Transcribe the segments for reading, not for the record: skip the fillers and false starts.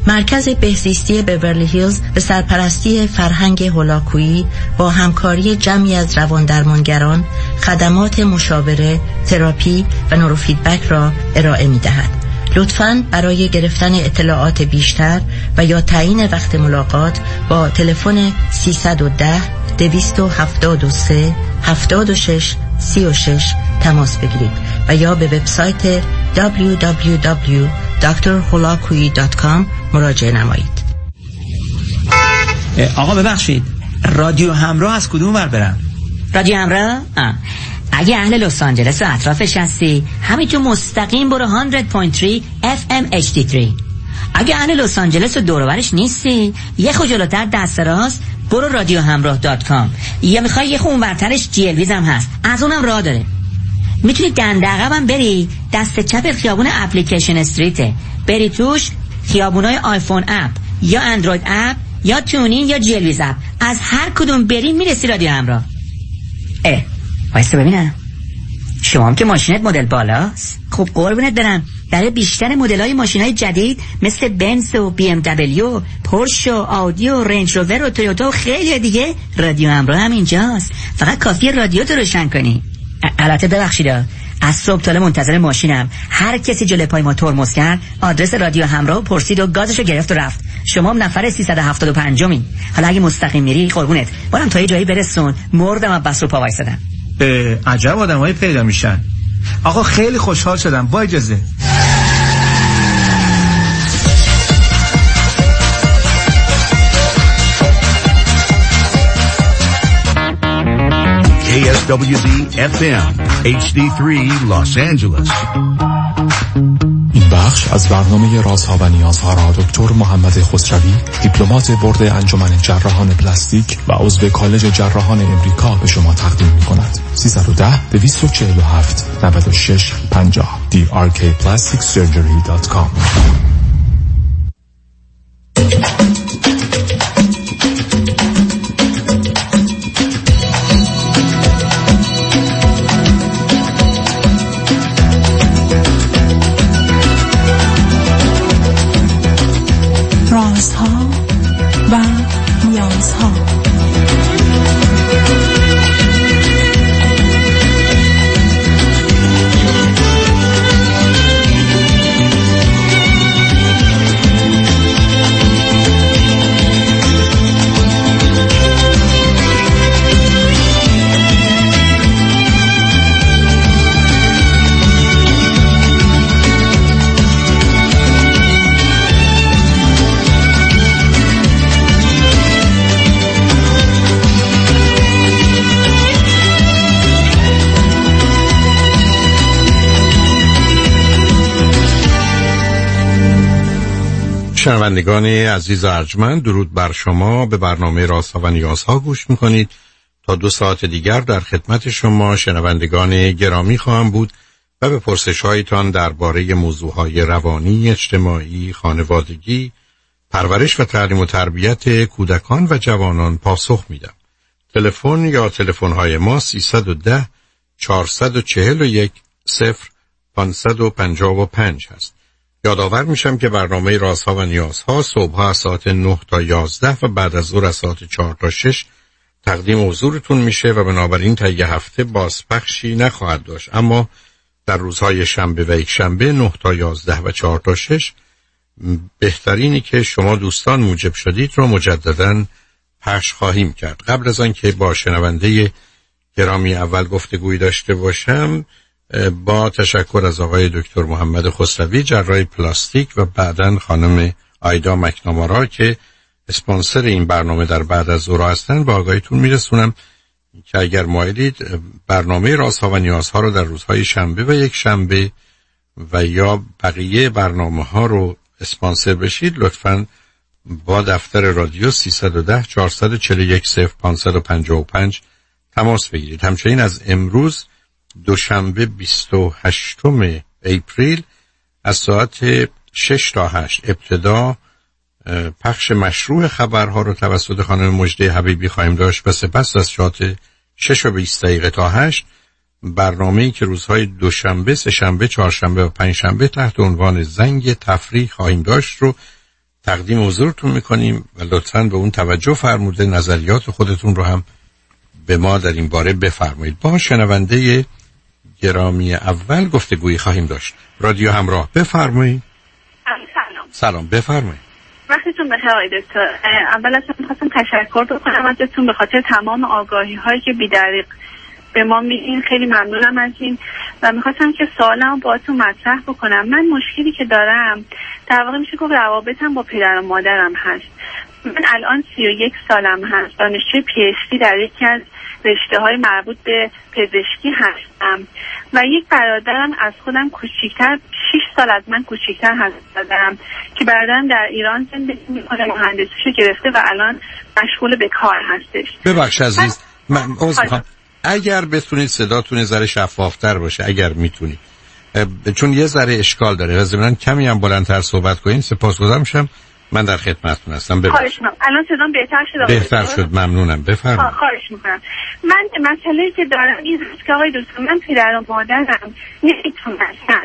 مرکز بهزیستی بیورلی هیلز به سرپرستی فرهنگ هولاکویی با همکاری جمعی از رواندرمانگران خدمات مشاوره، تراپی و نوروفیدبک را ارائه می‌دهد. لطفاً برای گرفتن اطلاعات بیشتر و یا تعیین وقت ملاقات با تلفن 310-273-76-36 تماس بگیرید و یا به وبسایت www.drholakui.com مراجعه نمایید. آقا ببخشید، رادیو همراه از کدوم ور برم؟ رادیو همراه؟ اگه اهل لس آنجلس و اطرافش هستی همینجور مستقیم برو 100.3 FM HD3. اگه اهل لس آنجلس و دور و برش نیستی یه خود جلوتر دست راست برو رادیو همراه.com، یا میخوای یه خود اونورترش GLVز هم هست، از اونم راه داره. میتونی دندقم هم بری دست چپ خیابون اپلیکیشن استریته، بری توش خیابونای آیفون اپ یا اندروید اپ یا تونین یا GLVز اپ، از هر کدوم بری میرسی رادیو همراه. وایسته ببینم، شما هم که ماشینت مدل بالاست. خب قربونت برم، برای بیشتر مدل‌های ماشین‌های جدید مثل بنز و BMW، پورش و آودی و رنج روور و تویوتا و خیلی دیگه رادیو همراه هم اینجاست. فقط کافیه رادیو تو روشن کنی. البته ببخشید از صبح تا منتظر ماشینم، هر کسی جلوی پای ما ترمز کرد آدرس رادیو همراه پرسید و گازشو گرفت و رفت. شما هم نفر 375 حالا اگه مستقیم میری قربونت برام تا یه جایی برسون، مردم از بس رو پا وایسادم. عجب آدمایی پیدا میشن. آقا خیلی خوشحال شدم، با اجازه. KSWZ FM HD3 Los Angeles. این بخش از برنامه رازها و نیازها را دکتر محمد خسروی، دیپلمات برد انجمن جراحان پلاستیک و عضو کالج جراحان امریکا به شما تقدیم می کند. 310-247-96-50 drkplasticsurgery.com. رازها و نیازها. شنوندگان عزیز ارجمند، درود بر شما. به برنامه رازها و نیازها گوش میکنید. تا 2 ساعت دیگر در خدمت شما شنوندگان گرامی خواهم بود و به پرسش‌هایتان درباره موضوعهای روانی، اجتماعی، خانوادگی، پرورش و تعلیم و تربیت کودکان و جوانان پاسخ میدم. تلفن یا تلفن‌های ما 310 441 0555 هست. یادآور میشم که برنامه رازها و نیازها صبح‌ها از ساعت 9 تا 11 و بعد از ظهر از ساعت 4 تا 6 تقدیم حضورتون میشه و بنابراین تا یه هفته بازپخشی نخواهد داشت، اما در روزهای شنبه و یک شنبه 9 تا 11 و 4 تا 6 بهترینی که شما دوستان موجب شدید رو مجدداً پخش خواهیم کرد. قبل از آن که با شنونده گرامی اول گفتگویی داشته باشم، با تشکر از آقای دکتر محمد خسروی، جراح پلاستیک، و بعداً خانم آیدا مکنامارا که اسپانسر این برنامه در بعد از ظهر هستند، با آگاهیتون میرسونم که اگر مایلید برنامه رازها و نیازها رو در روزهای شنبه و یک شنبه و یا بقیه برنامه ها رو اسپانسر بشید، لطفاً با دفتر رادیو 310 441 0555 تماس بگیرید. همچنین از امروز دوشنبه 28 اپریل از ساعت 6 تا 8 ابتدا پخش مشروع خبرها رو توسط خانم مجده حبیبی خواهیم داشت و سپس از ساعت 6:20 تا 8 برنامه‌ای که روزهای دوشنبه، سه‌شنبه، چهارشنبه و پنجشنبه تحت عنوان زنگ تفریح خواهیم داشت رو تقدیم حضورتون میکنیم و لطفاً به اون توجه فرموده. نظریات خودتون رو هم به ما در این باره بفرمایید. با شنونده گرامی اول گفتگویی خواهیم داشت. رادیو همراه، بفرمایید. سلام بفرمایید. وقتتون بخیر آقای دکتر. اول از همه می‌خواستم تشکر بکنم ازتون به خاطر تمام آگاهی هایی که بی‌دریغ به ما میدین. خیلی ممنونم از این و میخواستم که سوالم باهاتون مطرح بکنم. من مشکلی که دارم در واقع میشه گفت روابطم با پدر و مادرم هست. من الان 31 سالم هست. دانشجوی PhD در یکی از رشته‌های مربوط به پزشکی هستم و یک برادرم از خودم کوچیک‌تر 6 سال از من کوچیک‌تر هستم که برادرم در ایران زندگی می‌کنه، مهندسیشو گرفته و الان مشغول به کار هستش. ببخشید عزیز، من اگر بتونید صداتون یه ذره شفافتر باشه، اگر میتونید، چون یه ذره اشکال داره و ضمناً کمی هم بلندتر صحبت کنین سپاسگزارم میشم. من در خدمتتون هستم. خواهش می‌کنم. الان صدام بهتر شد؟ بهتر شد، ممنونم. بفرمایید. خواهش می‌کنم. من مسئله‌ای که دارم این است که آقای دکتر، من پدر و مادرم نمیتونن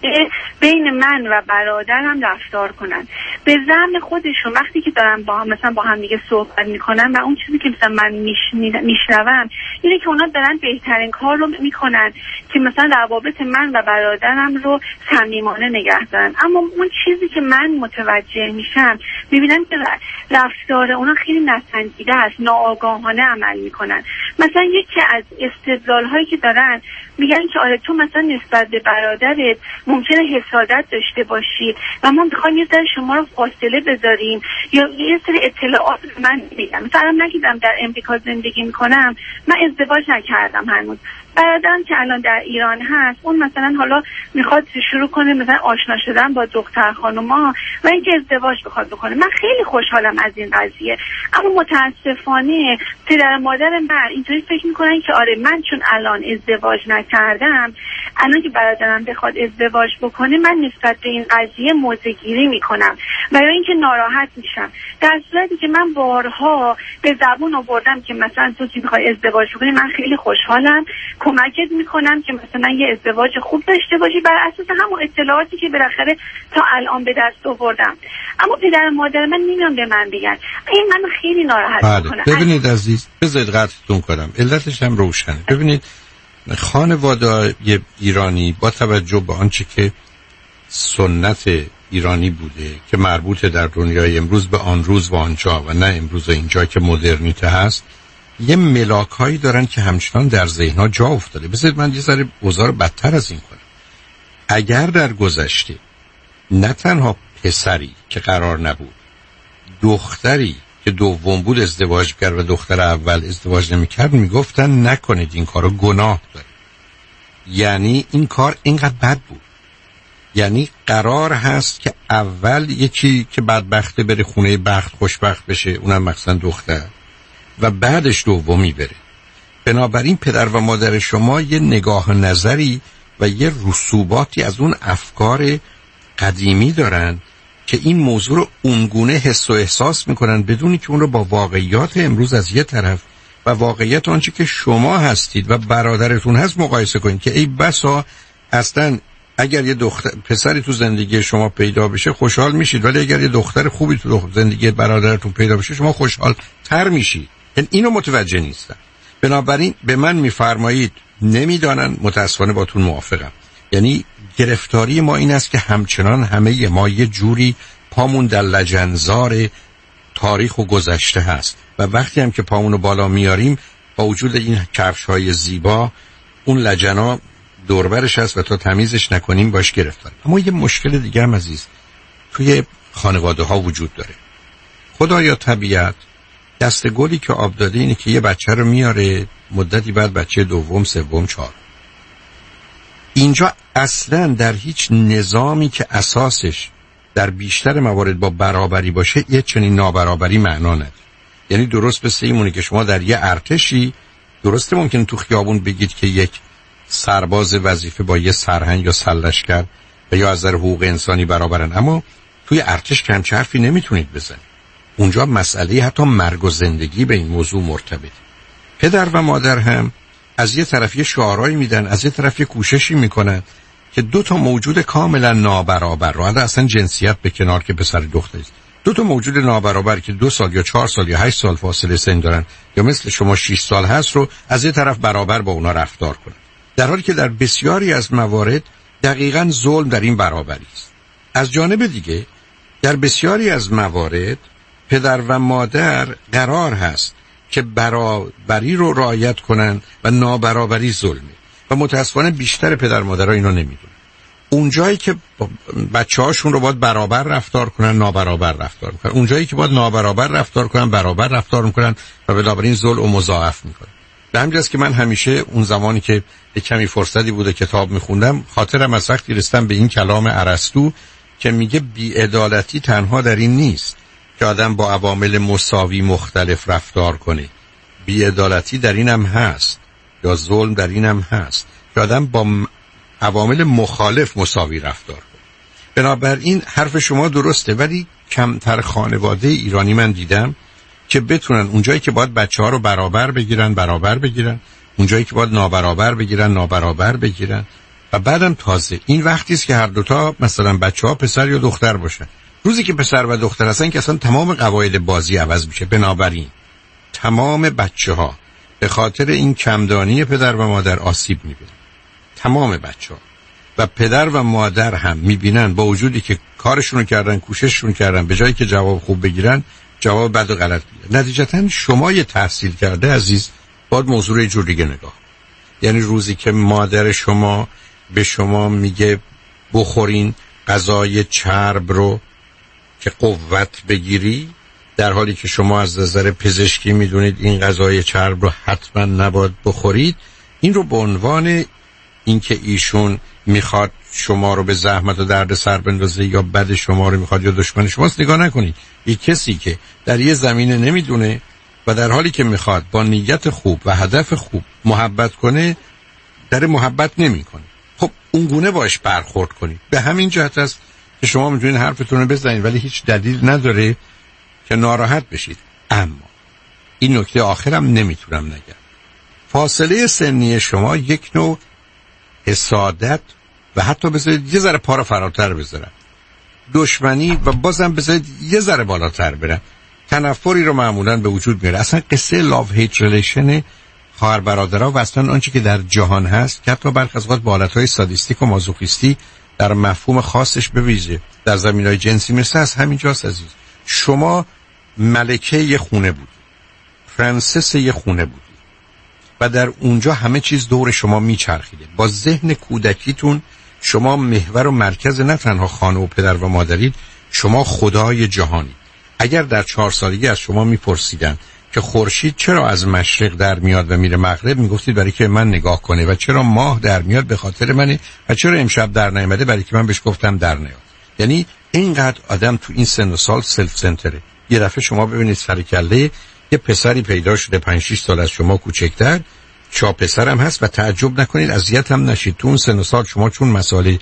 بین من و برادرم رفتار کنن به زعم خودشون. وقتی که دارم با هم مثلا با هم دیگه صحبت میکنن و اون چیزی که مثلا من میشنوم اینه که اونا دارن بهترین کار رو میکنن که مثلا روابط من و برادرم رو صمیمانه نگه دارن، اما اون چیزی که من متوجه میشم میبینم که رفتار اونا خیلی نسنجیده است، ناآگاهانه عمل میکنن. مثلا یکی از استدلال هایی که دارن میگن که آره تو مثلا نسبت به برادرت ممکنه حسادت داشته باشی و ما میخوایم یه ذره شما رو فاصله بذاریم یا یه سری اطلاعات من میدم. مثلا نگیدم در امریکا زندگی میکنم، من ازدواج نکردم هنوز. برادرم که الان در ایران هست اون مثلا حالا میخواد شروع کنه مثلا آشنا شدن با دختر خانوما و اینکه ازدواج بخواد بکنه. من خیلی خوشحالم از این قضیه، اما متاسفانه پدر مادر من اینطوری فکر میکنن که آره من چون الان ازدواج نکردم، الان که برادرم بخواد ازدواج بکنه من نسبت به این قضیه موضع‌گیری میکنم و یا اینکه ناراحت میشم، در صورتی که من بارها به زبون آوردم که مثلا تو که میخوای ازدواج بکنی من خیلی خوشحالم، کمکت میکنم که مثلا یه ازدواج خوب داشته باشی بر اساس همون اطلاعاتی که بالاخره تا الان به دست آوردم. اما پدر مادر من نمیان به من بگن، این من خیلی ناراحت میکنه. ببینید عزیز، بذارید قطعتون کنم، علتش هم روشنه. ببینید خانواده ایرانی با توجه به آنچه که سنت ایرانی بوده که مربوط در دنیای امروز به آن روز و آنجا و نه امروز و اینجا که مدرنیته هست، یه ملاک هایی دارن که همچنان در ذهن‌ها جا افتاده. بذارید من یه ذره اوضاع رو بدتر از این کنم. اگر در گذشته نه تنها پسری که قرار نبود، دختری که دوم بود ازدواج کرد و دختر اول ازدواج نمی‌کرد، میگفتن نکنید این کارو، گناه داره. یعنی این کار اینقدر بد بود. یعنی قرار هست که اول یکی که بدبخته بره خونه بخت خوشبخت بشه، اونم مثلا دختر، و بعدش دومی بره. بنابراین پدر و مادر شما یه نگاه نظری و یه رسوباتی از اون افکار قدیمی دارن که این موضوع رو اونگونه حس و احساس میکنن بدونی که اون رو با واقعیات امروز از یه طرف و واقعیت آنچه که شما هستید و برادرتون هست مقایسه کنید که ای بسا اصلا اگر یه پسری تو زندگی شما پیدا بشه خوشحال میشید، ولی اگر یه دختر خوبی تو زندگی برادرتون پیدا بشه شما خوشحال تر میشید. اینو متوجه نیستن. بنابراین به من میفرمایید نمیدانن، متاسفانه باتون موافقم. یعنی گرفتاری ما این است که همچنان همه ما یه جوری پامون در لجنزار تاریخ و گذشته هست و وقتی هم که پامونو بالا میاریم با وجود این کفش‌های زیبا اون لجنا دوربرش هست و تا تمیزش نکنیم باش گرفتار. اما یه مشکل دیگه هم عزیز توی خانواده ها وجود داره. خدا یا طبیعت دست گلی که آب داده اینه که یه بچه رو میاره، مدتی بعد بچه دوم، سوم، چهارم. اینجا اصلا در هیچ نظامی که اساسش در بیشتر موارد با برابری باشه یه چنین نابرابری معنا نداره. یعنی درست مثل اینه که شما در یه ارتشی، درسته ممکن تو خیابون بگید که یک سرباز وظیفه با یه سرهنگ یا سرلشکر و یا از نظر حقوق انسانی برابرن، اما توی ارتش کمچه حرفی نمیتونید بزنید. اونجا مسئله حتی مرگ و زندگی به این موضوع مرتبطه. پدر و مادر هم از یه طرف یه شعارهایی میدن، از یه طرف یه کوششی میکنن که دو تا موجود کاملا نابرابر رو، اصلا جنسیت به کنار که پسر دختریست، دو تا موجود نابرابر که 2 سال یا 4 سال یا 8 سال فاصله سن دارن یا مثل شما 6 سال هست رو از یه طرف برابر با اونا رفتار کنن، در حالی که در بسیاری از موارد دقیقاً ظلم در این برابری است. از جانب دیگه در بسیاری از موارد پدر و مادر قرار هست که برابری رو رعایت کنن و نابرابری ظلمه و متاسفانه بیشتر پدر مادرها اینو نمیدونن. اونجایی که بچه‌هاشون رو باید برابر رفتار کنن نابرابر رفتار میکنن، اونجایی که باید نابرابر رفتار کنن برابر رفتار میکنن و بنابراین ظلم و مضاعف میکنن. به همین جاست که من همیشه اون زمانی که یک کمی فرصتی بوده کتاب میخوندم خاطرم از وقتی رسیدم به این کلام ارسطو که میگه بی‌عدالتی تنها در این نیست که آدم با عوامل مساوی مختلف رفتار کنه، بی‌عدالتی در اینم هست یا ظلم در اینم هست که آدم با عوامل مخالف مساوی رفتار کنه. بنابراین حرف شما درسته، ولی کمتر خانواده ایرانی من دیدم که بتونن اونجایی که باید بچه‌ها رو برابر بگیرن، اونجایی که باید نابرابر بگیرن و بعدم تازه این وقتی است که هر دوتا مثلا بچه‌ها پسر یا دختر باشن. روزی که پسر و دختر هستن که اصلا تمام قواعد بازی عوض میشه. بنابراین تمام بچه‌ها به خاطر این کمدانی پدر و مادر آسیب میبینن. تمام بچه‌ها و پدر و مادر هم میبینن با وجودی که کارشون کردن، کوشششون کردن، به جایی که جواب خوب بگیرن جواب بد و غلط میگیرن. نتیجتاً شما یه تحصیل کرده عزیز باید موضوع رو یه جور دیگه نگاه. یعنی روزی که مادر شما به شما میگه بخورین غذای چرب رو که قوت بگیری، در حالی که شما از نظر پزشکی میدونید این غذای چرب رو حتما نباید بخورید، این رو به عنوان اینکه ایشون میخواد شما رو به زحمت و درد سر بندازه یا بد شما رو میخواد یا دشمن شماست نگاه نکنید. یک کسی که در یه زمینه نمیدونه و در حالی که میخواد با نیت خوب و هدف خوب محبت کنه در محبت نمیکنه، خب اون گونه باش برخورد کنید. به همین جهت است که شما میتونید حرفتون رو بزنید ولی هیچ دلیل نداره که ناراحت بشید. اما این نکته آخرم نمیتونم نگم، فاصله سنی شما یک نوع حسادت و حتی بذارید یه ذره پا رو فراتر بذارم دشمنی و بازم بذارید یه ذره بالاتر برم تنفری رو معمولاً به وجود میاره. اصلا قصه لاو هیت ریلیشن خواهر برادرها و اصلا آنچه که در جهان هست که حتی برخی از اوقات با حالتهای سادیستیک و مازوخیستی در مفهوم خاصش بویژه در زمینهای جنسی مثل از همینجاست عزیز. شما ملکه یه خونه بودی، فرانسس یه خونه بودی و در اونجا همه چیز دور شما میچرخیده. با ذهن کودکیتون شما محور و مرکز نه تنها خانه و پدر و مادرید، شما خدای جهانی. اگر در 4 سالگی از شما میپرسیدن که خورشید چرا از مشرق در میاد و میره مغرب، میگفتید برای که من نگاه کنه، و چرا ماه در میاد به خاطر منه، و چرا امشب در نیامده برای که من بهش گفتم در نیاد. یعنی اینقدر آدم تو این سن و سال سلف سنتره. یه دفعه شما ببینید سر کله یه پسری پیدا شده 5-6 سال از شما کوچکتر، چا پسرم هست و تعجب نکنید، اذیت هم نشید. تو اون سن و سال شما چون مسائل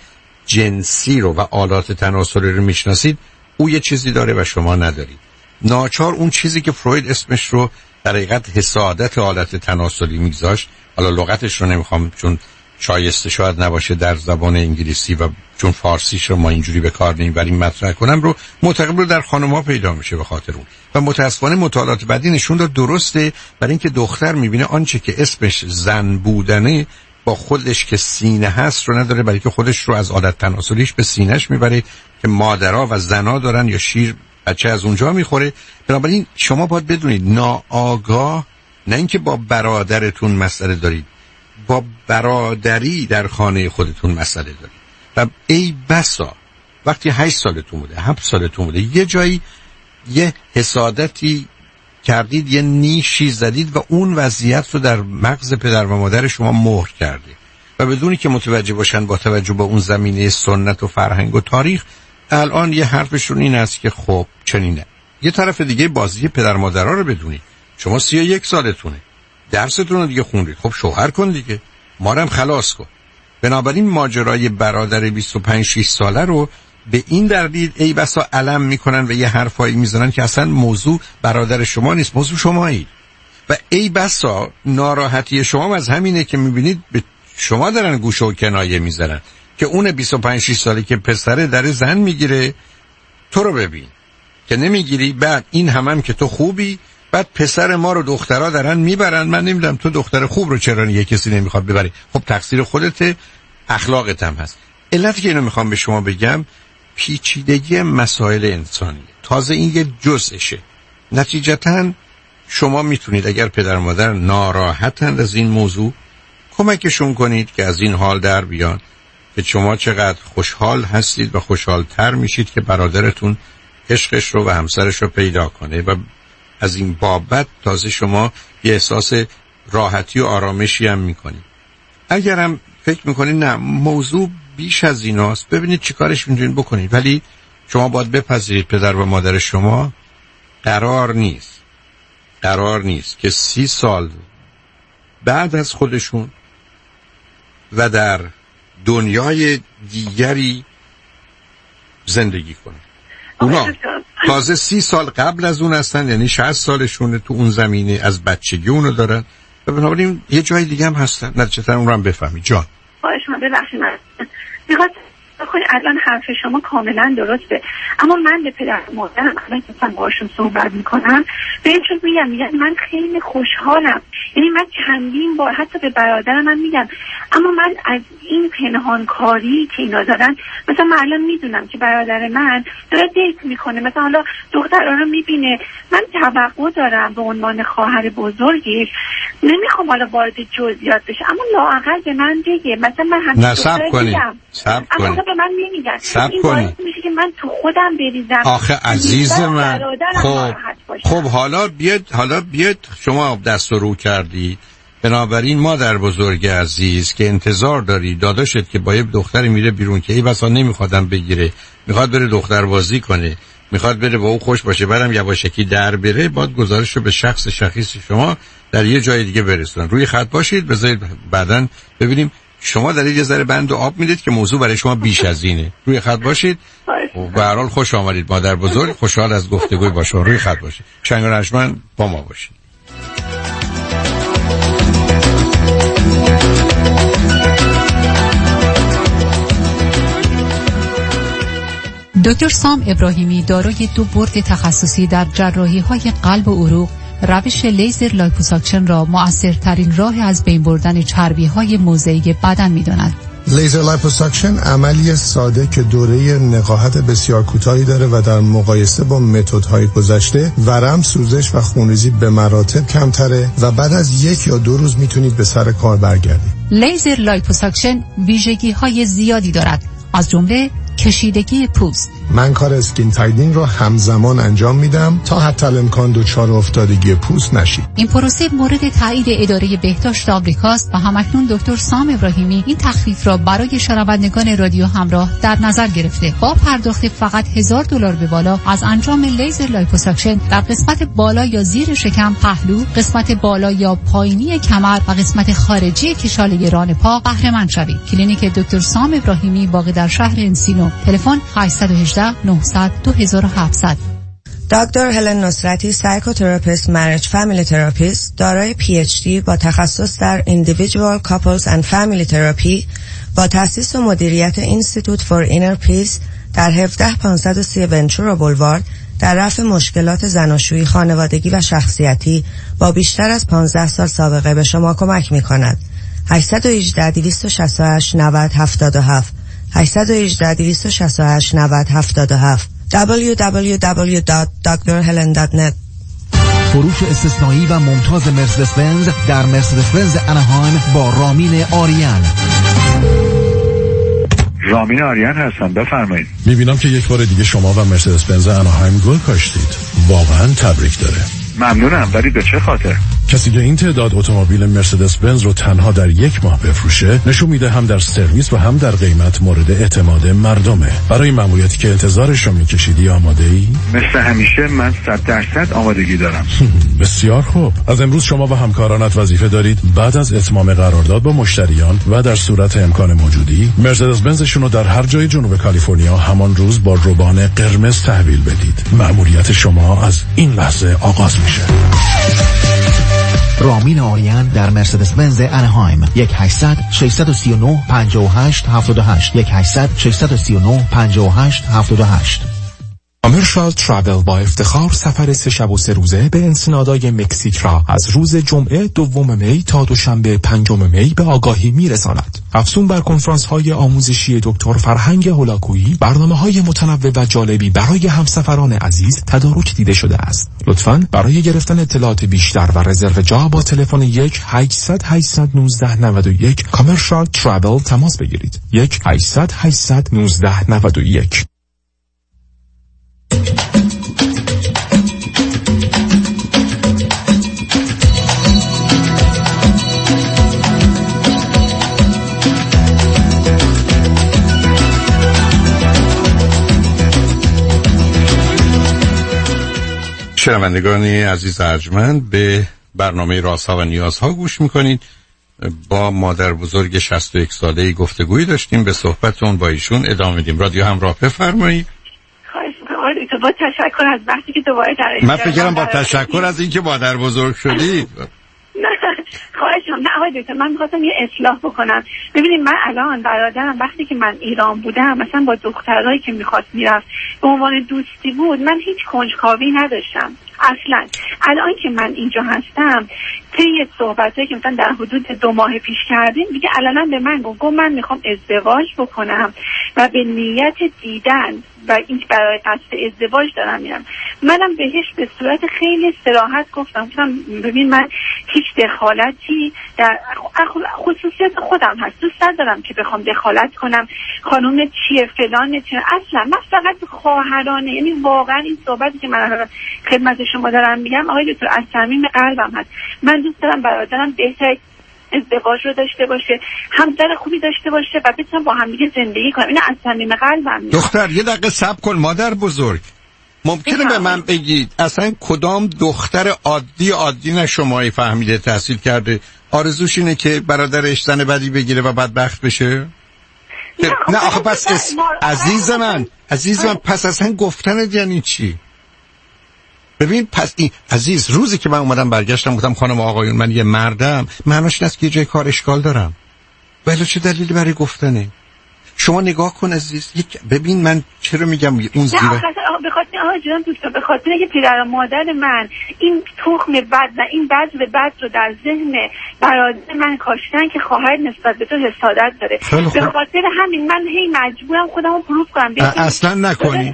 جنسی رو و آلات تناسلی رو میشناسید، او یه چیزی داره و شما ندارید. ناچار اون چیزی که فروید اسمش رو در حقیقت حسادت آلت تناسلی میگذاشت، حالا لغتش رو نمیخوام چون شایسته شاید نباشه در زبان انگلیسی و چون فارسیش رو ما اینجوری به کار نمیبریم مطرح کنم، رو معتقد رو در خانم‌ها پیدا میشه به خاطر اون. و متاسفانه مطالعات بعدی نشون داد درسته، برای اینکه دختر میبینه آنچه که اسمش زن بودنه با خودش که سینه هست رو نداره، برای که خودش رو از عادت تناسلیش به سینه‌اش میبره که مادرها و زنا دارن یا شیر بچه از اونجا میخوره. بنابراین شما باید بدونید ناآگاه، نه اینکه با برادرتون مسئله دارید، با برادری در خانه خودتون مسئله دارید. و ای بسا وقتی 8 سالتون بوده 7 سالتون بوده یه جایی یه حسادتی کردید، یه نیشی زدید و اون وضعیت رو در مغز پدر و مادر شما مهر کرده و بدونی که متوجه باشن با توجه به اون زمینه سنت و فرهنگ و تاریخ الان یه حرفشون این است که خب چنینه. یه طرف دیگه بازی پدر مادرها رو بدونید. شما 31 سالتونه، درستون رو دیگه خوندید، خب شوهر کن دیگه، ما رو هم خلاص کن. بنابراین ماجرای برادر 25-6 ساله رو به این دلیل ای بسا علم میکنن و یه حرفایی میزنن که اصلا موضوع برادر شما نیست، موضوع شمایید. و ای بسا ناراحتی شما از همینه که میبینید به شما دارن گوشه و کنایه میزنن که اون 25-6 ساله که پسره در زن میگیره، تو رو ببین که نمیگیری. بعد این هم که تو خوبی، بعد پسر ما رو دخترها دارن میبرن. من نمیدونم تو دختر خوب رو چرا یه کسی نمیخواد ببری. خب تقصیر خودته، اخلاقت هم هست. علتی که اینو میخوام به شما بگم پیچیدگی مسائل انسانی، تازه این یه جزءشه. نتیجتاً شما میتونید اگر پدر و مادر ناراحتند از این موضوع کمکشون کنید که از این حال در بیان، که شما چقدر خوشحال هستید و خوشحالتر میشید که برادرتون عشقش رو و همسرش رو پیدا کنه و از این بابت تازه شما یه احساس راحتی و آرامشی هم میکنید. اگرم فکر میکنید نه موضوع بیش از ایناست، ببینید چی کارش میتونید بکنید. ولی شما باید بپذیرید پدر و مادر شما قرار نیست که 30 سال بعد از خودشون و در دنیای دیگری زندگی کنن. اونا تازه 30 سال قبل از اون هستن، یعنی 60 سالشونه، تو اون زمینه از بچگی اونو دارن و بنابراین یه جای دیگه هم هستن. نتیجتا اون رو هم بفهمی. جان خواهش من ببخشید، من میخواد بخوای الان حرف شما کاملا درسته، اما من به پدر و مادرم الان که من باشون صحبت میکنم بهشون میگم من خیلی خوشحالم. یعنی من چندین بار حتی به برادرم من میگم، اما من از این پنهان کاری که اینا دارن، مثلا من الان میدونم که برادر من داره دیت میکنه، مثلا حالا دخترها رو میبینه، من توقع دارم به عنوان خواهر بزرگش، نمیخوام حالا وارد جزئیات بشه، اما لااقل به من بگه. مثلا من همین صبر کنی اما به من نمیگن. این باعث میشه که من تو خودم بریزم. آخه عزیز من، خب حالا بیاد شما دست رو کردی، بنابراین مادر بزرگ عزیز که انتظار داری داداشت که با یه دختری میره بیرون که ای بسا نمیخوادم بگیره، میخواد بره دختر بازی کنه، میخواد بره با او خوش باشه، بعدم یواشکی در بره، باید گزارش رو به شخص شخیص شما در یه جای دیگه برسونن. روی خط باشید، بذارید بعداً ببینیم. شما دارید یه ذره بند و آب میدید که موضوع برای شما بیش از اینه. روی خط باشید. به هر حال خوش آمدید مادر بزرگ، خوشحال از گفتگوی با شما. روی خط باشید. شنگ و رشمن با ما باشید. دکتر سام ابراهیمی دارای 2 بورد تخصصی در جراحی‌های قلب و عروق، روش لیزر لایپوساکشن را مؤثرترین راه از بین بردن چربی‌های موضعی بدن می‌داند. لیزر لایپوساکشن عملی ساده که دوره نقاهت بسیار کوتاهی داره و در مقایسه با متدهای گذشته ورم، سوزش و خونریزی به مراتب کمتره و بعد از 1 یا 2 روز میتونید به سر کار برگردید. لیزر لایپوساکشن ویژگی‌های زیادی دارد، از جمله کشیدگی پوست. من کار اسکین تایدینگ رو همزمان انجام میدم تا حتی الامکان دچار افتادگی پوست نشید. این پروسه مورد تایید اداره بهداشت آمریکاست و همکنون دکتر سام ابراهیمی این تخفیف را برای شنوندگان رادیو همراه در نظر گرفته. با پرداخت فقط $1000 به بالا از انجام لیزر لایپوساکشن در قسمت بالا یا زیر شکم، پهلو، قسمت بالا یا پایینی کمر و قسمت خارجی کشاله ران پا بهره مند شوید. کلینیک دکتر سام ابراهیمی واقع در شهر انسینو. تلفن 818 900 2700. دکتر هلن نصرتی، سایکوتراپیست، مریج فامیلی تراپیست، دارای PhD با تخصص در Individual Couples and Family Therapy با تأسیس و مدیریت Institute for Inner Peace در 17530 ونچورا بولوارد در رفع مشکلات زناشویی، خانوادگی و شخصیتی با بیشتر از 15 سال سابقه به شما کمک می‌کند. 818 268 90 77 818 268 90 77 www.drhelen.net. فروش استثنایی و ممتاز مرسدس بنز در مرسدس بنز انهایم با رامین آریان. رامین آریان هستم، بفرمایید. میبینم که یک بار دیگه شما و مرسدس بنز انهایم گل کاشتید. واقعا تبریک داره. ممنونم، ولی به چه خاطر؟ کسی که این تعداد اتومبیل مرسدس بنز رو تنها در 1 ماه بفروشه نشون میده هم در سرویس و هم در قیمت مورد اعتماد مردمه. برای مأموریتی که انتظارش رو میکشیدی آماده ای؟ مثل همیشه من 100% آمادگی دارم. بسیار خوب. از امروز شما و همکارانت وظیفه دارید بعد از اتمام قرارداد با مشتریان و در صورت امکان موجودی مرسدس بنزشون رو در هر جای جنوب کالیفرنیا همان روز با روبان قرمز تحویل بدید. مأموریت شما از این لحظه آغاز میشه. رامین آریان در مرسدس بنز انهایم. 1-800-639-58-78 1-800-639-58-78. کامرشال ترافل با افتخار سفر 3 شب و 3 روزه به انسنادای مکزیک را از روز جمعه 2 می تا دوشنبه 5 می به آگاهی میرساند. افزون بر کنفرانس‌های آموزشی دکتر فرهنگ هولاکویی، برنامه‌های متنوع و جالبی برای همسفران عزیز تدارک دیده شده است. لطفاً برای گرفتن اطلاعات بیشتر و رزرو جا با تلفن 1-800-819-91 کامرشال ترافل تماس بگیرید. 1-800-819-91. شنوندگان عزیز ارجمند، به برنامه رازها و نیازها گوش میکنید. با مادر بزرگ 61 ساله‌ای گفتگویی داشتیم، به صحبتون با ایشون ادامه میدیم. رادیو همراه، بفرمایید. خواهش می‌کنم. با تشکر از وقتی که دوباره در من فکرم با تشکر از اینکه مادر بزرگ شدید. نه خواهش می‌کنم. نه آقای دکتر، من می‌خواستم یه اصلاح بکنم. ببینید من الان برادرم وقتی که من ایران بودم مثلا با دخترایی که می‌خواست میرفت به عنوان دوستی بود، من هیچ کنجکاوی نداشتم اصلا. الان که من اینجا هستم طی صحبتایی که مثلا در حدود 2 ماه پیش کردیم دیگه علنا به من گفت من میخوام ازدواج بکنم و به نیت دیدن و این برای قصد ازدواج دارم میرم. منم بهش به صورت خیلی صراحت گفتم ببین من هیچ دخالتی در خصوصیت خودم هست، دوست ندارم که بخوام دخالت کنم خانم چیه فلان چیه، اصلا من فقط خواهرانه، یعنی واقعا این صحبتی که من خدمت شما دارم میگم آقای دکتر از صمیم قلبم هست. من دوست دارم برادرم بهتر ازدواج رو داشته باشه، همسر خوبی داشته باشه و بتونم با هم دیگه زندگی کنم. اینو از صمیم قلبم میگم. دختر یه دقیقه صبر کن مادر بزرگ، ممکنه به من بگید اصلا کدام دختر عادی نه شمایی فهمیده تحصیل کرده آرزوش اینه که برادرش زن بدی بگیره و بدبخت بشه؟ نه آخه پس عزیز من پس اصلا گفتن یعنی چی؟ ببین پس این عزیز، روزی که من اومدم برگشتم گفتم خانم آقایون من یه مردم، معناش نیست که یه جای کار اشکال دارم. ولی چه دلیلی برای گفتنه؟ شما نگاه کن عزیز، ببین من چرا میگم اون زیبا به خاطر جناب دوستان، به خاطر که پدر و مادر من این تخم بد و این بذر بد رو در ذهن برادر من کاشتن که خواهر نسبت به تو حسادت داره. به خاطر همین من هی مجبورم خودم رو پروف کنم. اصلا نکنی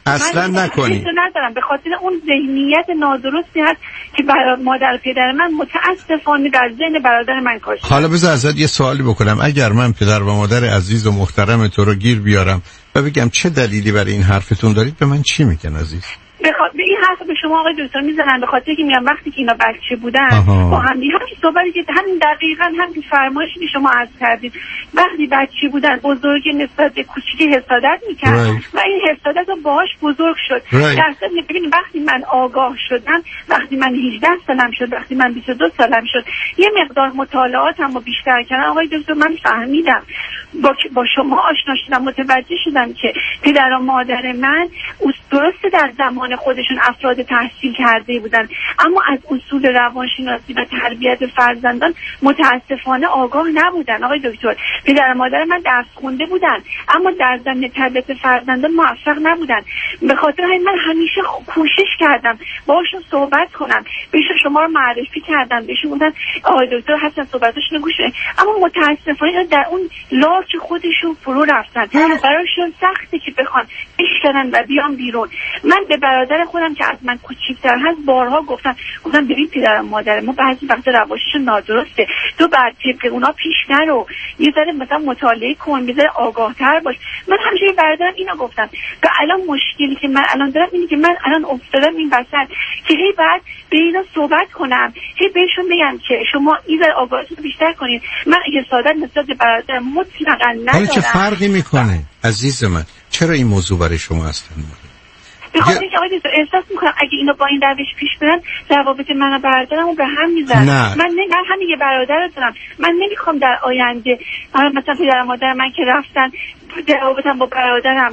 ندارم. به خاطر اون ذهنیت نادرستی هست که مادر و پدر من متاسفانه در ذهن برادر من کاشتن. حالا بذار ازت یه سوالی بکنم، اگر من پدر و مادر عزیز و محترم تو رو گیر بیارم و بگم چه دلیلی برای این حرفتون دارید، به من چی میگن عزیز؟ به این حرف به شما آقای دکتر میزنن به خاطر که میگم وقتی که اینا بچه بودن با هم همین صحبتی که همین دقیقاً همین فرمایشی که شما عرض کردید، وقتی بچه بودن بزرگ نسبت به کوچیک حسادت میکرد و این حسادت رو باهاش بزرگ شد. در ضمن ببینید وقتی من آگاه شدم، وقتی من 18 سالم شد، وقتی من 22 سالم شد، یه مقدار مطالعاتمو بیشتر کردم آقای دکتر، من فهمیدم با شما آشنا شدم، متوجه شدم که پدر و مادر من درسته در زمان خودشون افراد تحصیل کرده بودن، اما از اصول روانشناسی و تربیت فرزندان متاسفانه آگاه نبودن. آقای دکتر پدر و مادر من درس خونده بودن اما در زمینه تربیت فرزندان موفق نبودن. به خاطر همین من همیشه کوشش کردم باهاشون صحبت کنم، بهشون شما رو معرفی کردم، بهشون گفتم آقای دکتر حتما صحبتاشون رو گوش کنید، اما متاسفانه در اون لاک خودشون فرو رفتن. برایشون سخته که بخوان بشکنن و بیان بیرون. من به برادر خودم که از من کوچیک‌تر هست بارها گفتم ببین پدر و مادر ما بعضی وقتا رواششون نادرسته، تو بعد طبق اونا پیش نرو، یه ذره مثلا مطالعه کن، یه ذره آگاه‌تر باش. من همیشه به برادرم اینو گفتم. و الان مشکلی که من الان دارم اینه که من الان افتادم این وسط که هی بعد به اینا صحبت کنم، هی بهشون بگم که شما این ذره آگاهیتون بیشتر کنید. من حسادت نسبت به برادرم مطلقاً ندارم. حالا چه فرقی میکنه عزیز من؟ چرا این موضوع برای شما اصلا مهمه؟ به خاطر اینکه آقای دکتر احساس میکنم اگه اینو با این روش پیش برن روابط من و برادرمو به هم میزنن. من همین یه برادر دارم، من نمیخوام در آینده مثلا پدر و مادر من که رفتن روابطم با برادرم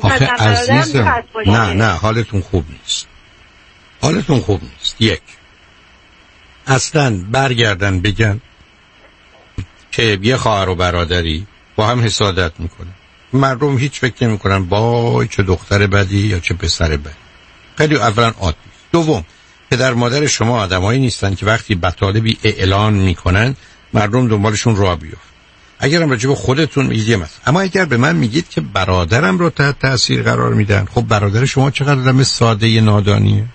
نه حالتون خوب نیست. یک اصلا برگردن بگن که یه خواهر و برادری با هم حسادت میکنن، مردم هیچ فکر نمیکنن وای چه دختر بدی یا چه پسر بدی. خیلی اولا عادی. دوم، پدر مادر شما آدمایی نیستن که وقتی مطالبی اعلان میکنن مردم دنبالشون راه بیفت. اگرم راجع به خودتون میگید یه مثلا، اما اگر به من میگید که برادرم رو تحت تاثیر قرار میدن، خب برادر شما چقدر آدم ساده نادانیه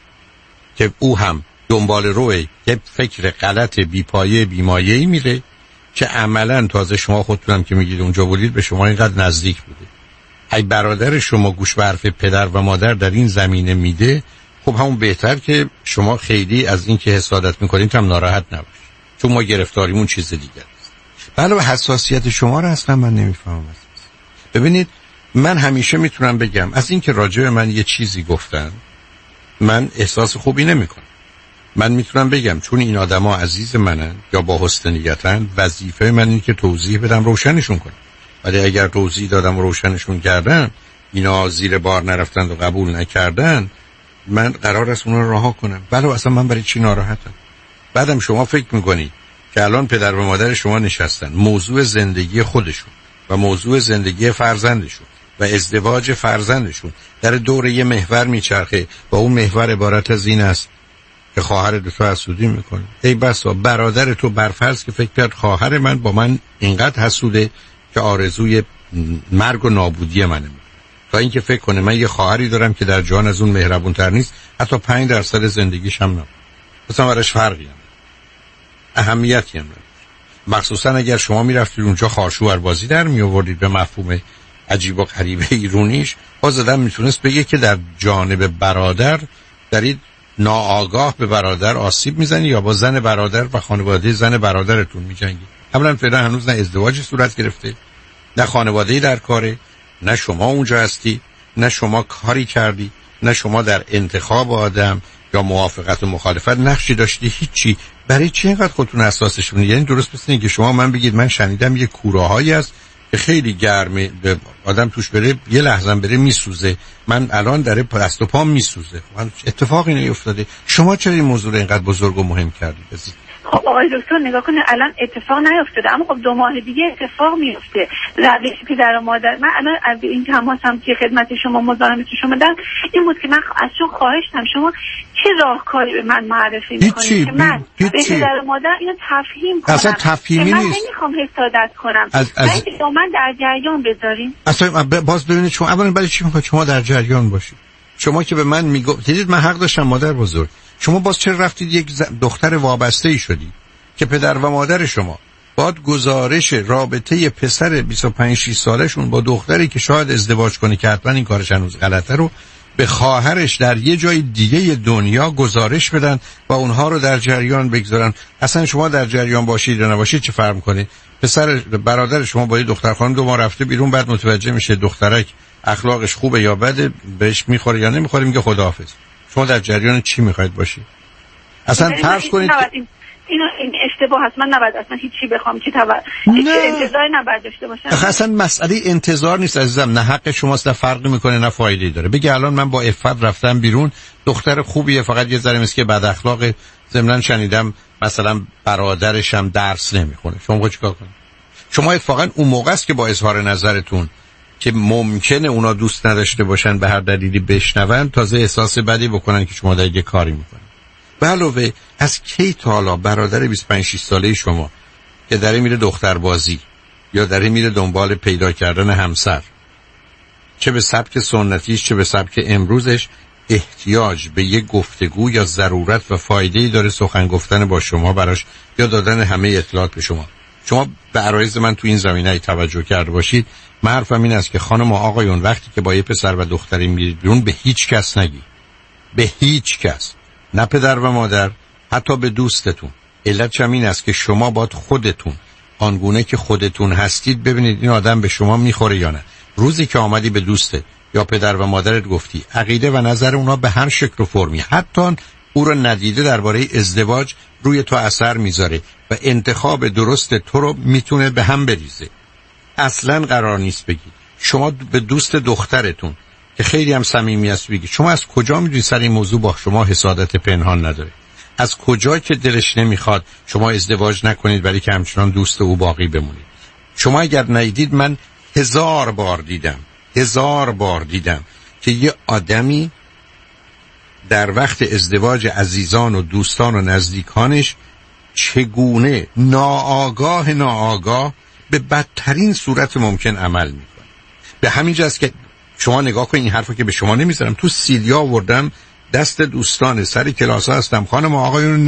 که او هم دنبال روی یه فکر غلط بیپایه بیمایه‌ای میره که عملاً تازه شما خودتونم که میگید اونجا بودید به شما اینقدر نزدیک بوده. ای برادر شما گوش به حرف پدر و مادر در این زمینه میده، خب همون بهتر که شما خیلی از این که حسادت میکنید هم ناراحت نباشید، چون ما گرفتاریمون چیز دیگه است. علاوه حساسیت شما رو اصلا من نمیفهمم. ببینید من همیشه میتونم بگم از این که راجع به من یه چیزی گفتن من احساس خوبی نمیکنم. من میتونم بگم چون این آدما عزیز منن یا با حسن نیتن، وظیفه من اینه که توضیح بدم روشنشون کنم. ولی اگر توضیح دادم و روشنشون کردم اینا زیر بار نرفتن و قبول نکردن، من قرار است اونا رو رها کنم. ولی اصلا من برای چی ناراحتم؟ بعدم شما فکر میکنید که الان پدر و مادر شما نشستن موضوع زندگی خودشون و موضوع زندگی فرزندشون و ازدواج فرزندشون در دور یه محور میچرخه و اون محور عبارت از این است که خواهر تو حسودی میکنه. ای بسا برادر تو برفرض که فکر کرد خواهر من با من اینقدر حسوده که آرزوی مرگ و نابودی منه، تا اینکه فکر کنه من یه خواهری دارم که در جهان از اون مهربون تر نیست، حتی 5% زندگیش هم نه، مثلا براش فرقی هم اهمیتی هم نه. مخصوصا اگر شما میرفتید اونجا خارشوهر بازی در می آوردید به مفهوم عجیب و غریب ایرونیش، باز آدم میتونست بگه که در جانب برادر دارید ناآگاه به برادر آسیب میزنی یا با زن برادر و خانواده زن برادرتون میجنگی. اولا فعلا هنوز نه ازدواجی صورت گرفته، نه خانواده‌ای در کاره، نه شما اونجا هستی، نه شما کاری کردی، نه شما در انتخاب آدم یا موافقت و مخالفت نقشی داشتی، هیچی. برای چی اینقدر خودتون حساسش می‌کنید؟ یعنی درست مثل اینکه شما من بگید من شنیدم یه کوراهایی هست که خیلی گرمه، آدم توش بره یه لحظه بره میسوزه، من الان داره دست و پام میسوزه. من اتفاقی نیفتاده، شما چرا این موضوع رو اینقدر بزرگ و مهم کردید؟ خب آقای دکتر نگاه کنه الان اتفاق نیفتاده، اما خب 2 ماه دیگه اتفاق میفته. روش پدر و مادر من الان از این تماسم که خدمت شما مزاحمت شما دادم این بود که من از شما خواهشتم شما چه راهکاری به من معرفی میکنید که من به پدر و مادر اینو تفهیم کنم. اصلا تفهیمی نیست. من نمیخوام حسادت کنم. من در جریان بذارین. اصلا باز ببینید شما اولا برای چی میخواید شما در جریان باشید؟ شما که به من میگید من حق داشتم مادر بزرگ، شما باز چرا رفتید یک دختر وابسته ای شدی که پدر و مادر شما باید گزارش رابطه پسر 25-6 سالشون با دختری که شاید ازدواج کنه که حتما این کارش هنوز غلطه رو به خواهرش در یه جای دیگه دنیا گزارش بدن و اونها رو در جریان بگذارن. اصلا شما در جریان باشید یا نباشید چه فرق می‌کنه؟ پسر برادر شما با یه دختر خانم 2 ماه رفته بیرون، بعد متوجه میشه دخترک اخلاقش خوبه یا بده، بهش میخوره یا نمیخوره، میگه خداحافظ. شما در جریان چی میخواید باشید؟ اصلا فرض کنید این اشتباه هست، من نباید اصلا هیچی بخوام که انتظار نباید داشته باشم. اصلا مسئله انتظار نیست عزیزم، نه حق شماست، نه فرقی میکنه نه فایده‌ای داره. بگی الان من با عفت رفتم بیرون، دختر خوبیه، فقط یه ذره مثل که بد اخلاق، ضمن شنیدم مثلا برادرش هم درس نمیخونه. شما چیکار کنید؟ شما اتفاقا اون موقع است که با اظهار نظرتون که ممکنه اونا دوست نداشته باشن به هر دلیلی بشنون، تازه احساس بدی بکنن که شما دارید یه کاری میکنن. به علاوه از کی تا حالا برادر 25-6 ساله شما که داره میره دختر بازی یا داره میره دنبال پیدا کردن همسر، چه به سبک سنتیش چه به سبک امروزش، احتیاج به یه گفتگو یا ضرورت و فایده‌ای داره سخن گفتن با شما براش یا دادن همه اطلاعات به شما؟ شما به عرایض من تو این زمینه توجه کرده باشید. من حرفم این است که خانم و آقایون وقتی که با یه پسر و دختری میرید بیرون به هیچ کس نگید، به هیچ کس، نه پدر و مادر، حتی به دوستتون. علتش این است که شما باید خودتون آنگونه که خودتون هستید ببینید این آدم به شما میخوره یا نه. روزی که آمدی به دوستت یا پدر و مادرت گفتی عقیده و نظر اونا به هر شکل و فرمی، حتی او رو ندیده درباره ازدواج روی تو اثر میذاره و انتخاب درست تو رو میتونه به هم بریزه. اصلا قرار نیست بگید شما به دوست دخترتون که خیلی هم صمیمی است بگید شما از کجا میدونید سر این موضوع با شما حسادت پنهان نداره؟ از کجا که دلش نمیخواد شما ازدواج نکنید ولی که همچنان دوست او باقی بمونید؟ شما اگر ندیدید، من 1000 بار دیدم که یه آدمی در وقت ازدواج عزیزان و دوستان و نزدیکانش چگونه ناآگاه به بدترین صورت ممکن عمل میکنه. به همین جاست که شما نگاه کنید، این حرفو که به شما نمیذارم، تو سیدیا آوردم دست دوستان سر کلاس ها هستم، خانم آقایون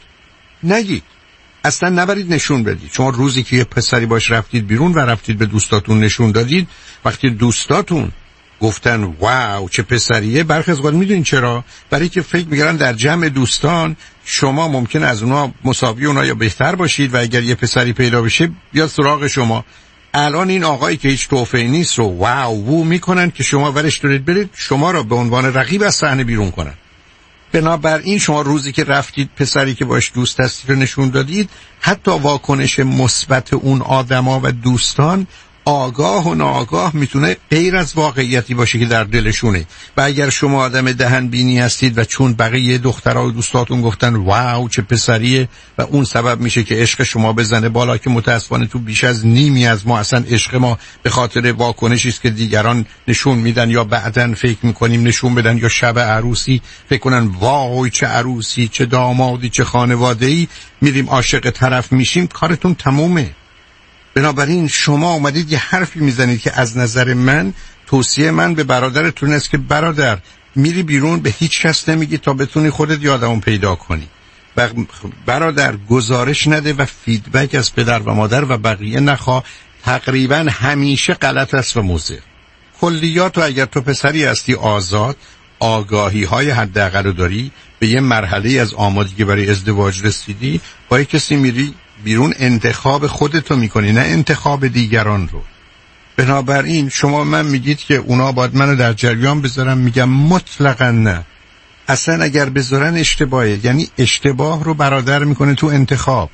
نگید اصلا نبرید نشون بدید. شما روزی که یه پسری باش رفتید بیرون و رفتید به دوستاتون نشون دادید، وقتی دوستاتون گفتن واو چه پسریه، برخی از اوقات میدونین چرا؟ برای که فکر می‌کردن در جمع دوستان شما ممکن از اونها مساوی اونها یا بهتر باشید و اگر یه پسری پیدا بشه بیاد سراغ شما. الان این آقایی که هیچ توفیقی نیست رو واو وو میکنن که شما ورش دارید برید شما را به عنوان رقیب از صحنه بیرون کنن. بنابراین شما روزی که رفتید پسری که باش دوست هستید رو نشون دادید، حتی واکنش مثبت اون آدما و دوستان آگاه و ناآگاه میتونه غیر از واقعیتی باشه که در دلشونه. و اگر شما آدم دهن بینی هستید و چون بقیه دخترها و دوستاتون گفتن واو چه پسریه و اون سبب میشه که عشق شما بزنه بالا، که متاسفانه تو بیش از نیمی از ما اصلا عشق ما به خاطر واکنشی است که دیگران نشون میدن یا بعدن فکر میکنیم نشون بدن، یا شب عروسی فکر کنن واو چه عروسی چه دامادی چه خانواده‌ای، میریم عاشق طرف میشیم، کارتون تمومه. بنابراین شما اومدید یه حرفی میزنید که از نظر من، توصیه من به برادرتون است که برادر میری بیرون به هیچ کس نمیگی تا بتونی خودت یادمون پیدا کنی. و برادر گزارش نده و فیدبک از پدر و مادر و بقیه نخواه، تقریبا همیشه غلط است و مضر. کلیات و اگر تو پسری هستی آزاد، آگاهی های حداقل داری، به یه مرحله از آمادگی برای ازدواج رسیدی، با یک کسی میری بیرون انتخاب خودتو میکنی نه انتخاب دیگران رو. بنابراین شما من میگید که اونا باید منو در جریان بذارن، میگم مطلقا نه. اصلا اگر بذارن اشتباهه، یعنی اشتباه رو برادر میکنه تو انتخاب.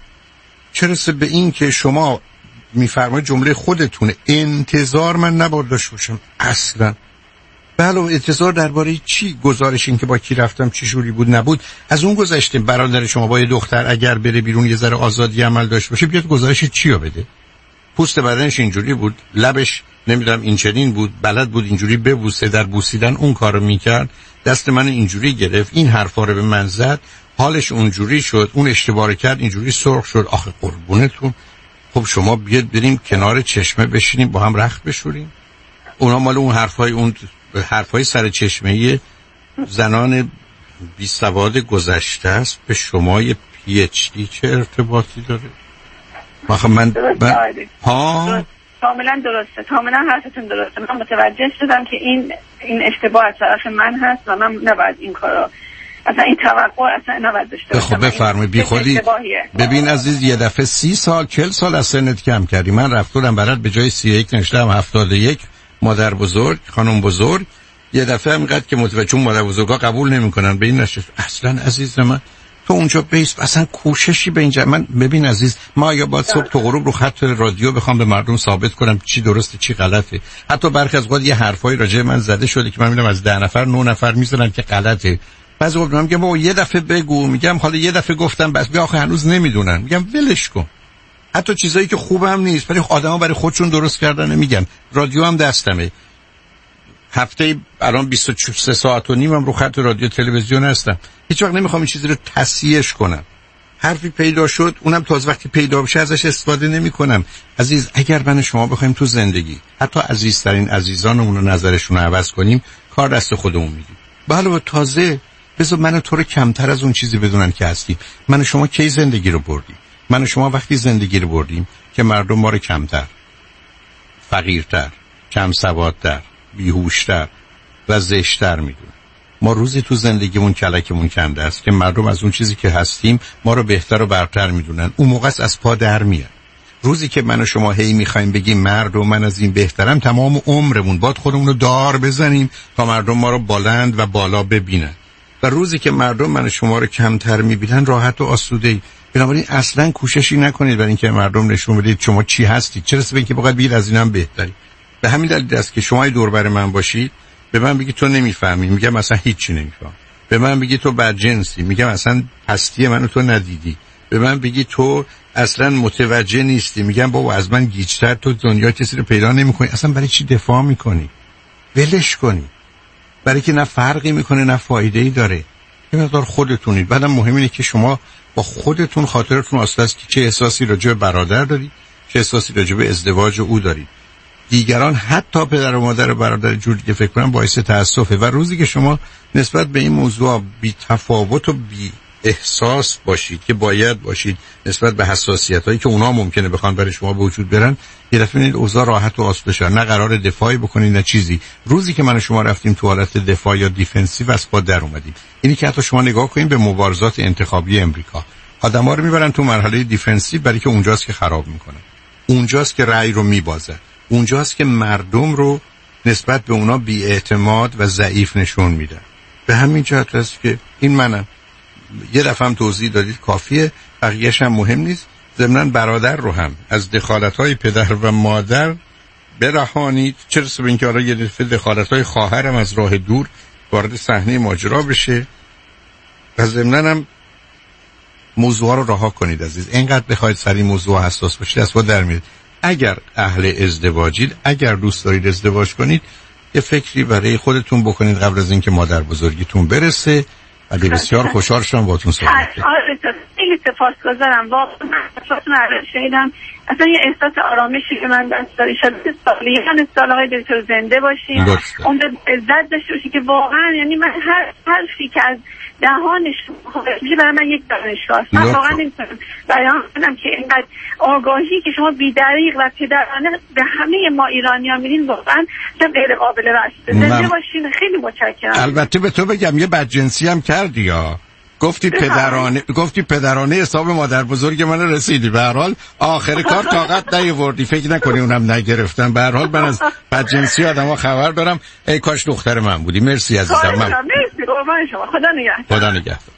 چرا به این که شما میفرمایید جمله خودتونه، انتظار من نباید داشته باشم اصلا. بله انتظار درباره چی؟ گزارش این که با کی رفتم چی جوری بود نبود، از اون گذشته. برادر شما با یه دختر اگر بره بیرون یه ذره آزادی عمل داشته باشه، بیاد گزارش چی رو بده؟ پوست بدنش اینجوری بود، لبش نمیدونم این چنین بود، بلد بود اینجوری ببوسه، در بوسیدن اون کارو میکرد، دست من اینجوری گرفت، این حرفا رو به من زد، حالش اونجوری شد، اون اشتباه کرد اینجوری سرخ شد. آخه قربونتون، خب شما بیاد بریم کنار چشمه بشینیم با هم رخت بشوریم؟ اونا مال اون حرفای سر چشمه‌ای زنان بی سواد گذشته است. به شما یه پی اچ دی چه ارتباطی داره؟ من کاملا درسته، کاملا حرفتون درسته. من متوجه شدم که این اشتباه از طرف من هست و من نباید این کارو، اصلا این توقع اصلا نباید داشته باشم. خب بفرمایید بی خودی. ببین عزیز، یه دفعه 30 سال 40 سال از سنت کم کردی. من رفتم برات به جای 31 نوشتم 71. مادر بزرگ، خانم بزرگ، یه دفعه همینقدر که متوجه، چون مادر بزرگا قبول نمیکنن به این نشه. اصلا عزیز من تو اونجا بیس اصلا کوششی به اینجا. من ببین عزیز، ما یا باید صبح تا غروب رو خط رادیو بخوام به مردم ثابت کنم چی درسته چی غلطه. حتی برخی از وقت یه حرفای راجع من زده شده که من میدونم از 10 نفر 9 نفر میذارن که غلطه. بعضی وقت میگم بابا یه دفعه بگو، میگم حالا یه دفعه گفتم بس، آخه هنوز نمیدونن، میگم ولش کن. حتی چیزایی که خوبم نیست ولی آدما برای خودشون درست کردن میگن. رادیو هم دستمه، هفته الان 23 ساعت و نیمم رو خط رادیو تلویزیون هستم، هیچ وقت نمیخوام این چیزی رو تصحیحش کنم. حرفی پیدا شد اونم تازه وقتی پیدا بشه ازش استفاده نمیکنم. عزیز، اگر من شما بخوایم تو زندگی حتی عزیزترین عزیزانمون رو نظرشون رو عوض کنیم، کار دست خودمون میدیم. بله تازه بذار من تو رو کمتر از اون چیزی بدونن که هستیم. من شما کی زندگی رو بردیم؟ من شما وقتی زندگی رو بردیم که مردم ما رو کمتر، فقیرتر، کم سوادتر، بیهوشتر و زشتر میدونن. ما روزی تو زندگیمون کلکمون کنده است که مردم از اون چیزی که هستیم ما رو بهتر و برتر میدونن. اون موقع از پا در میاد. روزی که من و شما هی میخوایم بگیم مردم من از این بهترم، تمام عمرمون باید خودمون رو دار بزنیم تا مردم ما رو بلند و بالا ببینن. و روزی که مردم من و شما رو کمتر میبینن، راحت و آسوده‌ای. بنابراین اصلا کوششی نکنید برای اینکه مردم نشون بدید شما چی هستید، چرا به اینکه بخواید بگید از اینم بهتری. به همین دلیل است که شما دور بر من باشید، به من بگید تو نمیفهمی، میگم اصلا هیچی نمیفهم. به من بگید تو بدجنسی، میگم اصلا هستی منو تو ندیدی. به من بگید تو اصلا متوجه نیستی، میگم بابا از من گیج‌تر تو دنیا کسی رو پیدا نمی‌کنی. اصلا برای چی دفاع میکنی؟ ولش کنی. برای که نه فرقی میکنه نه فایده‌ای داره. یه مقدار خودتونید. بعدم مهم اینه که شما با خودتون خاطرتون اصل است که چه احساسی راجع به برادر دارید، چه احساسی راجع به ازدواج او دارید. دیگران حتی پدر و مادر و برادر جوری که فکر کنم باعث تأسفه و روزی که شما نسبت به این موضوع بی تفاوت و بی احساس باشید که باید باشید نسبت به حساسیتایی که اونا ممکنه بخوان برای شما به وجود برن، یه دفعه این اوضاع راحت و آسوده بشه. نه قرار دفاعی بکنید نه چیزی. روزی که من و شما رفتیم تو حالت دفاع یا دیفنسیو از پا در اومدیم. اینی که حتی شما نگاه کنید به مبارزات انتخابی امریکا، آدم‌ها رو میبرن تو مرحله دیفنسیو برای که اونجاست که خراب میکنن، اونجاست که رأی رو میبازن، اونجاست که مردم رو نسبت به اونا بی‌اعتماد و ضعیف نشون میدن. به همین جهت است که این منم یه دفعه هم توضیح دادید کافیه، بقیه‌اش هم مهم نیست. ضمناً برادر رو هم از دخالت‌های پدر و مادر برهانید، چه رسه به اینکه حالا یه دفعه دخالت‌های خواهر هم از راه دور وارد صحنه ماجرا بشه. و ضمناً هم موضوع رو رها کنید عزیز. اینقدر بخواید سر این موضوع حساس باشید از خود در میاد. اگر اهل ازدواجید، اگر دوست دارید ازدواج کنید، یه فکری برای خودتون بکنید قبل از اینکه مادر بزرگیتون برسه. علی بسیار خوشحال شدم باهاتون صحبت کردم. خیلی سپاسگزارم. واقعا حرفاتون رو شنیدم، اصلا یه احساس آرامشی که من دست داری شد. سالیان سال آقای دکتر زنده باشین، عمر عزت داشته باشی که واقعا یعنی من هر حرفی که از دهانش خارج میشه برای من یک دانشگاه. من واقعا نمیتونم بیان کنم که اینقدر آگاهی که شما بی‌دریغ و پدرانه به همه ما ایرانی‌ها میدین واقعا غیر قابل وصفه. زنده باشین. خیلی متشکرم. البته به تو بگم یه بدجنسی هم کردی یا گفتی پدرانه حساب مادر بزرگ من رسیدی. به هر حال آخر کار طاقت نیاوردی، فکر نکنی اونم نگرفتم. به هر حال من از بدجنسی آدم‌ها خبر دارم. ای کاش دختر من بودی. مرسی عزیزم. مرسی قربان شما. خدا نگهدار. خدا نگهدار.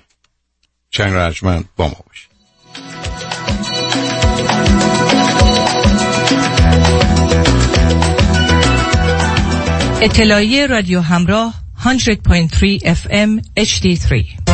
چنگ رجمن با ما باشید. اطلاعیه رادیو همراه 100.3 FM HD3.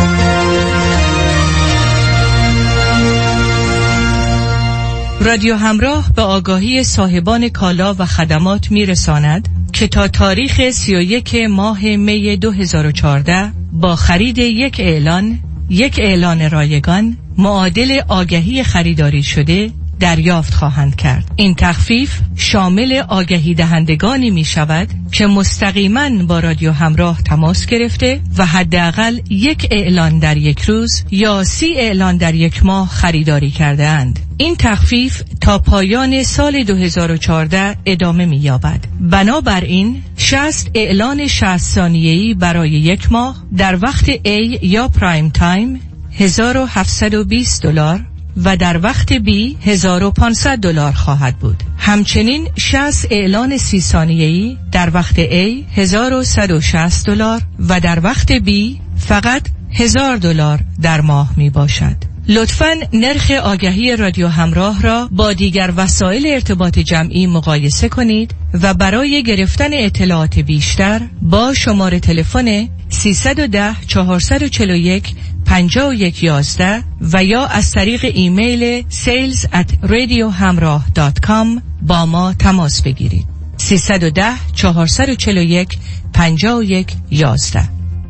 رادیو همراه به آگاهی صاحبان کالا و خدمات میرساند که تا تاریخ 31 ماه می 2014 با خرید یک اعلان رایگان معادل آگهی خریداری شده دریافت خواهند کرد. این تخفیف شامل آگهی دهندگانی می شود که مستقیما با رادیو همراه تماس گرفته و حداقل یک اعلان در یک روز یا 30 اعلان در یک ماه خریداری کرده اند. این تخفیف تا پایان سال 2014 ادامه می یابد. بنابراین 60 اعلان 60 ثانیه‌ای برای یک ماه در وقت A یا پرایم تایم $1,720 و در وقت B $1,500 خواهد بود. همچنین 60 اعلان 30 ثانیه‌ای در وقت A $1,160 و در وقت B فقط $1,000 در ماه می باشد. لطفاً نرخ آگهی رادیو همراه را با دیگر وسایل ارتباط جمعی مقایسه کنید و برای گرفتن اطلاعات بیشتر با شماره تلفن 310 441 5111 و یا از طریق ایمیل sales@radiohamrah.com با ما تماس بگیرید. 310 441 5111.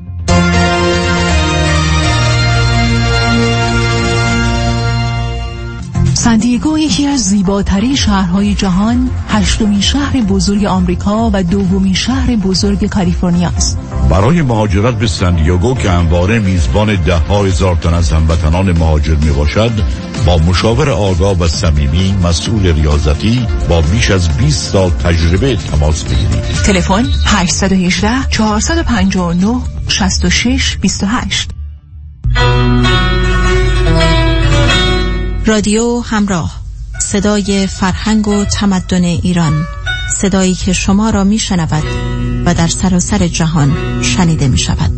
سان‌دیگو یکی از زیباترین شهرهای جهان، 8مین شهر بزرگ آمریکا و 2مین شهر بزرگ کالیفرنیا است. برای مهاجرت به سان‌دیگو که همواره میزبان 10,000 تن از هموطنان مهاجر میباشد، با مشاور آگاه و صمیمی مسئول ریاضتی با بیش از 20 سال تجربه تماس بگیرید. تلفن 818 459 6628. رادیو همراه، صدای فرهنگ و تمدن ایران، صدایی که شما را می شنود و در سراسر جهان شنیده می شود.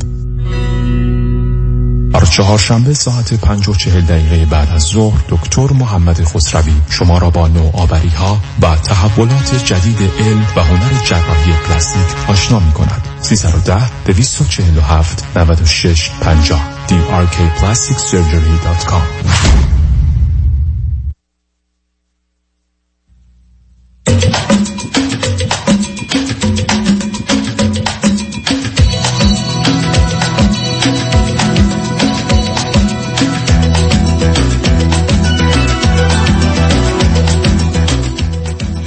هر چهارشنبه ساعت 5:40 بعد از ظهر دکتر محمد خسروی شما را با نوآوری‌ها و تحولات جدید علم و هنر جراحی پلاستیک آشنا می کند. 310-247-9650 drkplasticsurgery.com.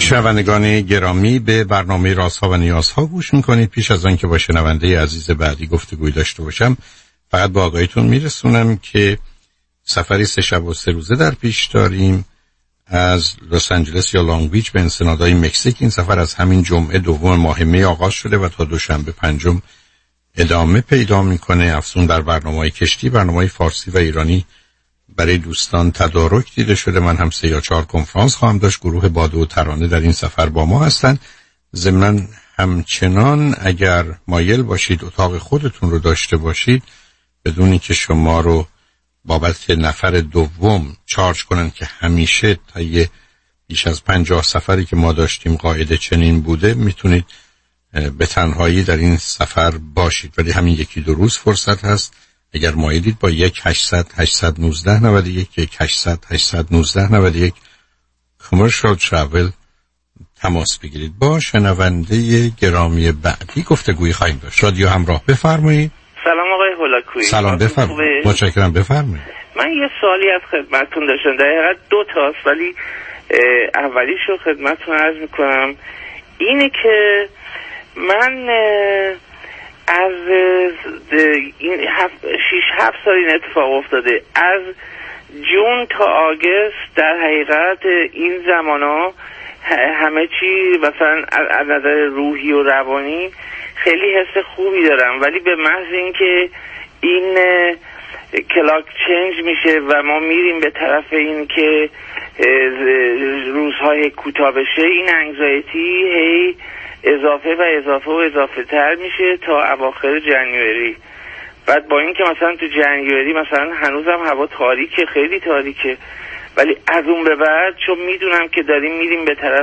شنوندگان گرامی، به برنامه رازها و نیازها گوش میکنید. پیش از آن که با شنونده عزیز بعدی گفتگوی داشته باشم، فقط با آگاهیتون میرسونم که سفری 3 شب و 3 روزه در پیش داریم از لس آنجلس یا لانگ بیچ به انسنادهای مکزیک. این سفر از همین جمعه 2 ماه می آغاز شده و تا دوشنبه 5 ادامه پیدا میکنه. افزون در برنامه‌های کشتی، برنامه‌های فارسی و ایرانی برای دوستان تدارک دیده شده. من هم 3 یا 4 کنفرانس خواهم داشت. گروه باده و ترانه در این سفر با ما هستن. ضمن همچنان اگر مایل باشید اتاق خودتون رو داشته باشید بدونی که شما رو بابت نفر دوم چارج کنن که همیشه تا بیش از 50 سفری که ما داشتیم قاعده چنین بوده، میتونید به تنهایی در این سفر باشید، ولی همین 1-2 روز فرصت هست. اگر مایلید با 1-800-819-91 1-800-819-91 کامرشال ترافل تماس بگیرید. با شنونده گرامی بعدی گفتگویی خواهیم داشت. رادیو همراه، بفرمایید. سلام آقای هولاکویی. سلام، بفرمایید. متشکرم، بفرمایید. من یه سوالی از خدمتتون داشتم، در حقیقت 2 تاست، ولی اولیشو خدمتتون عرض میکنم. اینه که من از این 6-7 سال این اتفاق افتاده. از جون تا آگست در حقیقت این زمانا همه چی مثلا از نظر روحی و روانی خیلی حس خوبی دارم، ولی به محض اینکه این کلاک چنج میشه و ما میریم به طرف این که روزهای کوتاه بشه، این انگزایتی هی اضافه تر میشه تا اواخر جنیوری. بعد با این که مثلا تو جنیوری مثلا هنوزم هوا تاریکه، خیلی تاریکه، ولی از اون به بعد چون میدونم که داریم میریم به طرف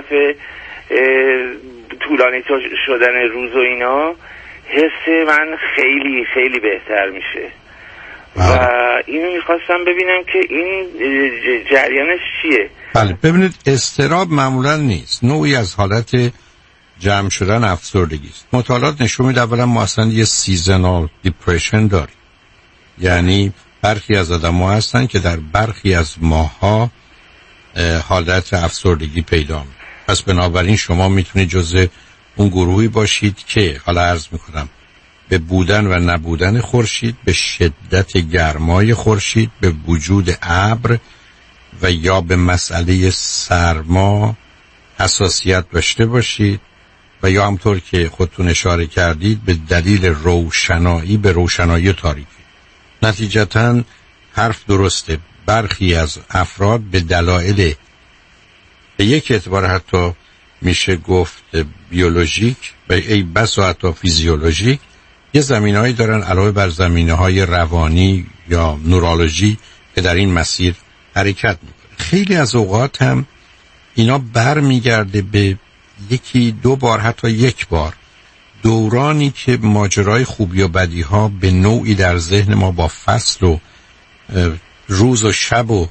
طولانی شدن روز و اینا، حس من خیلی خیلی بهتر میشه. و اینو میخواستم ببینم که این جریانش چیه. بله، ببینید اضطراب معمولا نیست، نوعی از حالت جمع شدن افسردگی است. مطالعات نشون میده اولا ما اصلا یه سیزنال دیپرشن داریم، یعنی برخی از آدم‌ها هستن که در برخی از ماه‌ها حالت افسردگی پیدا می‌کنه. پس بنابراین شما میتونید جزء اون گروهی باشید که حالا عرض میکنم به بودن و نبودن خورشید، به شدت گرمای خورشید، به وجود ابر و یا به مسئله سرما حساسیت داشته باشید و یا همطور که خودتون اشاره کردید به دلیل روشنایی به روشنایی تاریکی. نتیجتاً حرف درسته، برخی از افراد به دلایل به یک اعتبار حتی میشه گفت بیولوژیک و ای بس و حتی فیزیولوژیک یه زمینه‌هایی دارن علاوه بر زمینه‌های روانی یا نورولوژی که در این مسیر حرکت میکنه. خیلی از اوقات هم اینا بر میگرده به 1-2 بار حتی 1 بار دورانی که ماجرای خوبی و بدی ها به نوعی در ذهن ما با فصل و روز و شب و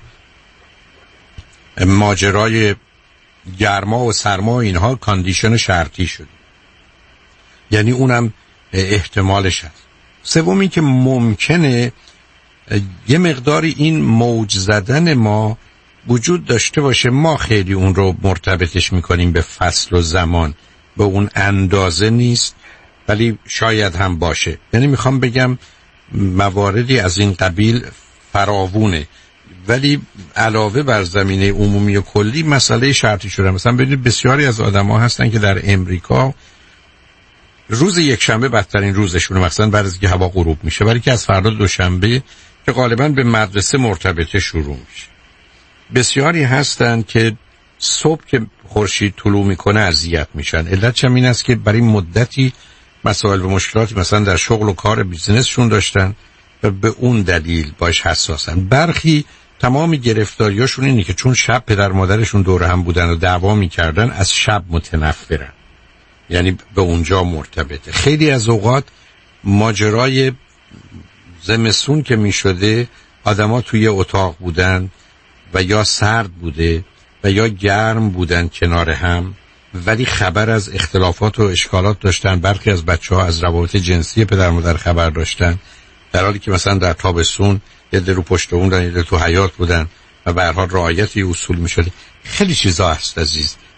ماجرای گرما و سرما و اینها کاندیشن شرطی شده، یعنی اونم احتمالش هست. سومی که ممکنه یه مقداری این موج زدن ما وجود داشته باشه، ما خیلی اون رو مرتبطش میکنیم به فصل و زمان، به اون اندازه نیست ولی شاید هم باشه. یعنی میخوام بگم مواردی از این قبیل فراوونه، ولی علاوه بر زمینه عمومی و کلی مسئله شرطی شده. مثلا ببینید بسیاری از آدم‌ها هستن که در امریکا روز یکشنبه بدترین روزشونه، مثلا بعد از اینکه هوا غروب میشه، ولی که از فردا دوشنبه که غالبا به مدرسه مرتبطه شروع میشه. بسیاری هستن که صبح که خورشید طلوع میکنه اذیت میشن. علتش هم این است که برای مدتی مسائل و مشکلاتی مثلا در شغل و کار بیزنسشون داشتن و به اون دلیل باش حساسن. برخی تمام گرفتاریاشون اینه که چون شب پدر مادرشون دور هم بودن و دعوا میکردن از شب متنفرن، یعنی به اونجا مرتبطه. خیلی از اوقات ماجرای زمستون که میشده آدما توی اتاق بودن و یا سرد بوده و یا گرم بودن کنار هم، ولی خبر از اختلافات و اشکالات داشتن. برخی از بچه‌ها از روابط جنسی پدر مادر خبر داشتن، در حالی که مثلا در تابستون یه در رو پشت اون یه در تو حیاط بودن و به هر حال رعایت اصول می‌شد. خیلی چیزا هست عزیز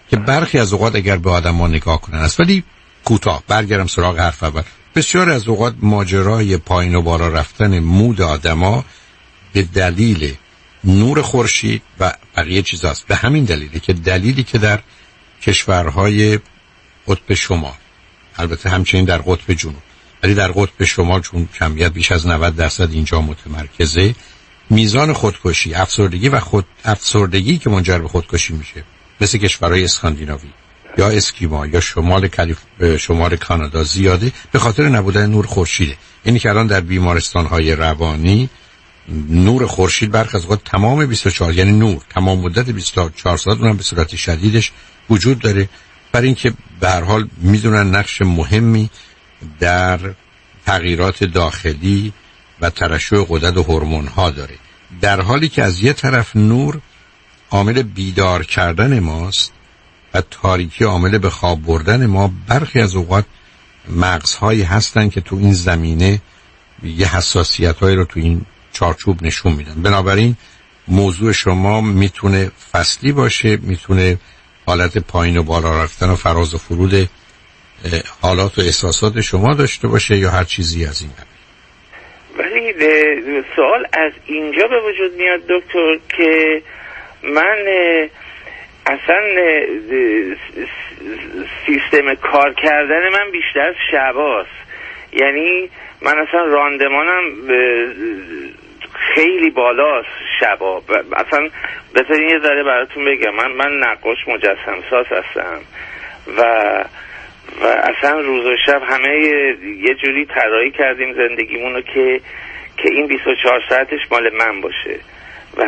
که برخی از اوقات اگر به آدم ها نگاه کنن است. ولی کوتاه برگردم سراغ حرف اول، بسیار از اوقات ماجرای پایین و بالا رفتن مود آدما به دلیل نور خورشید و بقیه چیزاست. به همین دلیله که دلیلی که در کشورهای قطب شمال، البته همچنین در قطب جنوب، ولی در قطب شمال چون جمعیت بیش از 90% اینجا متمرکزه، میزان خودکشی، افسردگی و افسردگی که منجر به خودکشی میشه، مثل کشورهای اسکاندیناوی یا اسکیما یا شمال کانادا زیاده، به خاطر نبودن نور خورشیده. اینی که الان در بیمارستان‌های روانی نور خورشید برخی از اوقات تمام 24، یعنی نور تمام مدت 24 ساعت اونم به صورت شدیدش وجود داره، برای اینکه به هر حال میدونن نقش مهمی در تغییرات داخلی و ترشح غدد و هورمون‌ها داره، در حالی که از یه طرف نور عامل بیدار کردن ماست و تاریکی عامل به خواب بردن ما. برخی از اوقات مغزهایی هستن که تو این زمینه یه حساسیت‌هایی رو تو این چارچوب نشون میدن. بنابراین موضوع شما میتونه فصلی باشه، میتونه حالت پایین و بالا رفتن و فراز و فرود حالات و احساسات شما داشته باشه یا هر چیزی از این قبیل. ولی سوال از اینجا به وجود میاد دکتر که من اصلا سیستم کار کردن من بیشتر شباست، یعنی من اصلا راندمانم خیلی بالاست شبا. اصلا بذارین یه ذره براتون بگم، من نقاش مجسم ساز هستم و اصلا روز و شب همه یه جوری طراحی کردیم زندگیمونو که این 24 ساعتش مال من باشه و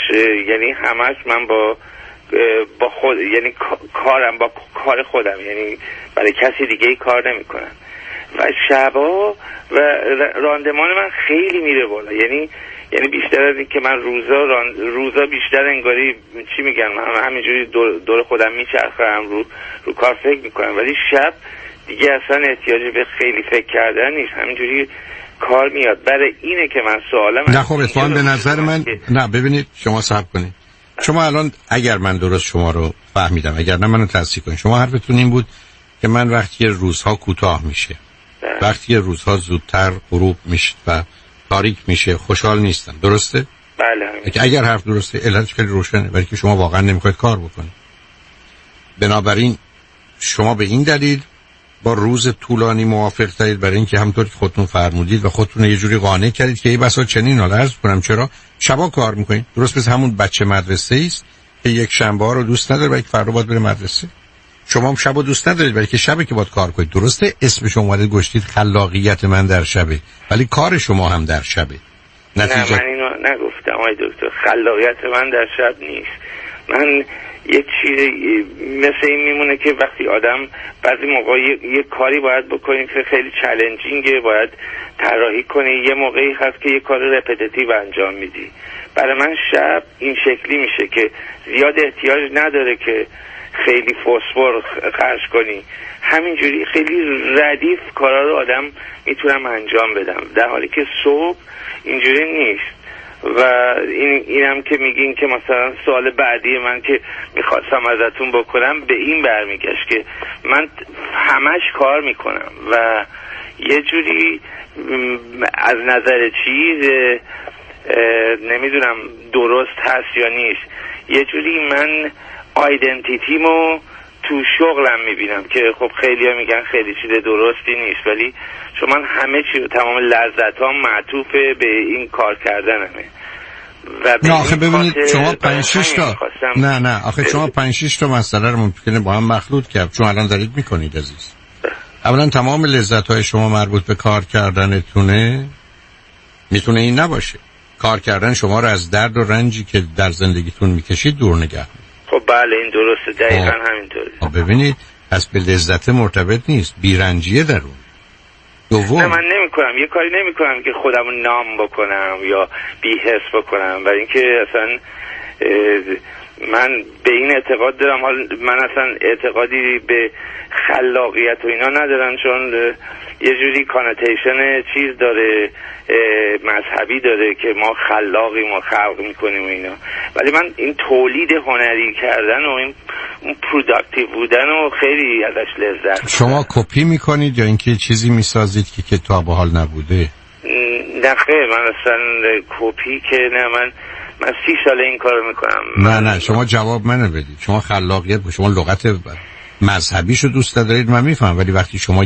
همش من با خود، یعنی کارم با کار خودم، یعنی برای کسی دیگه ای کار نمی کنم و شبا و راندمان من خیلی میره بالا، یعنی بیشتر از این که من روزا بیشتر انگاری چی میگن، من همینجوری دور خودم میچرخم، رو کار فکر میکنم، ولی شب دیگه اصلا احتیاجی به خیلی فکر کردن نیست، همینجوری کار میاد. برای اینه که من سوالم نه خب اتفاقا به نظر من نه، ببینید شما صبر کنید، شما الان اگر من درست شما رو فهمیدم، اگر نه منو تصحیح کنید، شما حرفتون این بود که من وقتی روزها کوتاه میشه، وقتی روزها زودتر غروب میشه و تاریک میشه خوشحال نیستم، درسته؟ بله. اگر حرف درسته علتش خیلی روشنه، ولی که شما واقعا نمیخواید کار بکنید. بنابراین شما به این دلیل با روز طولانی موافق تایید، برای اینکه همونطور که خودتون فرمودید و خودتون یه جوری قانع کردید که ای بسا چنین حالا عرض کنم چرا شبا کار میکنید، درست مثل همون بچه مدرسه است که یک شنبه ها رو دوست نداره و یک فردا باید بره مدرسه. شما هم شبا دوست ندارید ولی که شبه که باید کار کنید، درسته اسمش اومده گشتید خلاقیت من در شبه، ولی کار شما هم در شبه. نتیجه نه من اینو نگفتم آقای دکتر، خلاقیت من در شب نیست. من یه چیزی مثل این میمونه که وقتی آدم بعضی موقع یه کاری باید بکنیم که خیلی چالنجینگه، باید طراحی کنی، یه موقعی هست که یه کار رپتیتیو انجام میدی. برای من شب این شکلی میشه که زیاد احتیاج نداره که خیلی فسفر خرج کنی، همینجوری خیلی ردیف کارا رو آدم میتونم انجام بدم، در حالی که صبح اینجوری نیست. و اینم که میگین که مثلا سوال بعدی من که میخواستم ازتون بکنم به این برمیگشت که من همش کار میکنم و یه جوری از نظر چیز نمیدونم درست هست یا نیست، یه جوری من آیدنتیتیمو تو شغلم میبینم که خب خیلی ها میگن خیلی چیز درستی نیست، ولی چون من همه چی تمام لذتام معطوف به این کار کردنمه. نه آخه ببینید شما 5-6 تا نه آخه شما 5-6 تا مسئله رو ممکنه با هم مخلوط کرد، چون الان دارید میکنید عزیز. اولا تمام لذت‌های شما مربوط به کار کردنتونه، میتونه این نباشه. کار کردن شما رو از درد و رنجی که در زندگیتون میکشید دور نگه. خب بله این درسته، دقیقاً همینطوره. ببینید از به لذت مرتبط نیست، بیرنجیه در اون. نه من نمی‌کنم، یه کاری نمی‌کنم که خودمو نام بکنم یا بی‌حس بکنم، برای اینکه اصلا من به این اعتقاد دارم، حال من اصلا اعتقادی به خلاقیت و اینا ندارم، چون یه جوری کانوتیشن چیز داره، مذهبی داره که ما خلاقیم و خلق میکنیم و اینا، ولی من این تولید هنری کردن و این اون پروداکتیو بودن و خیلی ازش لذت. شما کپی میکنید یا اینکه چیزی میسازید که تا به حال نبوده؟ نه خیر، من اصلا کپی که نه، من 30 ساله این کارو میکنم. نه شما جواب منو بدید. شما خلاقیت، شما لغت مذهبیشو دوست دارید، من میفهم، ولی وقتی شما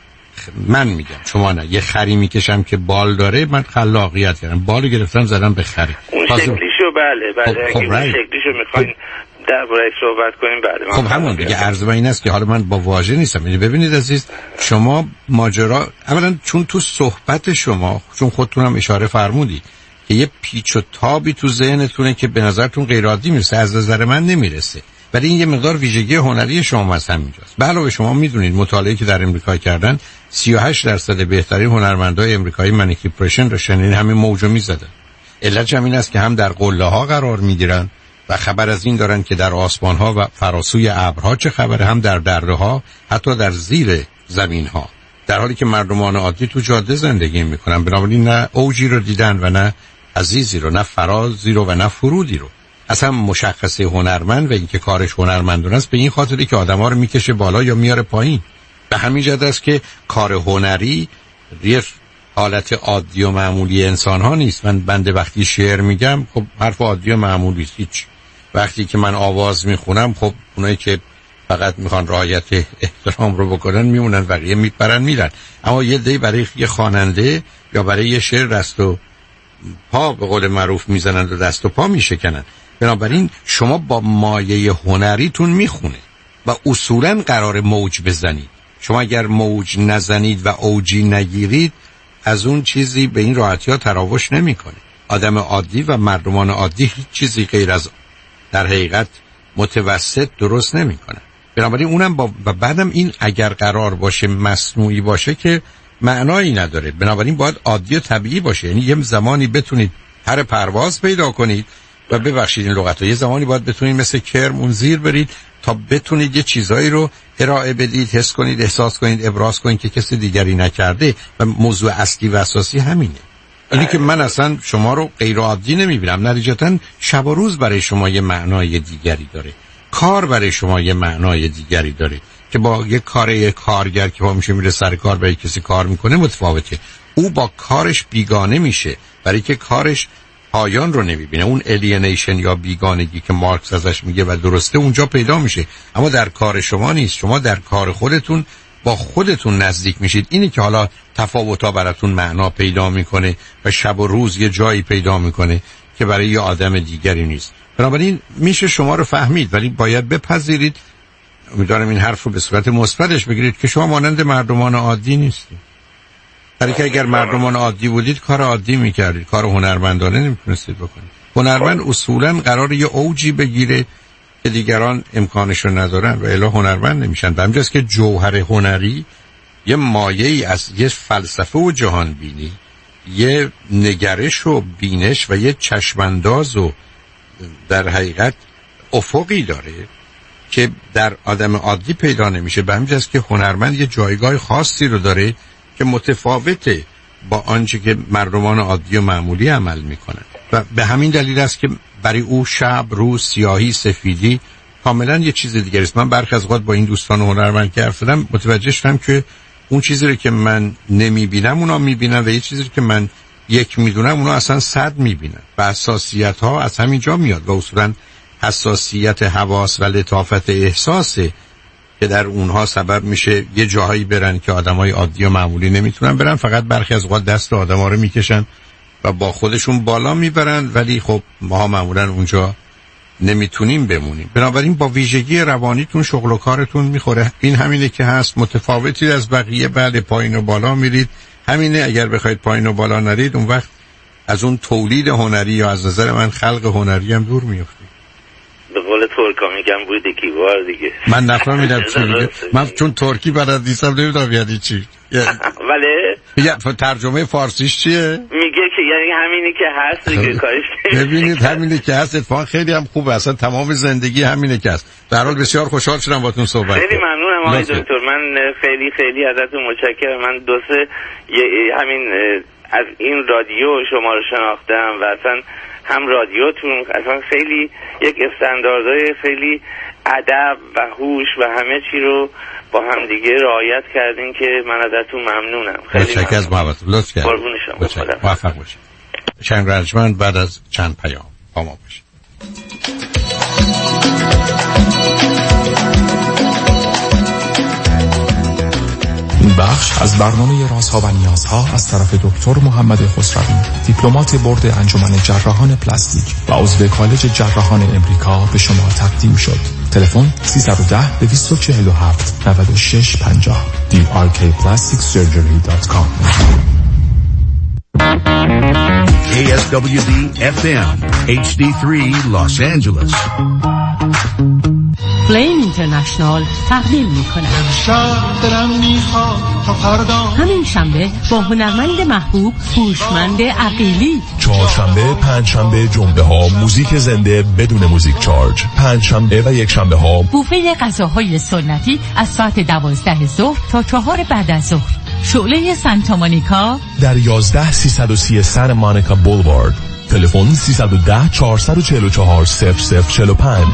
من میگم شما نه، یه خری میکشم که بال داره، من خلاقیت کردم، بالو گرفتم زدم به خری. اون شکلیشو بله خب اگه شکلیشو میخواین درباره صحبت کنیم بعد. خب همون دیگه، عرض من این است که حالا من با واژه نیستم. ببینید عزیز، شما ماجرا اولا چون تو صحبت شما، چون خودتون هم اشاره فرمودید که یه پیچ و تابی تو ذهنتونه که به نظرتون غیر عادی میرسه، از نظر من نمیرسه، ولی این یه مقدار ویژگی هنری شما از همینجاست. به علاوه شما میدونید مطالعه‌ای که در امریکا کردن 38% بهترین هنرمندای امریکایی منیکیپریشن داشتن، این همین موجو میزدن. علت همین است که هم در قله‌ها قرار میگیرن و خبر از این دارن که در آسمان‌ها و فراسوی ابرها چه خبره، هم در دره‌ها، حتی در زیر زمین‌ها، در حالی که مردمان عادی تو جاده زندگی میکنن. بنابراین نه اوجی رو دیدن و نه عزیزی رو، نه فرازی رو و نه فرودی رو. اصلا مشخصه هنرمند و اینکه کارش هنرمندانه است به این خاطری که آدم‌ها رو میکشه بالا یا میاره پایین. به همین جهت است که کار هنری یه حالت عادی و معمولی انسان‌ها نیست. من بنده وقتی شعر میگم خب حرف عادی و معمولی است، هیچ. وقتی که من آواز میخونم خب اونایی که فقط میخوان رعایت احترام رو بکنن میمونن، بقیه میپرن میرن. اما یه دی برای یه خواننده یا برای یه شعر دست و پا به قول معروف میزنن و دست و پا میشکنن. بنابراین شما با مایه هنریتون میخونه و اصولا قرار موج بزنید. شما اگر موج نزنید و اوجی نگیرید، از اون چیزی به این راحتی ها تراوش نمیکنه. آدم عادی و مردمان عادی هیچ چیزی غیر از در حقیقت متوسط درست نمیکنه. بنابراین اونم و بعدم این اگر قرار باشه مصنوعی باشه که معنایی نداره. بنابراین باید عادی و طبیعی باشه. یعنی یه زمانی بتونید هر پرواز پیدا کنید و ببخشید این لغت رو، یه زمانی باید بتونید مثل کرم اون زیر برید تا بتونید یه چیزایی رو ارائه بدید، حس کنید، احساس کنید، ابراز کنید که کسی دیگری نکرده. و موضوع اصلی و اساسی همینه. اینی که من اصلا شما رو غیر عادی نمیبینم، نتیجتاً شب و روز برای شما یه معنای دیگری داره، کار برای شما یه معنای دیگری داره که با یه کارگر که با میشه میره سر کار برای کسی کار میکنه متفاوته. او با کارش بیگانه میشه برای که کارش پایان رو نمیبینه. اون الینیشن یا بیگانگی که مارکس ازش میگه و درسته اونجا پیدا میشه، اما در کار شما نیست. شما در کار خودتون با خودتون نزدیک میشید. اینی که حالا تفاوت‌ها براتون معنا پیدا میکنه و شب و روز یه جایی پیدا میکنه که برای یه آدم دیگری نیست. بنابراین میشه شما رو فهمید، ولی باید بپذیرید، امیدوارم این حرف رو به صورت مثبتش بگیرید، که شما مانند مردمان عادی نیستید. برای که اگر مردمان عادی بودید کار عادی میکردید، کار هنرمندانه نمیتونستید بکنید. هنرمند اصولاً قرار یه اوجی بگیره که دیگران امکانشو ندارن و الا هنرمند نمیشن. به همینجاست که جوهر هنری یه مایه‌ای از یه فلسفه و جهان بینی، یه نگرش و بینش و یه چشمانداز و در حقیقت افقی داره که در آدم عادی پیدا نمیشه. به همینجاست که هنرمند یه جایگاه خاصی رو داره که متفاوته با آنچه که مردمان عادی و معمولی عمل میکنن و به همین دلیل است که برای او شب، روز، سیاهی، سفیدی کاملا یه چیز دیگه است. من برخی از اوقات با این دوستان هنرمند که حرف زدم متوجه شدم که اون چیزی رو که من نمیبینم اونا میبینن و یه چیزی رو که من یک میدونم اونا اصلا 100 میبینن و حساسیت ها از همین جا میاد و اصولا حساسیت حواس و لطافت احساسه که در اونها سبب میشه یه جاهایی برن که آدمای عادی و معمولی نمیتونن برن. فقط برخی از اوقات دست آدما رو میکشن و با خودشون بالا میبرن، ولی خب ما معمولا اونجا نمیتونیم بمونیم. بنابراین با ویژگی روانیتون شغل و کارتون میخوره. این همینه که هست، متفاوتی از بقیه. بعد پایین و بالا میرید، همینه. اگر بخواید پایین و بالا نرید اون وقت از اون تولید هنری یا از نظر من خلق هنری هم دور میافتید. به قول ترکا میگم بوده کیوار دیگه. من نفهمیدم چی میگه. من چون ترکی بلد نیستم نمیدونم یعنی چی. ولی ترجمه فارسیش چیه؟ میگه که یعنی همینی که هست دیگه کارش. ببینید همینی که هست اتفاقا خیلی هم خوبه، اصلا تمام زندگی همینه که هست. در حال بسیار خوشحال شدم باهاتون صحبت کردم. خیلی ممنونم آقای دکتر، من خیلی ازتون متشکرم. من همین از این رادیو شما رو شناختم و اصلا هم رادیوتون اصلا خیلی یک استانداردهای خیلی ادب و هوش و همه چی رو با هم دیگه رعایت کردین که من ازتون ممنونم. خیلی متشکرم از محبت. لطف کردید. قربون شما. موفق باشید. شنگ رجمند بعد از چند پیام با ما باشید. این بخش از برنامه رازها و نیازها از طرف دکتر محمد خسروی، دیپلمات برد انجمن جراحان پلاستیک و عضو کالج جراحان امریکا به شما تقدیم شد. تلفن 310-247-9650 drkplasticsurgery.com. KSWB FM HD3 Los Angeles. فلیم اینترنشنال تقدیم می‌کند. همین شنبه با هنرمند محبوب هوشمند عقیلی، چهارشنبه، پنجشنبه، جمعه ها موزیک زنده بدون موزیک چارج، پنجشنبه و یکشنبه ها بوفه غذاهای سنتی از ساعت 12 ظهر تا 4 بعد از ظهر. شعله سانتا مونیکا در 11330 سان مونیکا بولوارد. تلفن 310-444-0045.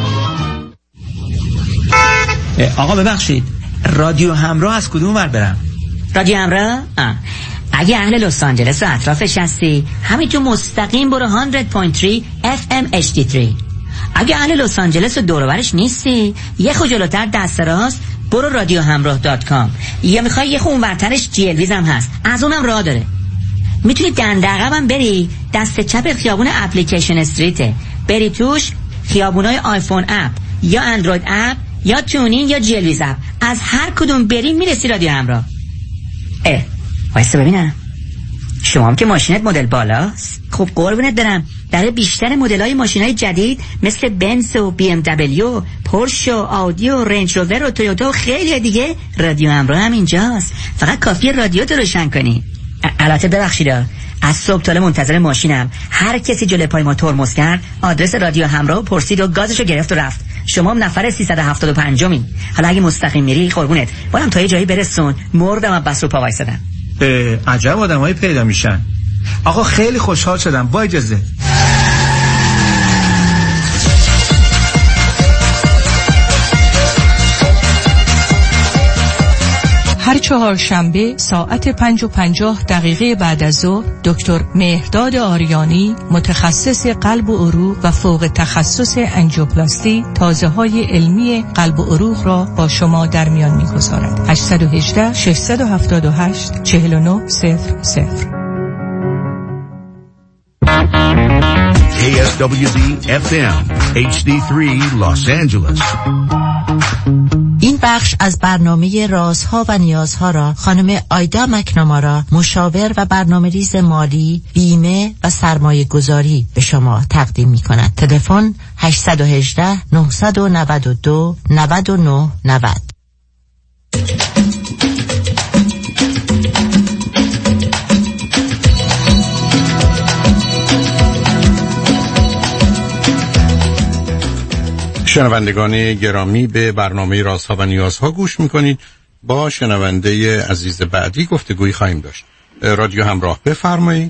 آقا ببخشید، رادیو همراه از کدوم ور برم؟ رادیو همراه؟ اگه اهل لس آنجلس و اطرافش هستی همینجا مستقیم برو 100.3 FM HD3. اگه اهل لس آنجلس و دور و برش نیستی یه خو جلوتر دست راست برو رادیو همراه.com، یا میخوای یه خو اونورترش GLVز هم هست، از اونم راه داره. میتونی دندقم بری دست چپ خیابون اپلیکیشن استریته، بری توش خیابونای آیفون اپ یا اندروید اپ یا تونین یا GLVز اپ، از هر کدوم بری میرسی رادیو همراه. وایسا ببینم، شما هم که ماشینت مدل بالاست. خب قربونت برم، در بیشتر مدل‌های ماشین‌های جدید مثل بنز و BMW، پورش و آودی و رنج روور و تویوتا و خیلی دیگه رادیو همراه هم اینجاست. فقط کافیه رادیو تو روشن کنی. البته ببخشید از صبح تا منتظر ماشینم، هر کسی جلوی پای ما ترمز کرد آدرس رادیو همراه پرسید و گازشو گرفت و رفت. شما هم نفر 375مین. حالا اگه مستقیم میری قربونت برام تا یه جایی برسون، مردم بس رو پا وایسادم. عجب آدمایی پیدا میشن. آقا خیلی خوشحال شدم. با اجازه. هر چهارشنبه ساعت 5:50 بعد از ظهر دکتر مهرداد آریانی، متخصص قلب و عروق و فوق تخصص انژیوپلاستی، تازه‌های علمی قلب و عروق را با شما در میان می‌گذارد. 818-678-4900. KSWB FM HD3 Los Angeles. این بخش از برنامه رازها و نیازها را خانم آیدا مکنامارا، مشاور و برنامه‌ریز مالی، بیمه و سرمایه گذاری به شما تقدیم می کند. تلفن 818-992-9990. شنوندگان گرامی، به برنامه رازها و نیازها گوش میکنید. با شنونده عزیز بعدی گفتگویی خواهیم داشت. رادیو همراه، بفرمایید.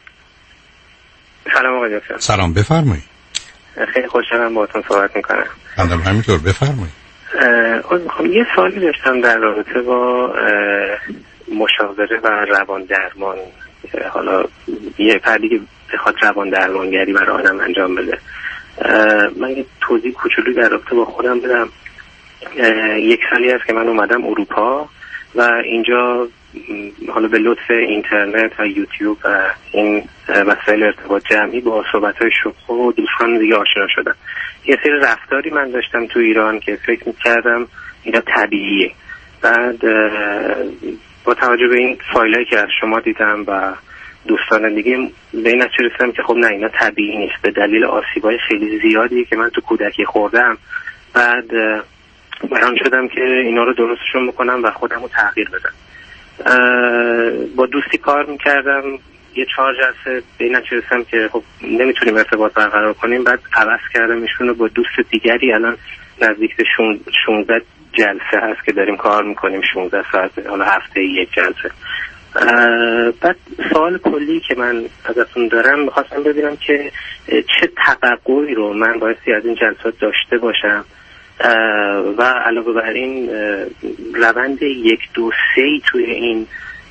سلام آقای دکتر. سلام، بفرمایید. خیلی خوشحالم باهاتون صحبت میکنم. بنده همینطور، بفرمایید. یه سوالی داشتم در رابطه با مشاوره و روان درمان. حالا یه فردی که بخواد روان درمانگری برای آدم انجام بده، من یه توضیح کوچولویی در رابطه با خودم بدم. 1 سالی است که من اومدم اروپا و اینجا حالا به لطف اینترنت و یوتیوب و این وسایل ارتباط جمعی با صحبت‌های شوخ و دوستان دیگه آشنا شدم. یه سری رفتاری من داشتم تو ایران که فکر می‌کردم اینا طبیعیه. بعد با توجه به این فایلایی که از شما دیدم و دوستان دیگه به این نتیجه رسیدم که خب نه، اینا طبیعی نیست، به دلیل آسیبای خیلی زیادی که من تو کودکی خوردم. بعد برام شدم که اینا رو درستشون بکنم و خودم رو تغییر بدم. با دوستی کار میکردم، یه 4 جلسه به این نتیجه رسیدم که خب نمیتونیم ارتباط برقرار کنیم. بعد عوض کردم ایشون رو با دوست دیگری. الان نزدیک به 16 جلسه هست که داریم کار میکنیم، 16 ساعت، حالا هفته 1 جلسه. بعد سوال کلی که من ازتون دارم، میخواستم ببینم که چه توقعی رو من بایستی از این جلسات داشته باشم و علاوه بر این روند 1 2 3 توی این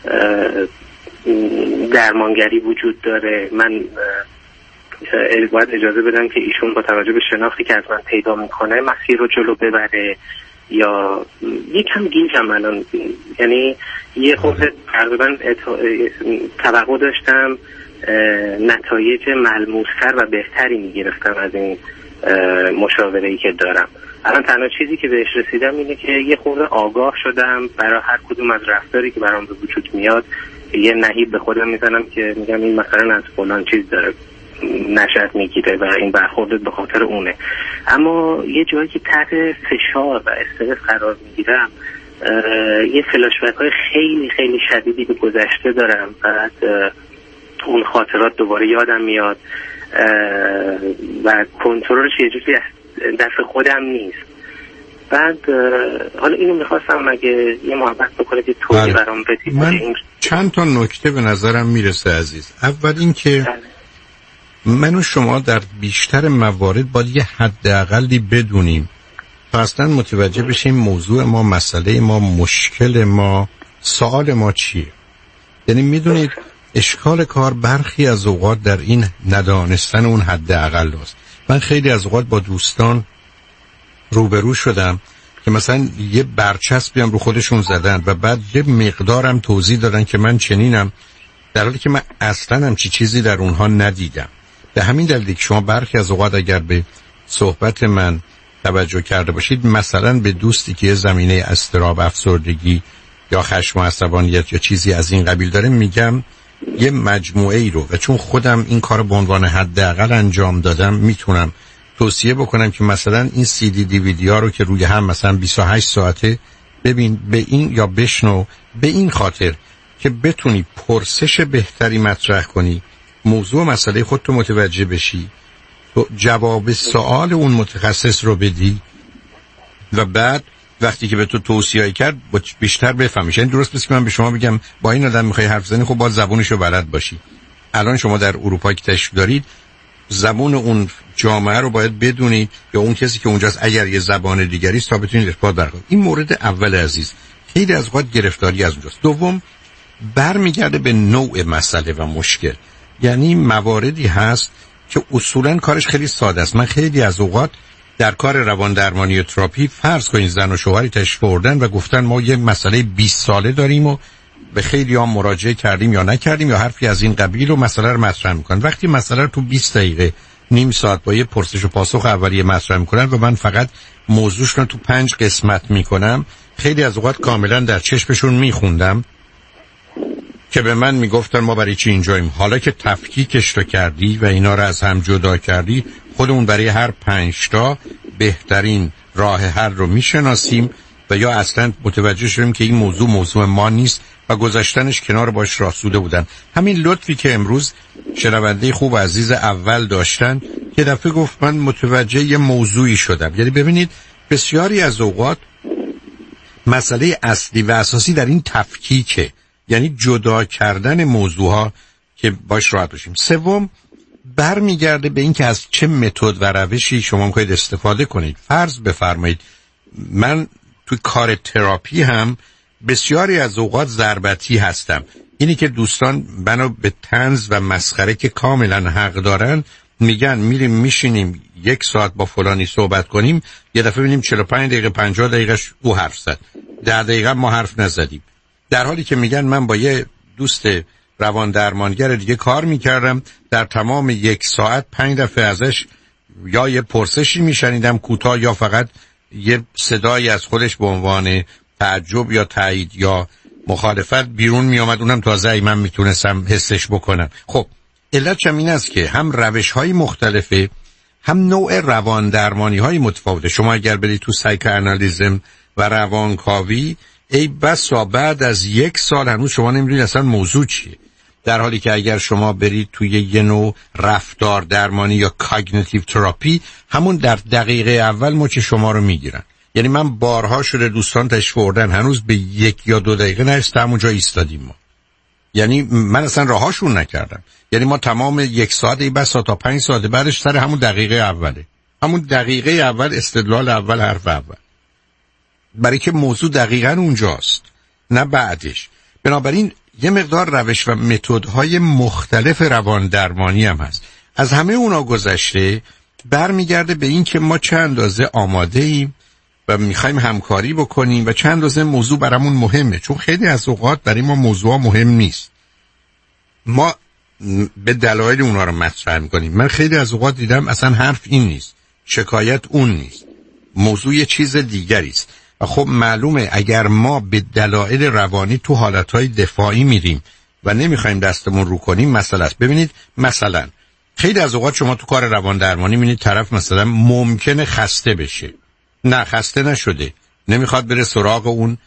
درمانگری وجود داره. من باید اجازه بدم که ایشون با توجه به شناختی که از من پیدا میکنه مسیر رو جلو ببره یا یکم گیجم الان، یعنی یه خورده تقریبا توقع داشتم نتایج ملموس‌تر و بهتری میگرفتم از این مشاوره‌ای که دارم. الان تنها چیزی که بهش رسیدم اینه که یه خورده آگاه شدم برای هر کدوم از رفتاری که برام به وجود میاد یه نهیب به خودم میزنم که میگم این مثلا از فلان چیز داره نشأت میگیره و این برخوردت به خاطر اونه. اما یه جایی که تحت فشار و استرس قرار میگیرم یه فلاشبک های خیلی خیلی شدیدی به گذشته دارم. بعد اون خاطرات دوباره یادم میاد و کنترلش یه جوری دست خودم نیست. بعد حالا اینو میخواستم اگه یه محبت بکنه که توضیح برام بدید. من چند تا نکته به نظرم میرسه عزیز. اول این که من و شما در بیشتر موارد باید یه حداقلی بدونیم تا اصلا متوجه بشیم موضوع ما، مسئله ما، مشکل ما، سوال ما چیه. یعنی میدونید اشکال کار برخی از اوقات در این ندانستن اون حداقل است. من خیلی از اوقات با دوستان روبرو شدم که مثلا یه برچسبی هم رو خودشون زدن و بعد یه مقدارم توضیح دادن که من چنینم، در حالی که من اصلا هم چیزی در اونها ندیدم. به همین دلیل که شما برخی از اوقات اگر به صحبت من توجه کرده باشید، مثلا به دوستی که زمینه اضطراب، افسردگی یا خشم و عصبانیت یا چیزی از این قبیل داره، میگم یه مجموعه ای رو، و چون خودم این کار به عنوان حداقل انجام دادم میتونم توصیه بکنم که مثلا این CD DVD ها رو که روی هم مثلا 28 ساعته ببین، به این یا بشنو، به این خاطر که بتونی پرسش بهتری مطرح کنی، موضوع مسئله خودتو متوجه بشی، تو جواب سوال اون متخصص رو بدی و بعد وقتی که به تو توصیه کرد بیشتر بفهمیش. یعنی درست بس که من به شما بگم با این آدم میخوای حرف بزنی، خب باید زبونشو بلد باشی. الان شما در اروپا که تشریف دارید، زبون اون جامعه رو باید بدونید یا اون کسی که اونجاست اگر یه زبان دیگری است تا بتونید ارتباط برقرار. این مورد اول عزیز. خیلی از اوقات گرفتاری از اونجاست. دوم، برمیگرده به نوع مسئله و مشکل. یعنی مواردی هست که اصولاً کارش خیلی ساده است. من خیلی از اوقات در کار روان درمانی و تراپی فرض کنید زن و شوهری تشریف آوردن و گفتن ما یک مسئله 20 ساله داریم و به خیلی ها مراجعه کردیم یا نکردیم یا حرفی از این قبیل و مسئله رو مطرح میکنن. وقتی مسئله رو تو 20 دقیقه نیم ساعت با یه پرسش و پاسخ اولیه مطرح میکنن و من فقط موضوعش رو تو 5 قسمت میکنم، خیلی از اوقات کاملا در چشمشون میخوندم که به من میگفتن ما برای چی اینجاییم. حالا که تفکیکش رو کردی و اینا رو از هم جدا کردی، خودمون برای هر 5 تا بهترین راه حل رو میشناسیم و یا اصلا متوجه شدیم که این موضوع ما نیست و گذاشتنش کنار باش راسوده بودن. همین لطفی که امروز شنونده خوب و عزیز اول داشتن که دفعه گفت من متوجه یه موضوعی شدم. یعنی ببینید بسیاری از اوقات مسئله اصلی و اساسی در این تفکیکه، یعنی جدا کردن موضوعها که باش راحت باشیم. سوم، برمیگرده به این که از چه متد و روشی شما میخواید استفاده کنید. فرض بفرمایید من توی کار تراپی هم بسیاری از اوقات ضربتی هستم. اینی که دوستان منو به طنز و مسخره که کاملا حق دارن میگن میریم میشینیم 1 ساعت با فلانی صحبت کنیم، یه دفعه ببینیم 45 دقیقه 50 دقیقهش او حرف زد، 10 دقیقه ما حرف نزدیم. در حالی که میگن من با یه دوست روان درمانگر دیگه کار میکردم، در تمام 1 ساعت 5 دفعه ازش یا یه پرسشی میشنیدم کوتاه یا فقط یه صدایی از خودش به عنوان تعجب یا تایید یا مخالفت بیرون میامد، اونم تازه من میتونستم حسش بکنم. خب علتش این است که هم روش‌های مختلفه، هم نوع روان درمانی های متفاوته. شما اگر برید تو سایکوآنالیزم و روانکاوی، ای بسا بعد از 1 سال هنوز شما نمیدونید اصلا موضوع چیه، در حالی که اگر شما برید توی یه نوع رفتار درمانی یا کاگنیتیو تراپی، همون در دقیقه اول مچ شما رو میگیرن. یعنی من بارها شده دوستان تشریف آوردن هنوز به 1 یا 2 دقیقه نرسیده همونجا ایستادیم ما. یعنی من اصلا راهاشون نکردم. یعنی ما تمام 1 ساعت بس تا 5 ساعت بعدش سر همون دقیقه اوله، همون دقیقه اول استدلال اول، حرف اول، برای که موضوع دقیقاً اونجاست نه بعدش. بنابراین یه مقدار روش و متدهای مختلف روان درمانی هم هست. از همه اونا گذشته برمیگرده به این که ما چه اندازه آماده ایم و میخوایم همکاری بکنیم و چند اندازه موضوع برامون مهمه. چون خیلی از اوقات برای ما موضوع مهم نیست، ما به دلایل اونا رو مطرح میکنیم. من خیلی از اوقات دیدم اصلا حرف این نیست، شکایت اون نیست، موضوع یه چیز دیگری است. و خب معلومه اگر ما به دلایل روانی تو حالتهای دفاعی میریم و نمیخوایم دستمون رو کنیم، مسئله است. ببینید مثلا خیلی از اوقات شما تو کار روان درمانی میبینید طرف مثلا ممکنه خسته بشه، نه خسته نشده، نمیخواد بره سراغ اون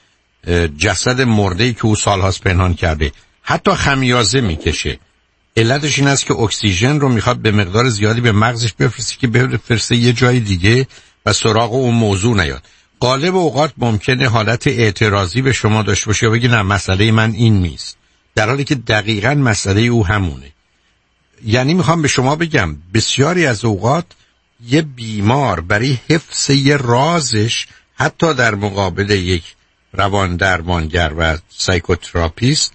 جسد مرده‌ای که او سالهاست پنهان کرده، حتی خمیازه میکشه. علتش این است که اکسیژن رو میخواد به مقدار زیادی به مغزش بفرسته که بفرسته یه جای دیگه و سراغ اون موضوع نیاد. غالب اوقات ممکنه حالت اعتراضی به شما داشته باشه و بگی نه مسئله من این نیست، در حالی که دقیقاً مسئله او همونه. یعنی میخوام به شما بگم بسیاری از اوقات یه بیمار برای حفظ یه رازش حتی در مقابل یک روان درمانگر و سایکوتراپیست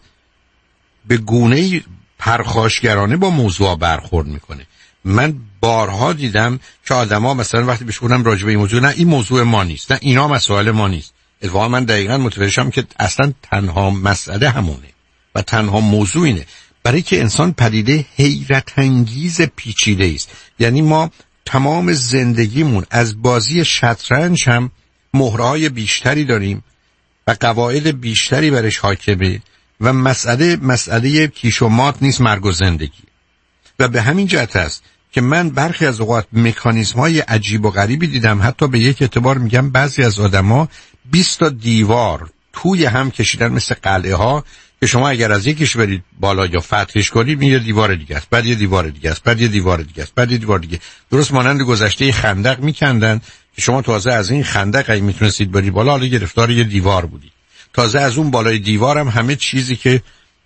به گونه‌ای پرخاشگرانه با موضوع برخورد میکنه. من بارها دیدم که آدما مثلا وقتی بهش گفتم راجع به این موضوع، نه این موضوع ما نیست، نه اینا مسائل ما نیست. اتفاقا من دقیقاً متوجه شدم که اصلا تنها مسئله همونه و تنها موضوع اینه، برای که انسان پدیده حیرت انگیز پیچیده است. یعنی ما تمام زندگیمون از بازی شطرنج هم مهرهای بیشتری داریم و قواعد بیشتری برش حاکمه و مسئله کیش و مات نیست، مرگ و زندگی. و به همین جهت است که من برخی از اوقات مکانیزم‌های عجیب و غریبی دیدم. حتی به یک اعتبار میگم بعضی از آدما 20 تا دیوار توی هم کشیدن مثل قلعه ها که شما اگر از یکیش برید بالا یا فتحش کنید یه دیوار دیگه است، بعد یه دیوار دیگه است، بعد یه دیوار دیگه است، بعد یه دیوار دیگه. درست مانند گذشته خندق میکندن که شما تازه از این خندق اگه میتونستید برید بالا، حالا گرفتار یه دیوار بودید. تازه از اون بالای دیوار هم همه چیزی که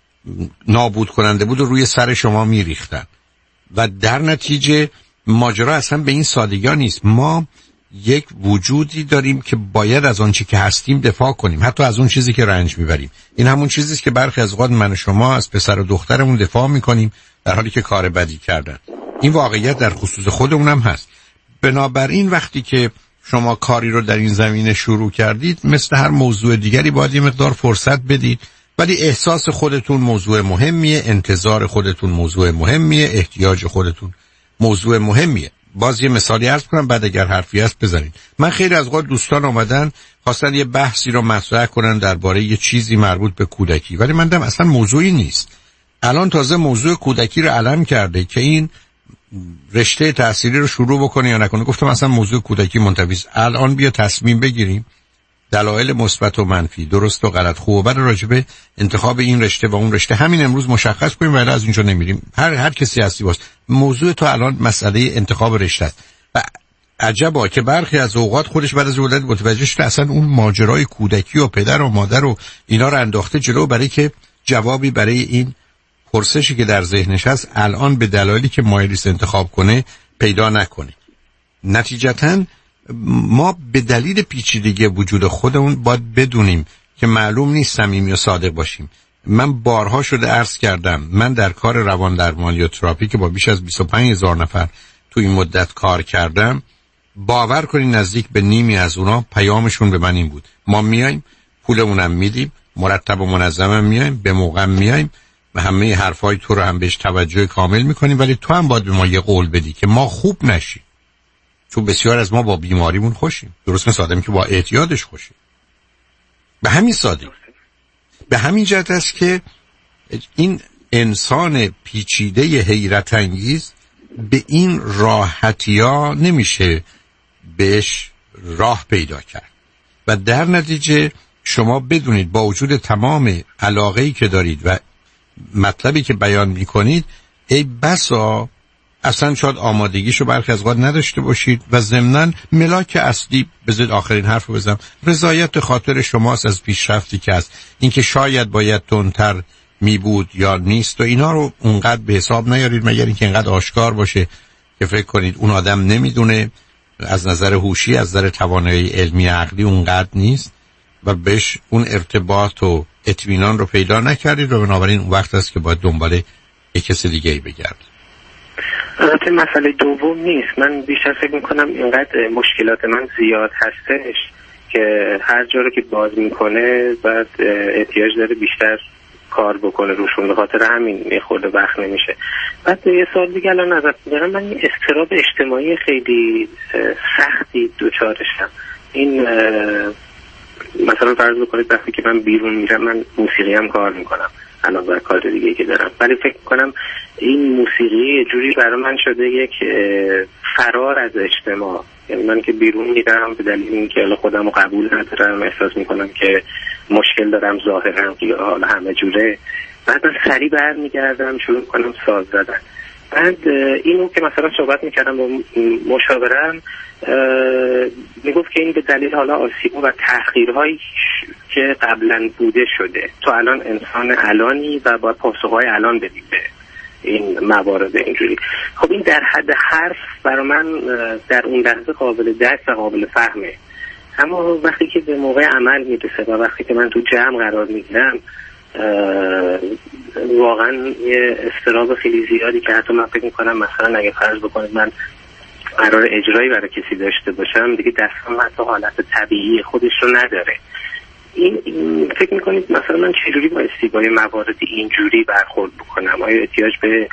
نابود کننده بود و روی سر شما میریختن و در نتیجه ماجرا اصلا به این سادگی نیست. ما یک وجودی داریم که باید از آن چیزی که هستیم دفاع کنیم، حتی از اون چیزی که رنج میبریم. این همون چیزی است که برخی از اوقات من و شما از پسر و دخترمون دفاع میکنیم در حالی که کار بدی کردن. این واقعیت در خصوص خودمون هم هست. بنابراین وقتی که شما کاری رو در این زمینه شروع کردید، مثل هر موضوع دیگری باید یه مقدار فرصت بدید، ولی احساس خودتون موضوع مهمیه، انتظار خودتون موضوع مهمیه، احتیاج خودتون موضوع مهمیه. باز یه مثالی عرض کنم بعد اگر حرفی هست بزنید. من خیلی از اوقات دوستان اومدن خواستن یه بحثی رو مطرح کنن درباره یه چیزی مربوط به کودکی، ولی من دیدم اصلا موضوعی نیست. الان تازه موضوع کودکی رو علم کرده که این رشته تحصیلی رو شروع بکنه یا نکنه. گفتم اصلا موضوع کودکی منتفی است. الان بیا تصمیم بگیریم دلایل مثبت و منفی، درست و غلط، خوب و بد راجبه انتخاب این رشته و اون رشته همین امروز مشخص کنیم، ولی از اینجا نمیریم. هر کسی هستی باشه. موضوع تو الان مسئله انتخاب رشته است. و عجبا که برخی از اوقات خودش بعد از ولادت متوجه شده اصلا اون ماجرای کودکی و پدر و مادر و اینا رو انداخته جلو، برای که جوابی برای این پرسشی که در ذهنش هست الان به دلایلی که مایلیست انتخاب کنه پیدا نکنه. نتیجتاً ما به دلیل پیچیدگی وجود خودمون باید بدونیم که معلوم نیست صمیمی یا صادق باشیم. من بارها شده عرض کردم، من در کار روان درمانی یا تراپی که با بیش از 25,000 نفر تو این مدت کار کردم، باور کنین نزدیک به نیمی از اونا پیامشون به من این بود: ما میایم، پولمونم میدیم، مرتب و منظمم میایم، به موقع میایم و همه حرفای تو رو هم بهش توجه کامل میکنیم، ولی تو هم باید به ما یه قول بدی که ما خوب نشیم. چون بسیار از ما با بیماریمون خوشیم، درست مثل آدمی که با اعتیادش خوشیم. به همین سادگی، به همین جهت است که این انسان پیچیده حیرت انگیز به این راحتی‌ها نمیشه بهش راه پیدا کرد و در نتیجه شما بدونید با وجود تمام علاقه‌ای که دارید و مطلبی که بیان میکنید، ای بسا اصلا شاید آمادگیشو برخی از اوقات نداشته باشید و ضمناً ملاک اصلی، بذارید آخرین حرف رو بزنم، رضایت خاطر شماست از پیشرفتی که هست. اینکه شاید باید تندتر می بود یا نیست و اینا رو اونقدر به حساب نیارید، مگر اینکه اینقدر آشکار باشه که فکر کنید اون آدم نمیدونه، از نظر هوشی، از نظر توانایی علمی عقلی اونقدر نیست و بهش اون ارتباط و اطمینان رو پیدا نکردید و بنابراین اون وقت است که باید دنبال یک کس دیگه ای بگردید. البته مسئله دوم نیست، من بیشتر فکر میکنم اینقدر مشکلات من زیاد هستش که هر جا رو که باز میکنه بعد احتیاج داره بیشتر کار بکنه روشون، به خاطر همین یه خورده وقت نمیشه. بعد یه سال دیگه الان ازت میگم، من یه اضطراب اجتماعی خیلی سختی دوچارشم. این مثلا فرض بکنید وقتی که من بیرون میرم، من موسیقی هم کار میکنم الان بر کار دیگه که دارم، ولی فکر کنم این موسیقی یه جوری برای من شده یک فرار از اجتماع. یعنی من که بیرون میرم به دلیل اینکه خودم رو قبول ندارم، احساس میکنم که مشکل دارم ظاهرم یا حالا همه جوره، بعد من سریع برمیگردم شروع میکنم ساز زدن. بعد اینو که مثلا صحبت میکردم با مشاورم، میگفت که این به دلیل حالا آسیب‌ها و تحقیرهایی که قبلا بوده شده، تو الان انسان الانی و با پاسخهای الان بدید به این موارد اینجوری. خب این در حد حرف برای من در اون لحظه قابل درک و قابل فهمه، اما وقتی که به موقع عمل میرسه و وقتی که من تو جمع قرار میگیرم، واقعا یه اضطراب خیلی زیادی که حتی من فکر میکنم مثلا اگه فرض بکنید من قرار اجرایی برای کسی داشته باشم، دیگه دستم حتی حالت طبیعی خودش رو نداره. این فکر میکنید مثلا من چجوری بایستی با موارد اینجوری برخورد بکنم؟ آیا احتیاج به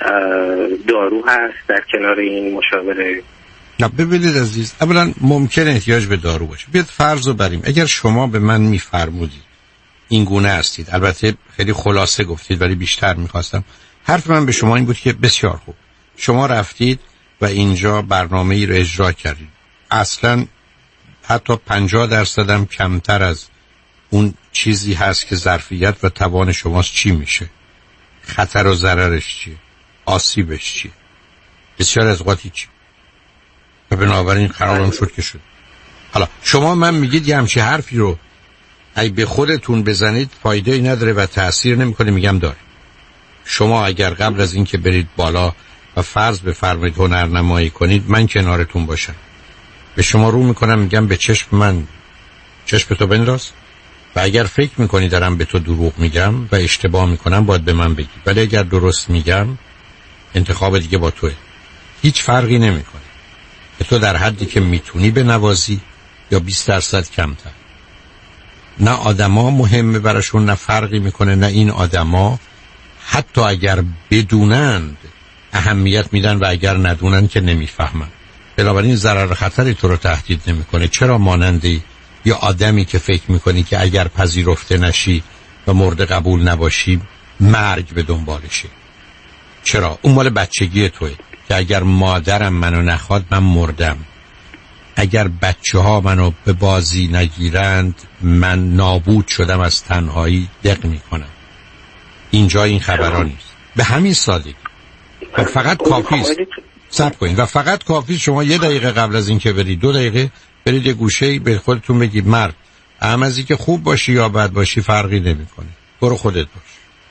دارو هست در کنار این مشاوره؟ نه ببینید عزیز، اولا ممکنه احتیاج به دارو باشه. بیاد فرض رو بریم اگر شما به من میفرمودید این گونه هستید، البته خیلی خلاصه گفتید ولی بیشتر میخواستم، حرف من به شما این بود که بسیار خوب شما رفتید و اینجا برنامه ای رو اجرا کردید، اصلا حتی 50% هم کمتر از اون چیزی هست که ظرفیت و توان شماست چی میشه، خطر و ضررش چیه، آسیبش چیه، بسیار از اوقات چی، و بنابراین قرارم شد که شد. حالا شما من میگید یه همچی حرفی رو ای به خودتون بزنید فایده ای نداره و تأثیر نمیکنه، میگم داره. شما اگر قبل از اینکه برید بالا و فرض بفرمایید هنرنمایی کنید، من کنارتون باشم، به شما رو میکنم میگم به چشم من چشم تو بنداز و اگر فکر میکنی دارم به تو دروغ میگم و اشتباه میکنم باید به من بگی، ولی اگر درست میگم انتخاب دیگه با توه، هیچ فرقی نمیکنه که تو در حدی که میتونی بنوازی یا 20% کمتر. نه آدما مهمه براشون، نه فرقی میکنه، نه این آدما حتی اگر بدونند اهمیت میدن و اگر ندونن که نمیفهمن. بنابراین ضرر خطری تو رو تهدید نمیکنه. چرا مانندی یا آدمی که فکر میکنی که اگر پذیرفته نشی و مورد قبول نباشی مرگ به دنبالشه؟ چرا؟ اون مال بچگی توئه که اگر مادرم منو نخواد من مردم، اگر بچه ها منو به بازی نگیرند من نابود شدم، از تنهایی دق میکنم. اینجا این خبران نیست، به همین سادگی. و فقط کافیست صبر کنید و فقط کافی شما 1 دقیقه قبل از این که برید 2 دقیقه برید یه گوشه‌ای به خودتون بگید مرد، اهم از اینکه خوب باشی یا بد باشی فرقی نمیکنه، برو خودت باش.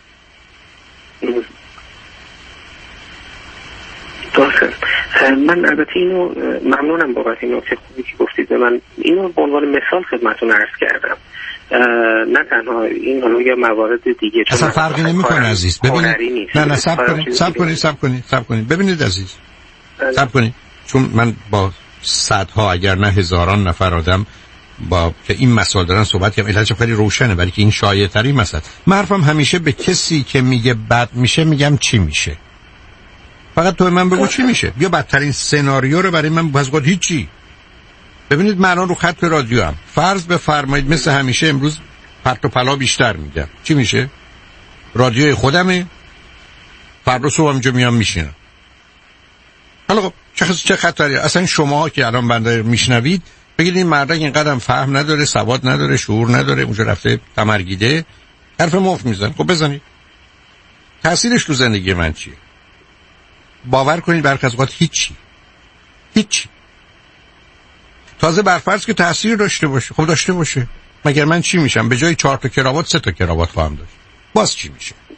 درسته. من البته اینو ممنونم بابت این نکته خوبی که گفتید به من. اینو به عنوان مثال خدمتتون عرض کردم، نه تنها این حالا یه موارد دیگه اصلا فرقی نمیکنه عزیز. ببینید نه صبر کنید ببینید عزیز، صبر کنید، چون من با صدها اگر نه هزاران نفر آدم با که این مسائل دارن صحبت کردم، علتش خیلی روشنه ولی که این شایع ترین مسئله. من حرفم همیشه به کسی که میگه بد میشه میگم چی میشه، فقط تو من بگو چی میشه، یا بدترین سناریو رو برای من بازگو هیچی. ببینید من الان رو خط رادیو هم فرض بفرمایید مثل همیشه امروز پرت و پلا بیشتر میگم، چی میشه؟ رادیوی خودمه، فردا صبح اینجا میام میشینم. حالا خب چه خطری؟ اصلا شما که الان بنده میشنوید بگید این مرد اینقدر فهم نداره، سواد نداره، شعور نداره، اونجا رفته تمرگیده حرف مفت میزنه. خب بزنید، تأثیرش تو زندگی من چیه؟ باور کنید برخی از اوقات هیچی. تازه برفرض که تأثیر داشته باشه، خب داشته باشه، مگر من چی میشم؟ به جای 4 تا کراوات 3 تا کراوات خواهم داشت، باز چی میشه؟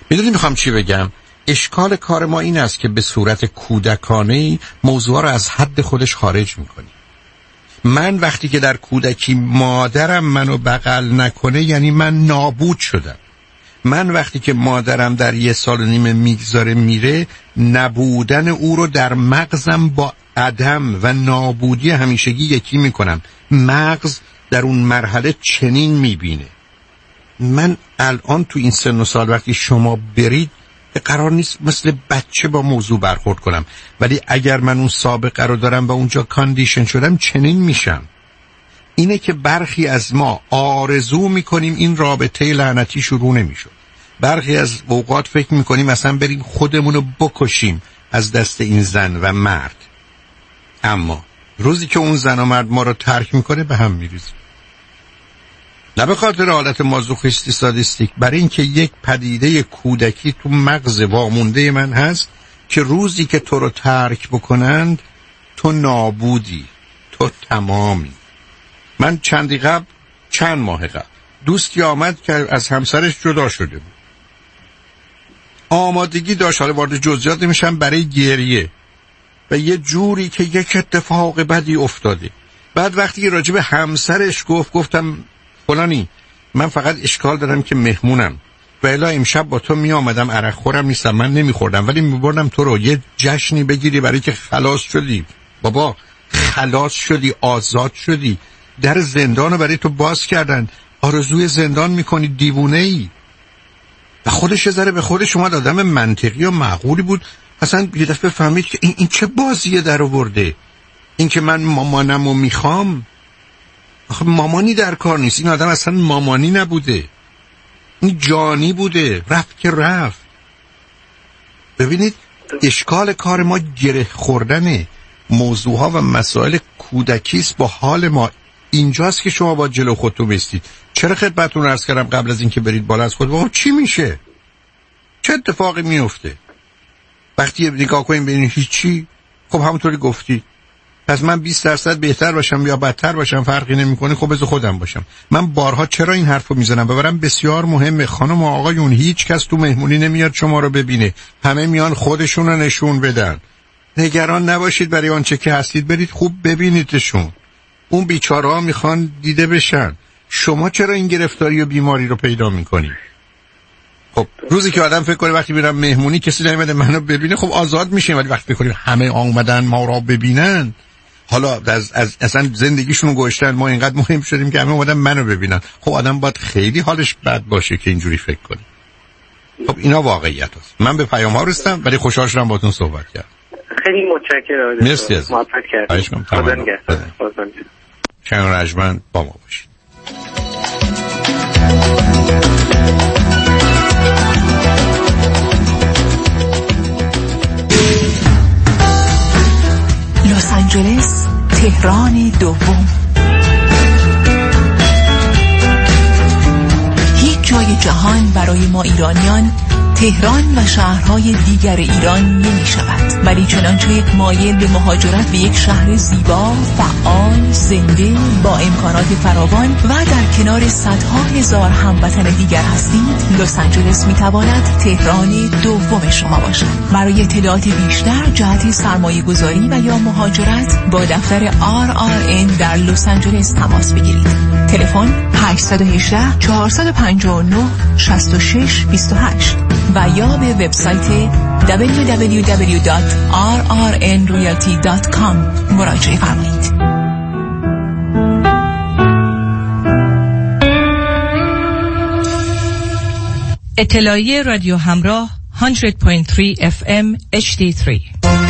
میدونی میخوام چی بگم؟ اشکال کار ما این است که به صورت کودکانه موضوع رو از حد خودش خارج میکنیم. من وقتی که در کودکی مادرم منو بغل نکنه یعنی من نابود شدم. من وقتی که مادرم در 1.5 سال میگذاره میره، نبودن او رو در مغزم با عدم و نابودی همیشگی یکی میکنم. مغز در اون مرحله چنین میبینه. من الان تو این سن و سال وقتی شما برید قرار نیست مثل بچه با موضوع برخورد کنم، ولی اگر من اون سابقه رو دارم و اونجا کاندیشن شدم چنین میشم. اینه که برخی از ما آرزو میکنیم این رابطه لعنتی شروع نمیشد. برخی از اوقات فکر میکنیم مثلا بریم خودمونو بکشیم از دست این زن و مرد. اما روزی که اون زن و مرد ما رو ترک میکنه به هم میریزیم. نه به خاطر حالت مازوخیستی سادیستیک، برای اینکه یک پدیده کودکی تو مغز وامونده من هست که روزی که تو رو ترک بکنند تو نابودی، تو تمامی. من چند ماه قبل دوستی آمد که از همسرش جدا شده بود. آمادگی داشت، حالا وارد جزئیات نمیشم، برای گریه و یه جوری که یک اتفاق بدی افتاده. بعد وقتی که راجع به همسرش گفتم فلانی من فقط اشکال دارم که مهمونم و الا امشب با تو می آمدم، عرق خورم نیستم، من نمیخوردم، ولی میبردم تو رو یه جشنی بگیری برای که خلاص شدی. بابا خلاص شدی، آزاد شدی، در زندان رو برای تو باز کردن، آرزوی زندان میکنی، دیوونه ای. و خودش یه ذره به خودش اومد آدم منطقی و معقولی بود، اصلا یه دفعه فهمید که این چه بازیه در آورده. این که من مامانمو میخوام، آخه مامانی در کار نیست. این آدم اصلا مامانی نبوده، این جانی بوده، رفت که رفت. ببینید اشکال کار ما گره خوردن موضوعها و مسائل کودکیست با حال ما. اینجاست که شما با جلو خودتون بستید. چرا خدمتتون عرض کردم قبل از اینکه برید بالا از خود بابا چی میشه، چه اتفاقی میفته وقتی نگاه کنیم ببینید هیچی. خب همونطوری گفتی، پس من 20% بهتر باشم یا بدتر باشم فرقی نمیکنه، خب بذار خودم باشم. من بارها چرا این حرفو میزنم؟ ببرم بسیار مهمه. خانم و آقایون، هیچ کس تو مهمونی نمیاد شما رو ببینه، همه میان خودشون رو نشون بدن. نگران نباشید برای آنچه که هستید، برید خوب ببینیدشون. اون بیچاره ها میخوان دیده بشن. شما چرا این گرفتاری و بیماری رو پیدا میکنید؟ خب روزی که آدم فکر کنه وقتی میرم مهمونی کسی نمیاد منو ببینه، خب آزاد میشه. ولی وقتی فکر کنیم همه اومدن ما رو ببینن، حالا از اصلا زندگیشون رو گذاشتن، ما اینقدر مهم شدیم که همه اومدن منو ببینن، خب آدم باید خیلی حالش بد باشه که اینجوری فکر کنه. خب اینا واقعیت هست. من به پیام ها رسیدم ولی خوشحال شدم باهاتون صحبت کردم. خیلی متشکرم. مرسی از محبت کردید. خدا نگهدار. شنگ رجمن با ما باشید. لس آنجلس، تهران دوم. هیچ جای جهان برای ما ایرانیان تهران و شهرهای دیگر ایران نمی شود، ولی چنانچه مایل به مهاجرت به یک شهر زیبا، فعال، زنده، با امکانات فراوان و در کنار صدها هزار هموطن دیگر هستید، لس آنجلس می تواند تهران دوم شما باشد. برای اطلاعات بیشتر جهت سرمایه گذاری و یا مهاجرت با دفتر RRN در لس آنجلس تماس بگیرید. تلفن 818 459 6628 و یا به وبسایت www.rrnrealty.com مراجعه فرمایید. اطلاعیه رادیو همراه 100.3 FM HD3.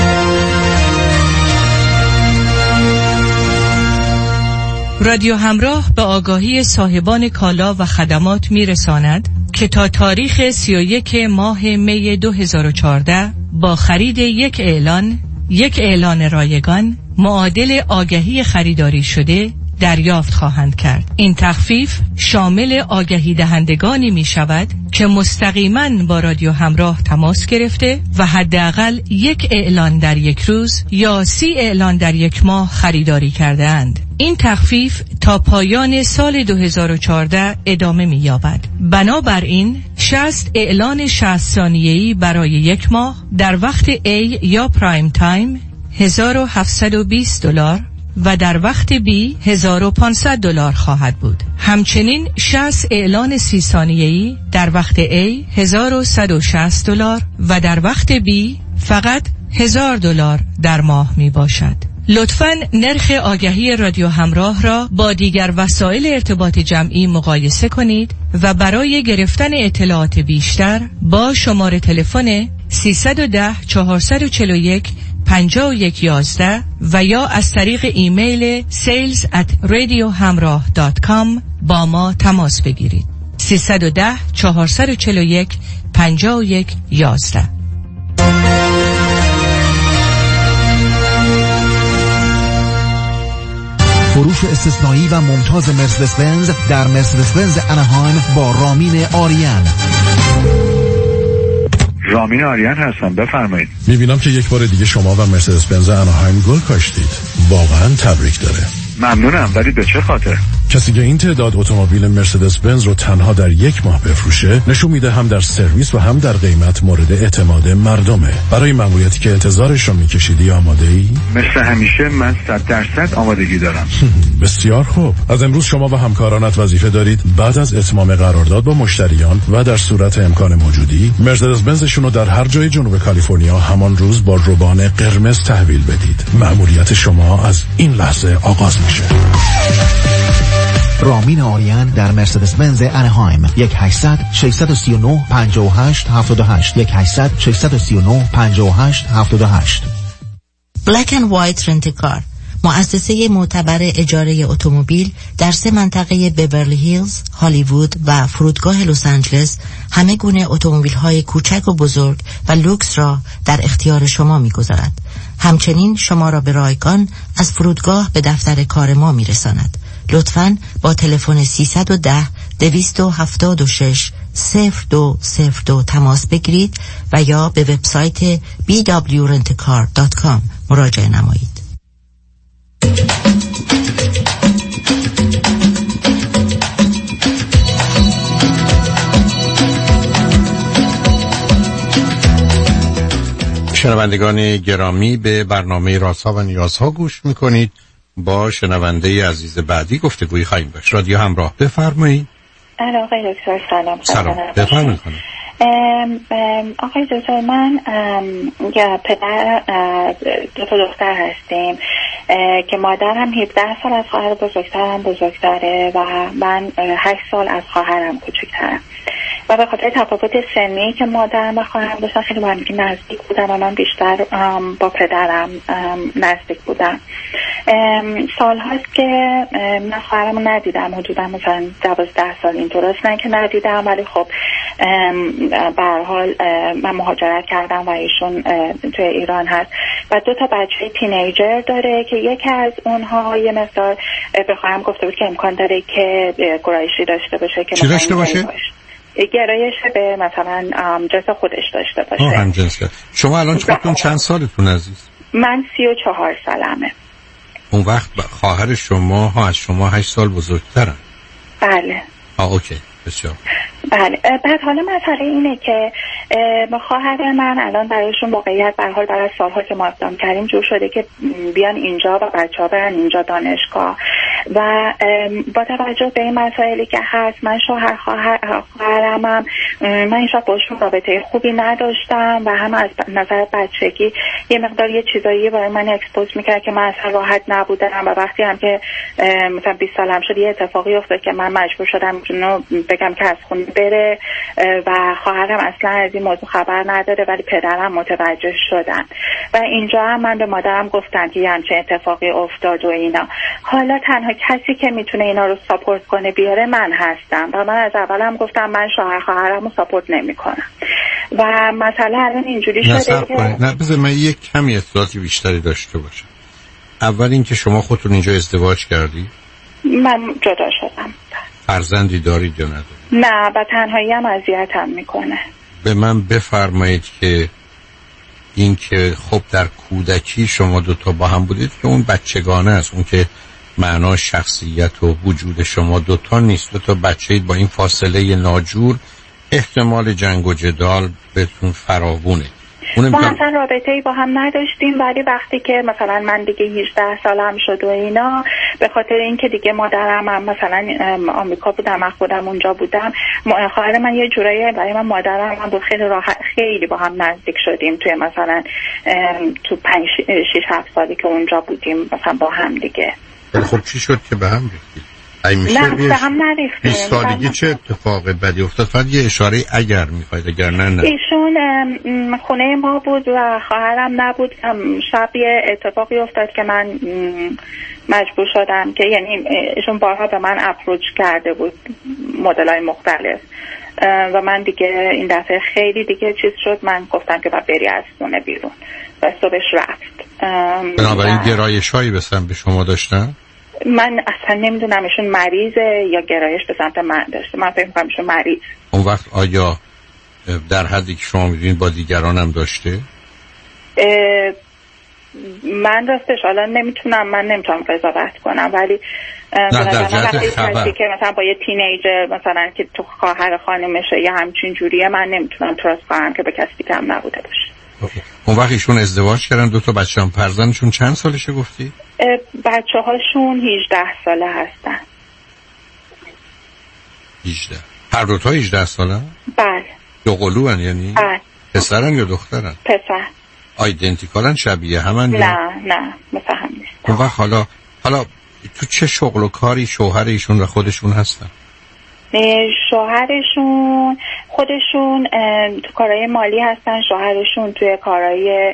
رادیو همراه به آگاهی صاحبان کالا و خدمات میرساند که تا تاریخ 31 ماه می 2014 با خرید یک اعلان رایگان معادل آگهی خریداری شده دریافت خواهند کرد. این تخفیف شامل آگهی دهندگانی می شود که مستقیما با رادیو همراه تماس گرفته و حداقل یک اعلان در یک روز یا 30 اعلان در یک ماه خریداری کرده اند. این تخفیف تا پایان سال 2014 ادامه می یابد. بنابراین 60 اعلان 60 ثانیه‌ای برای یک ماه در وقت A یا پرایم تایم $1,720 و در وقت B $1,500 خواهد بود. همچنین 60 اعلان 30 ثانیه‌ای در وقت A $1,160 و در وقت B فقط $1,000 در ماه می باشد. لطفاً نرخ آگهی رادیو همراه را با دیگر وسایل ارتباط جمعی مقایسه کنید و برای گرفتن اطلاعات بیشتر با شماره تلفن 310 441 5111 و یا از طریق ایمیل sales@radiohamrah.com با ما تماس بگیرید. 310 441 5111. فروش استثنایی و ممتاز مرسدس بنز در مرسدس بنز اناهایم با رامین آریان. رامین آریان هستم، بفرمایید. میبینم که یک بار دیگه شما و مرسدس بنز اناهایم گل کاشتید. واقعا تبریک داره. ممنونم، ولی به چه خاطر؟ کسی که این تعداد اتومبیل مرسدس بنز رو تنها در یک ماه بفروشه نشون میده هم در سرویس و هم در قیمت مورد اعتماد مردمه. برای ماموریتی که انتظارش رو میکشیدی آماده ای؟ مثل همیشه من 100% آمادگی دارم. بسیار خوب. از امروز شما و همکارانت وظیفه دارید بعد از اتمام قرارداد با مشتریان و در صورت امکان موجودی مرسدس بنزشون رو در هر جای جنوب کالیفرنیا همان روز با روبان قرمز تحویل بدید. ماموریت شما از این لحظه آغاز میشه. رامین آریان در مرسدس بنز اناهایم 1-800-639-58-78 1-800-639-58-78. بلک اند وایت رنت کار، مؤسسه معتبر اجاره اتومبیل در 3 منطقه بیورلی هیلز، هالیوود و فرودگاه لس آنجلس همه گونه اتومبیل‌های کوچک و بزرگ و لوکس را در اختیار شما می‌گذارد. همچنین شما را به رایگان از فرودگاه به دفتر کار ما می‌رساند. لطفاً با تلفن 310-276-0202 تماس بگیرید و یا به وبسایت bwrentcar.com مراجعه نمایید. شنوندگان گرامی، به برنامه رازها و نیازها گوش میکنید. با شنونده عزیز بعدی گفتگویی خواهیم داشت. رادیو همراه، بفرمایید. آقای دکتر سلام. سلام، بفرمایید. آقای دکتر، من پدر 2 دختر هستیم که مادرم 17 سال از خواهر بزرگترم بزرگتره و من 8 سال از خواهرم کوچکترم و به خاطر تفاوت سنی که مادرم و خواهرم داشتن خیلی با هم نزدیک بودم و من بیشتر با پدرم نزدیک بودم. سال هاست که من خواهرم رو ندیدم، حدودا مثلا 12 سال اینطور است، نه که ندیدم ولی خب به هر حال من مهاجرت کردم و ایشون توی ایران هست و 2 بچه تینیجر داره که یکی از اونها یه مقدار به خواهرم گفته بود که امکان داره که گرایشی داشته باشه. که چی داشته باشه؟ گرایش به مثلا جنس خودش داشته باشه. هم جنس. شما الان خودتون چند سالتون عزیز؟ من 34 سالمه. اون وقت خواهر شما ها از شما 8 سال بزرگترن؟ بله. اوکی، بسیار. بله. بعد حالا مسئله اینه که خواهر من الان برایشون واقعیت به هر حال بعد از سالها که ما اقدام کردیم جور شده که بیان اینجا و بچه‌ها برن اینجا دانشگاه و با توجه به این مسائلی که هست من شوهر خواهرم من هیچ وقت باشون رابطه خوبی نداشتم و هم از نظر بچگی یه مقدار یه چیزایی برای من اکسپوز میکرد که من اصلا راحت نبودم و وقتی هم که مثلا 20 سالم شد یه اتفاقی افتاد که من مجبور شدم اونو بگم که از خونه بره و خواهرم اصلا از این موضوع خبر نداره ولی پدرم متوجه شدن و اینجا هم من به مادرم گفتم که یه همچین اتفاقی افتاد و اینا. حالا تنها کسی که میتونه اینا رو ساپورت کنه بیاره من هستم و من از اولم گفتم من شوهر خواهرم رو ساپورت نمیکنم و مثلا الان اینجوری شده که نه بذار من یک کمی اطلاعاتی بیشتری داشته باشم. اول اینکه شما خودتون اینجا ازدواج کردی؟ من جدا شدم. فرزندی دارید یا ندارید؟ نه و تنهایی هم اذیتم میکنه. به من بفرمایید که این که خب در کودکی شما 2 با هم بودید که اون بچگانه است، اون که معنا شخصیت و وجود شما 2 نیست. 2 بچه‌اید با این فاصله ناجور احتمال جنگ و جدال بهتون فراوونه. ما اصلا رابطه‌ای با هم نداشتیم، ولی وقتی که مثلا من دیگه 18 سالم شد و اینا، به خاطر اینکه دیگه مادرم هم مثلا آمریکا بودم، من خودم اونجا بودم، خواهر من یه جورایی برای من مادرم هم خیلی راحت، خیلی با هم نزدیک شدیم توی مثلا تو 5-6-7 سالی که اونجا بودیم مثلا با هم دیگه. خب چی شد که به هم ریختید؟ نه به هم نریختیم. 20 سالگی چه اتفاق بدی افتاد؟ فقط یه اشاره اگر میخواید، اگر نه. ایشون خونه ما بود و خواهرم نبود. شب یه اتفاقی افتاد که من مجبور شدم که یعنی ایشون بارها به من اپروچ کرده بود مدل‌های مختلف و من دیگه این دفعه خیلی دیگه چیز شد، من گفتم که باید بری از خونه بیرون و صبحش رفت. بنابراین گرایش‌هایی به شما داشتن؟ من اصلا نمیدونم ایشون مریضه یا گرایش به سمت من داشته. من فکر می‌کنم ایشون مریض. اون وقت آیا در حدی که شما می‌دونید با دیگران هم داشته؟ من راستش حالا نمیتونم قضاوت کنم، ولی نه در جهت خبر که مثلا با یه تینیجر مثلا که تو خواهر خانمشه یا همچین جوریه، من نمیتونم تراست کنم که به کسی کم نبوده باشه. اون وقت ایشون ازدواج کردن، 2 تا بچه هم، فرزندشون چند سالشه گفتی؟ بچه هاشون 18 ساله هستن. 18 هر 2 تا 18 ساله؟ بله. دو قلوان یعنی؟ بله. پسرن یا دخترن؟ پسر. آیدنتیکالن، شبیه همن؟ نه مثل هم نیست. اون وقت حالا تو چه شغل و کاری شوهر ایشون و خودشون هستن؟ شوهرشون خودشون تو کارهای مالی هستن، شوهرشون توی کارهای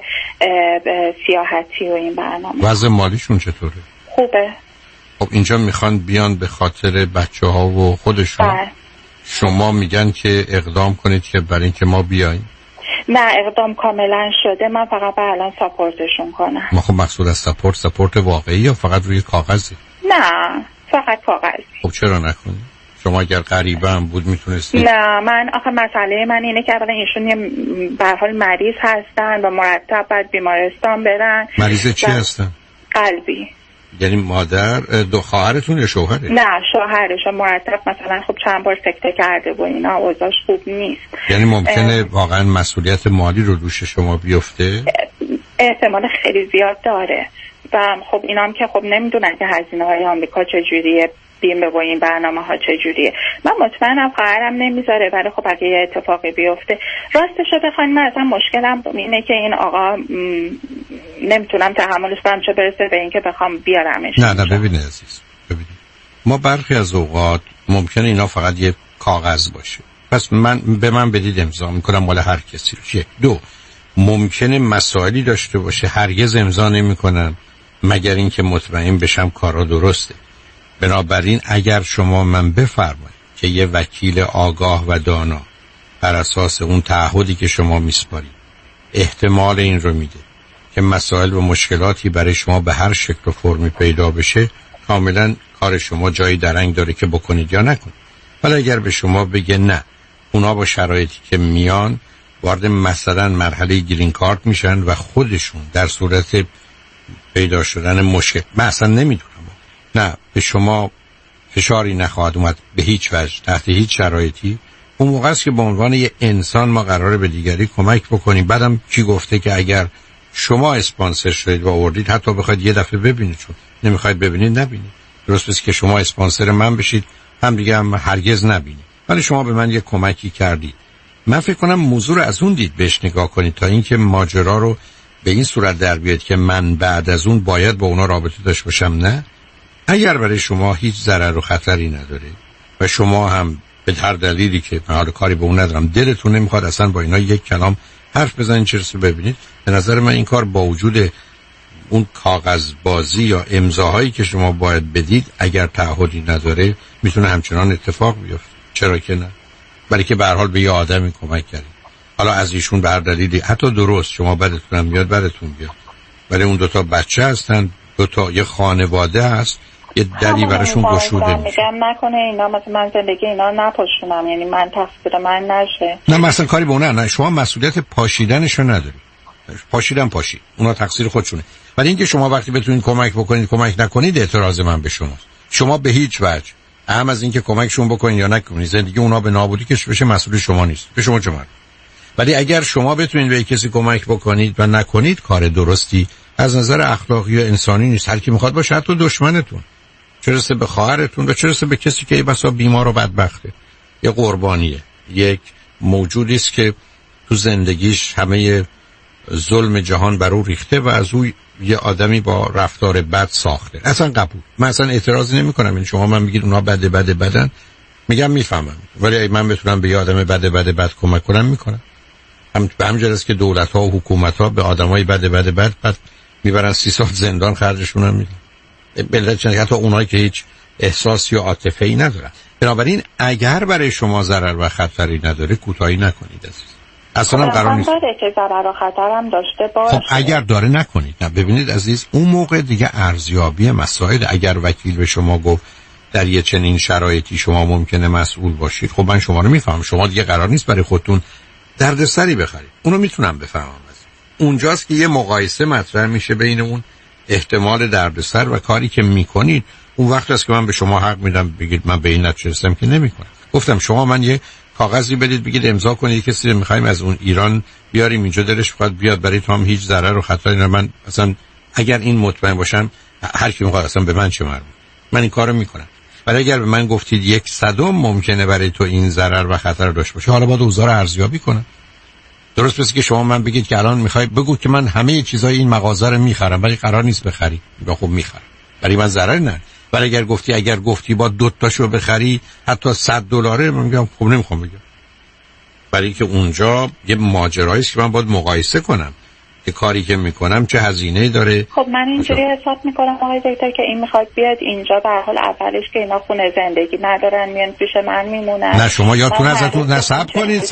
سیاحتی و این برنامه. وضع مالیشون چطوره؟ خوبه. خب اینجا میخوان بیان به خاطر بچه ها و خودشون. شما میگن که اقدام کنید که برای اینکه ما بیاییم. نه اقدام کاملا شده، من فقط الان ساپورتشون کنم. ما خب مقصود از ساپورت واقعی یا فقط روی کاغذی؟ نه فقط کاغذی. خب چرا نکنید؟ شما اگر غریبه هم بود میتونستید. نه من آخه مسئله من اینه که اولا ایشون به هر حال مریض هستن و مرتب باید بیمارستان برن. مریض چی هستن؟ قلبی. یعنی مادر دو خواهرتون یا شوهره؟ نه شوهرش مرتب مثلا خب چند بار سکته کرده و اینا، اوضاعش خوب نیست. یعنی ممکنه واقعا مسئولیت مالی رو دوش شما بیفته؟ احتمال خیلی زیاد داره و خب اینام که خب نمیدونن که هزینه های آمریکا چجوریه، بیمه و این برنامه ها چجوریه. من مطمئنم خواهرم نمیذاره، ولی خب اگه یه اتفاقی بیفته راستشو بخواین من اصلا مشکلم اینه که این آقا نمیتونم تحملش کنم، چه برسه به اینکه بخوام بیارمش. نه ببینید عزیز، ببینید ما برخی از اوقات ممکنه اینا فقط یه کاغذ باشه، پس به من بدید امضا میکنم مال هر کسی. 2 ممکنه مسائلی داشته باشه هرگز امضا نمیکنم مگر اینکه مطمئن بشم کارا درسته. بنابراین اگر شما من بفرمایید که یه وکیل آگاه و دانا بر اساس اون تعهدی که شما میسپارید احتمال این رو میده که مسائل و مشکلاتی برای شما به هر شکل و فرمی پیدا بشه، کاملا کار شما جایی درنگ داره که بکنید یا نکنید. ولی اگر به شما بگه نه، اونا با شرایطی که میان وارد مثلا مرحله گرین کارت میشن و خودشون در صورت پیدا شدن مشکل، من اصلا نمیدونم، نه به شما فشاری نخواهد اومد به هیچ وجه تحت هیچ شرایطی، اون موقع است که به عنوان یه انسان ما قراره به دیگری کمک بکنیم. بعدم کی گفته که اگر شما اسپانسر شدید و آوردید حتی بخواید یه دفعه ببینید، چون نمیخواید ببینید نبینید. درست است که شما اسپانسر من بشید هم دیگه هم هرگز نبینید، ولی شما به من یه کمکی کردید. من فکر کنم موضوع رو از اون دید بهش نگاه کنید تا اینکه ماجرا رو به این صورت در بیارید که من بعد از اون باید با اونا رابطه داشته باشم. نه، اگر برای شما هیچ ضرر و خطری نداره و شما هم به هر دلیلی که من حال کاری به اون ندارم دلتون نمیخواد اصلا با اینا یک کلام حرف بزنید چه رسه ببینید، به نظر من این کار با وجود اون کاغذ بازی یا امضاهایی که شما باید بدید اگر تعهدی نداره میتونه همچنان اتفاق بیفته. چرا که نه؟ برای که به هر حال به یه آدمی کمک کردید، حالا از ایشون به هر دلیلی حتی درست شما بدتون هم بیاد ولی اون 2 تا بچه هستن، 2 تا یه خانواده هست، یه دری براشون گشوده میشه. میگم نکنه اینا مثلا من زندگی اینا رو نپاشونم، یعنی من تقصیر من نشه. نه مثلا کاری به اون نه، شما مسئولیت پاشیدنشو نداری. پاشید اونا تقصیر خودشونه. ولی اینکه شما وقتی بتونید کمک بکنید کمک نکنید اعتراض من به شماست. شما به هیچ وجه اهم از اینکه کمکشون بکنین یا نکنین، زندگی اونا به نابودی کش بشه مسئول شما نیست، به شما چه مربوطه. ولی اگر شما بتونید به کسی کمک بکنید و نکنید، کار درستی از نظر اخلاقی و انسانی نیست. هر کی میخواد باشه، حتی دشمنتون، چه رسه به خواهرتون و چه رسه به کسی که بسا بیمار و بدبخته، یه قربانیه، یک موجودی است که تو زندگیش همه ظلم جهان بر او ریخته و از او یه آدمی با رفتار بد ساخته. اصلا قبول، من اصلا اعتراضی نمی کنم. این شما من میگید اونا بدن، میگم میفهمم، ولی من بتونم به یه آدم بد کمک کنم میکنم. به همین جهت که دولت ها و حکومت ها به آدمای بد میبرن 30 سال زندان، خرجشون هم میدن. بلکه حتی اونایی که هیچ احساس یا عاطفه‌ای ندارن. بنابراین اگر برای شما ضرر و خطری نداره، کوتاهی نکنید عزیز. اصلا قرار نیست که ضرر و خطر هم داشته باشه. خب اگر داره نکنید. نه ببینید عزیز، اون موقع دیگه ارزیابی مسائل. اگر وکیل به شما گفت در یه چنین شرایطی شما ممکنه مسئول باشید، خب من شما رو میفهمم. شما دیگه قرار نیست برای خودتون دردسری بخرید. اونو میتونم بفهمم. اونجاست که یه مقایسه مطرح میشه بین اون احتمال دردسر و کاری که میکنید. اون وقت است که من به شما حق میدم بگید من به این نتیجه رسیدم که نمیکنم. گفتم شما من یه کاغذی بدید بگید امضا کنید، کسی رو میخوایم از اون ایران بیاریم اینجا، دلش بخواد بیاد، برای تو هم هیچ ضرر و خطری نه. من اصلا اگر این مطمئن باشم، هر کی میخواد، اصلا به من چه مربوطه، من این کارو میکنم. ولی اگر به من گفتید 1/100 ممکنه برای تو این ضرر و خطر داشته باشه، حالا باید اوضاع رو ارزیابی کنم. درست پس که شما من بگید که الان میخوای بگو که من همه چیزای این مغازه رو میخرم، ولی قرار نیست بخری. خب میخرم، ولی من ضرر نه. ولی اگر گفتی با 2 تاشو بخری حتی $100، من میگم خب نمیخوام بگم. برای که اونجا یه ماجرایی است که من باید مقایسه کنم که کاری که میکنم چه هزینه‌ای داره. خب من اینجوری حساب میکنم آقای دکتر که این میخواد بیاد اینجا، به هر حال اولش که اینا خونه زندگی ندارن، میان پیش من میمونن. نه شما یادتون ازتون نصب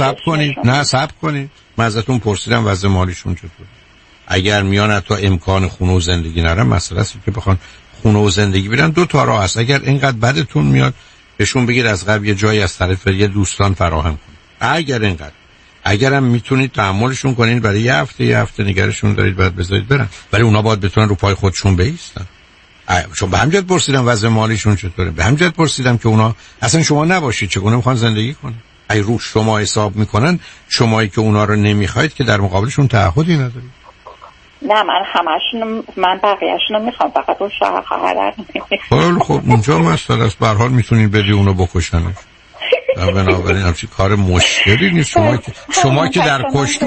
کنید. من ازتون پرسیدم وضع مالیشون چطوره. اگر میان حتی امکان خونه و زندگی ندارن، مسئله است که بخوان خونه و زندگی برن. 2 تا راه هست. اگر اینقدر بدتون میاد، بهشون بگید از قبل یه جایی از طرف یه دوستان فراهم کنید. اگرم میتونید تحملشون کنین، برای یه هفته نگرشون دارید، بعد بذارید برن. ولی اونا باید بتونن رو پای خودشون بایستن. چون به همجد پرسیدم وضع مالیشون چطوره، به همجد پرسیدم که اونا اصلا شما نباشید چگونه میخوان زندگی کنن. ای رو شما حساب میکنن، شمایی که اونا رو نمیخواید که در مقابلشون تعهدی ندارید. نه من بقیه‌شون رو میخوام، فقط اون شوهر خواهر نمیخوام. خب اونجا مسئله است. به هر حال میتونید بدی اونو بکشنش. بنابراین همچین کار مشکلی نیست. شما که در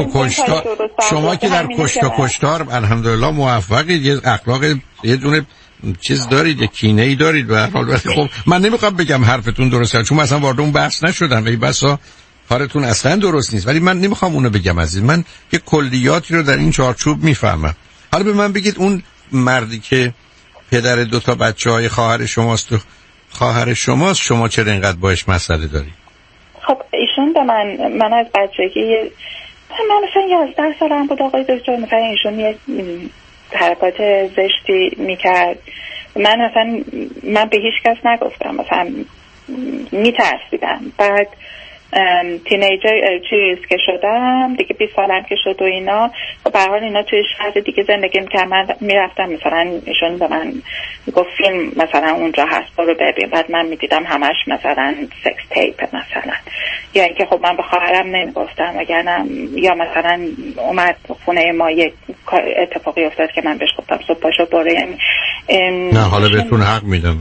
کشت و کشتار الحمدلله موفقید، یه اخلاق، یه دونه چیز دارید، یه کینه‌ای دارید. به هر حال خب من نمیخوام بگم حرفتون درسته، چون مثلا وارد اون بحث نشدم، ای بسا کارتون اصلا درست نیست، ولی من نمیخوام اونو بگم عزیز. من یه کلیاتی رو در این چارچوب میفهمم. حالا به من بگید اون مردی که پدر 2 تا بچه‌های خواهر شماست، شما چرا اینقدر باش مسئله داری؟ خب ایشون به من از بچگی، من مثلا 11 سالم بود آقای دکتر، مثلا ایشون یه حرکات زشتی میکرد. من به هیچ کس نگفتم، مثلا میترسیدم. بعد تینیجر چیز که شدم دیگه، 20 سالم که شد و اینا، و به هر حال اینا توی شهر دیگه زندگی میکردم. من میرفتم مثلا ایشون به من گفت فیلم مثلا اونجا هست برو ببین، بعد من میدیدم همش مثلا سکس تیپ مثلا، یا اینکه خب من به خواهرم نمیگفتم، وگرنه یا مثلا اومد خونه ما یک اتفاقی افتاد که من بهش گفتم صبح پاشو برو. یعنی نه حالا بهتون حق میدم،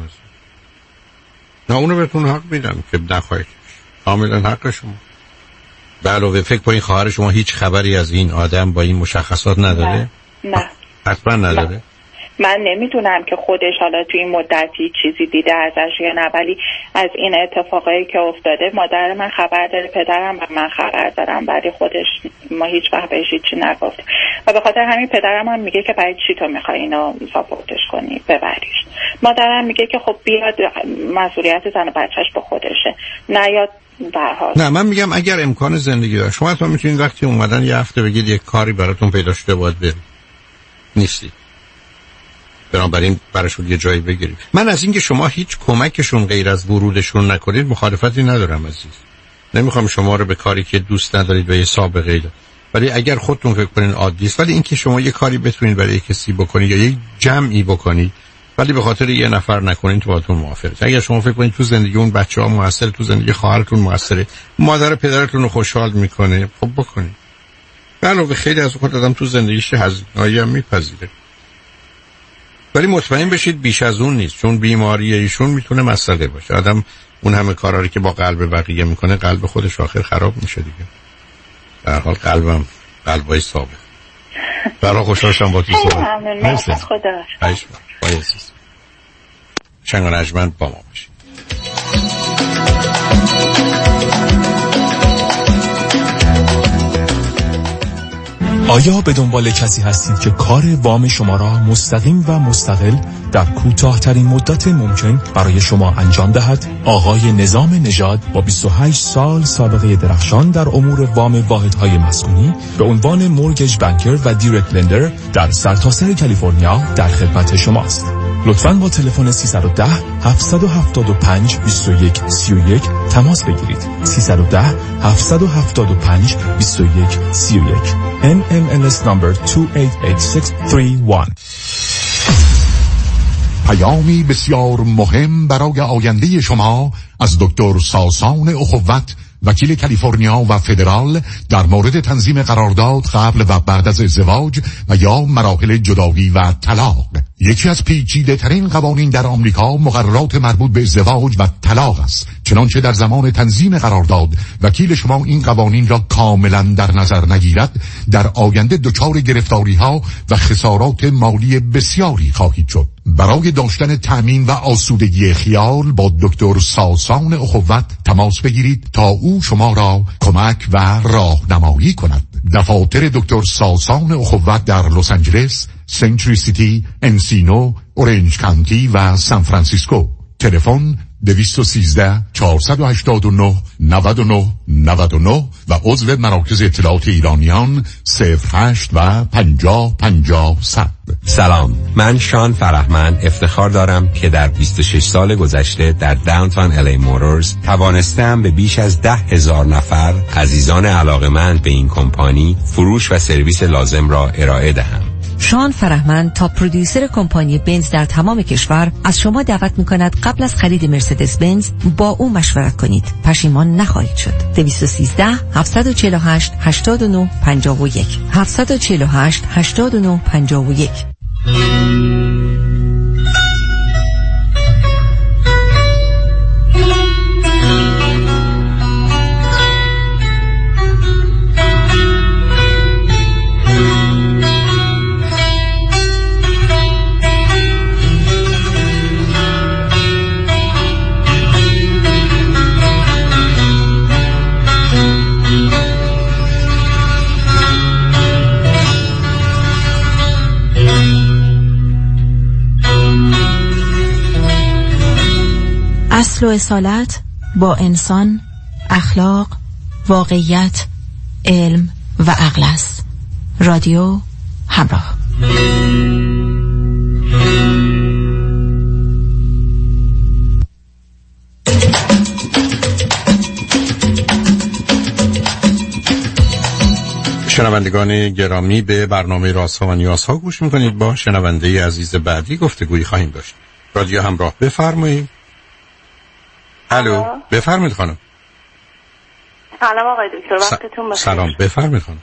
نه اونو بهتون حق میدم که نخواهید، کاملا حق شما. به علاوه فکر کنید خواهر شما هیچ خبری از این آدم با این مشخصات نداره؟ نه حتما نداره. من نمیدونم که خودش حالا توی این مدتی چیزی دیده ازش یا نه، ولی از این اتفاقایی که افتاده مادر من خبر داره، پدرم و من خبر دارم، ولی خودش ما هیچ وقت بهش چی نگفتیم. و به خاطر همین پدرم هم میگه که برای چی تو میخوای اینو ساپورتش کنی ببریش. مادرم میگه که خب بیاد مسئولیت زن و بچهش به خودشه، نه یاد برحال. نه من میگم اگر امکان زندگی داره، شما حتما میتونید وقتی اومدن یه هفته بگید یک کاری براتون پیدا شده باید برید، نیستی، بنابراین براشون یه جایی بگیرید. من از اینکه شما هیچ کمکشون غیر از ورودشون نکنید مخالفتی ندارم عزیز. نمیخوام شما رو به کاری که دوست ندارید و یه سابقه ای، ولی اگر خودتون فکر کنین عادی است، ولی اینکه شما یه کاری بتونید برای کسی بکنید یا یه جمعی بکنید ولی به خاطر یه نفر نکنین تو باهاتون موافقه. اگر شما فکر کنید تو زندگی اون بچه‌ها موثر، تو زندگی خواهرتون موثره، مادر پدرتون رو خوشحال میکنه، خب بکنید. علاوه خیلی از وقت آدم تو زندگیش هزینه‌ای هم میپذیره. ولی مطمئن بشید بیش از اون نیست، چون بیماری ایشون میتونه مسئله باشه. آدم اون همه کارا که با قلب بقیه میکنه، قلب خودش آخر خراب میشه دیگه. در حال قلبم قلبای ثابت. برای خوشحالشم با تو صحبت. ممنون. خدا. شنگ و نجمن با ما باشید. آیا به دنبال کسی هستید که کار وام شما را مستقیم و مستقل در کوتاه‌ترین مدت ممکن برای شما انجام دهد؟ آقای نظام نژاد با 28 سال سابقه درخشان در امور وام واحدهای مسکونی به عنوان مورگیج بانکر و دایرکت لندر در سرتاسر کالیفرنیا در خدمت شماست. لطفاً با تلفن 310 775 21 31 تماس بگیرید. 310 775 21 31 NMLS number 288631. پیامی بسیار مهم برای آینده شما از دکتر ساسان اخوت، وکیل کالیفرنیا و فدرال در مورد تنظیم قرارداد قبل و بعد از ازدواج و یا مراحل جدایی و طلاق. یکی از پیچیده ترین قوانین در آمریکا مقررات مربوط به ازدواج و طلاق است. چنانچه در زمان تنظیم قرارداد وکیل شما این قوانین را کاملا در نظر نگیرد، در آینده دچار گرفتاری ها و خسارات مالی بسیاری خواهید شد. برای داشتن تأمین و آسودگی خیال با دکتر ساسان اخوت تماس بگیرید تا او شما را کمک و راهنمایی کند. دفاتر دکتر ساسان اخوت در لس آنجلس، سنچری سیتی، انسینو، اورنج کانتی و سان فرانسیسکو. تلفن 213 489 99 99 و عضو مراکز اطلاعات ایرانیان 08 و 50 50 100. سلام، من شان فرهمند افتخار دارم که در 26 سال گذشته در داونتاون الی موتورز توانستم به بیش از 10,000 نفر عزیزان علاقمند به این کمپانی فروش و سرویس لازم را ارائه دهم. شان فرهمند تا پرودیوسر کمپانی بنز در تمام کشور از شما دعوت می‌کند قبل از خرید مرسدس بنز با او مشورت کنید. پشیمان نخواهید شد. 213 748 89 51 748 89 51. اصل و اصالت با انسان، اخلاق، واقعیت، علم و عقل است. رادیو همراه. شنوندگان گرامی، به برنامه رازها و نیازها گوش میکنید. با شنونده عزیز بعدی گفتگویی خواهیم داشت. رادیو همراه، بفرمایید. الو، بفرمایید خانم. سلام آقای دکتر، وقتتون بخیر. سلام، بفرمایید خانم.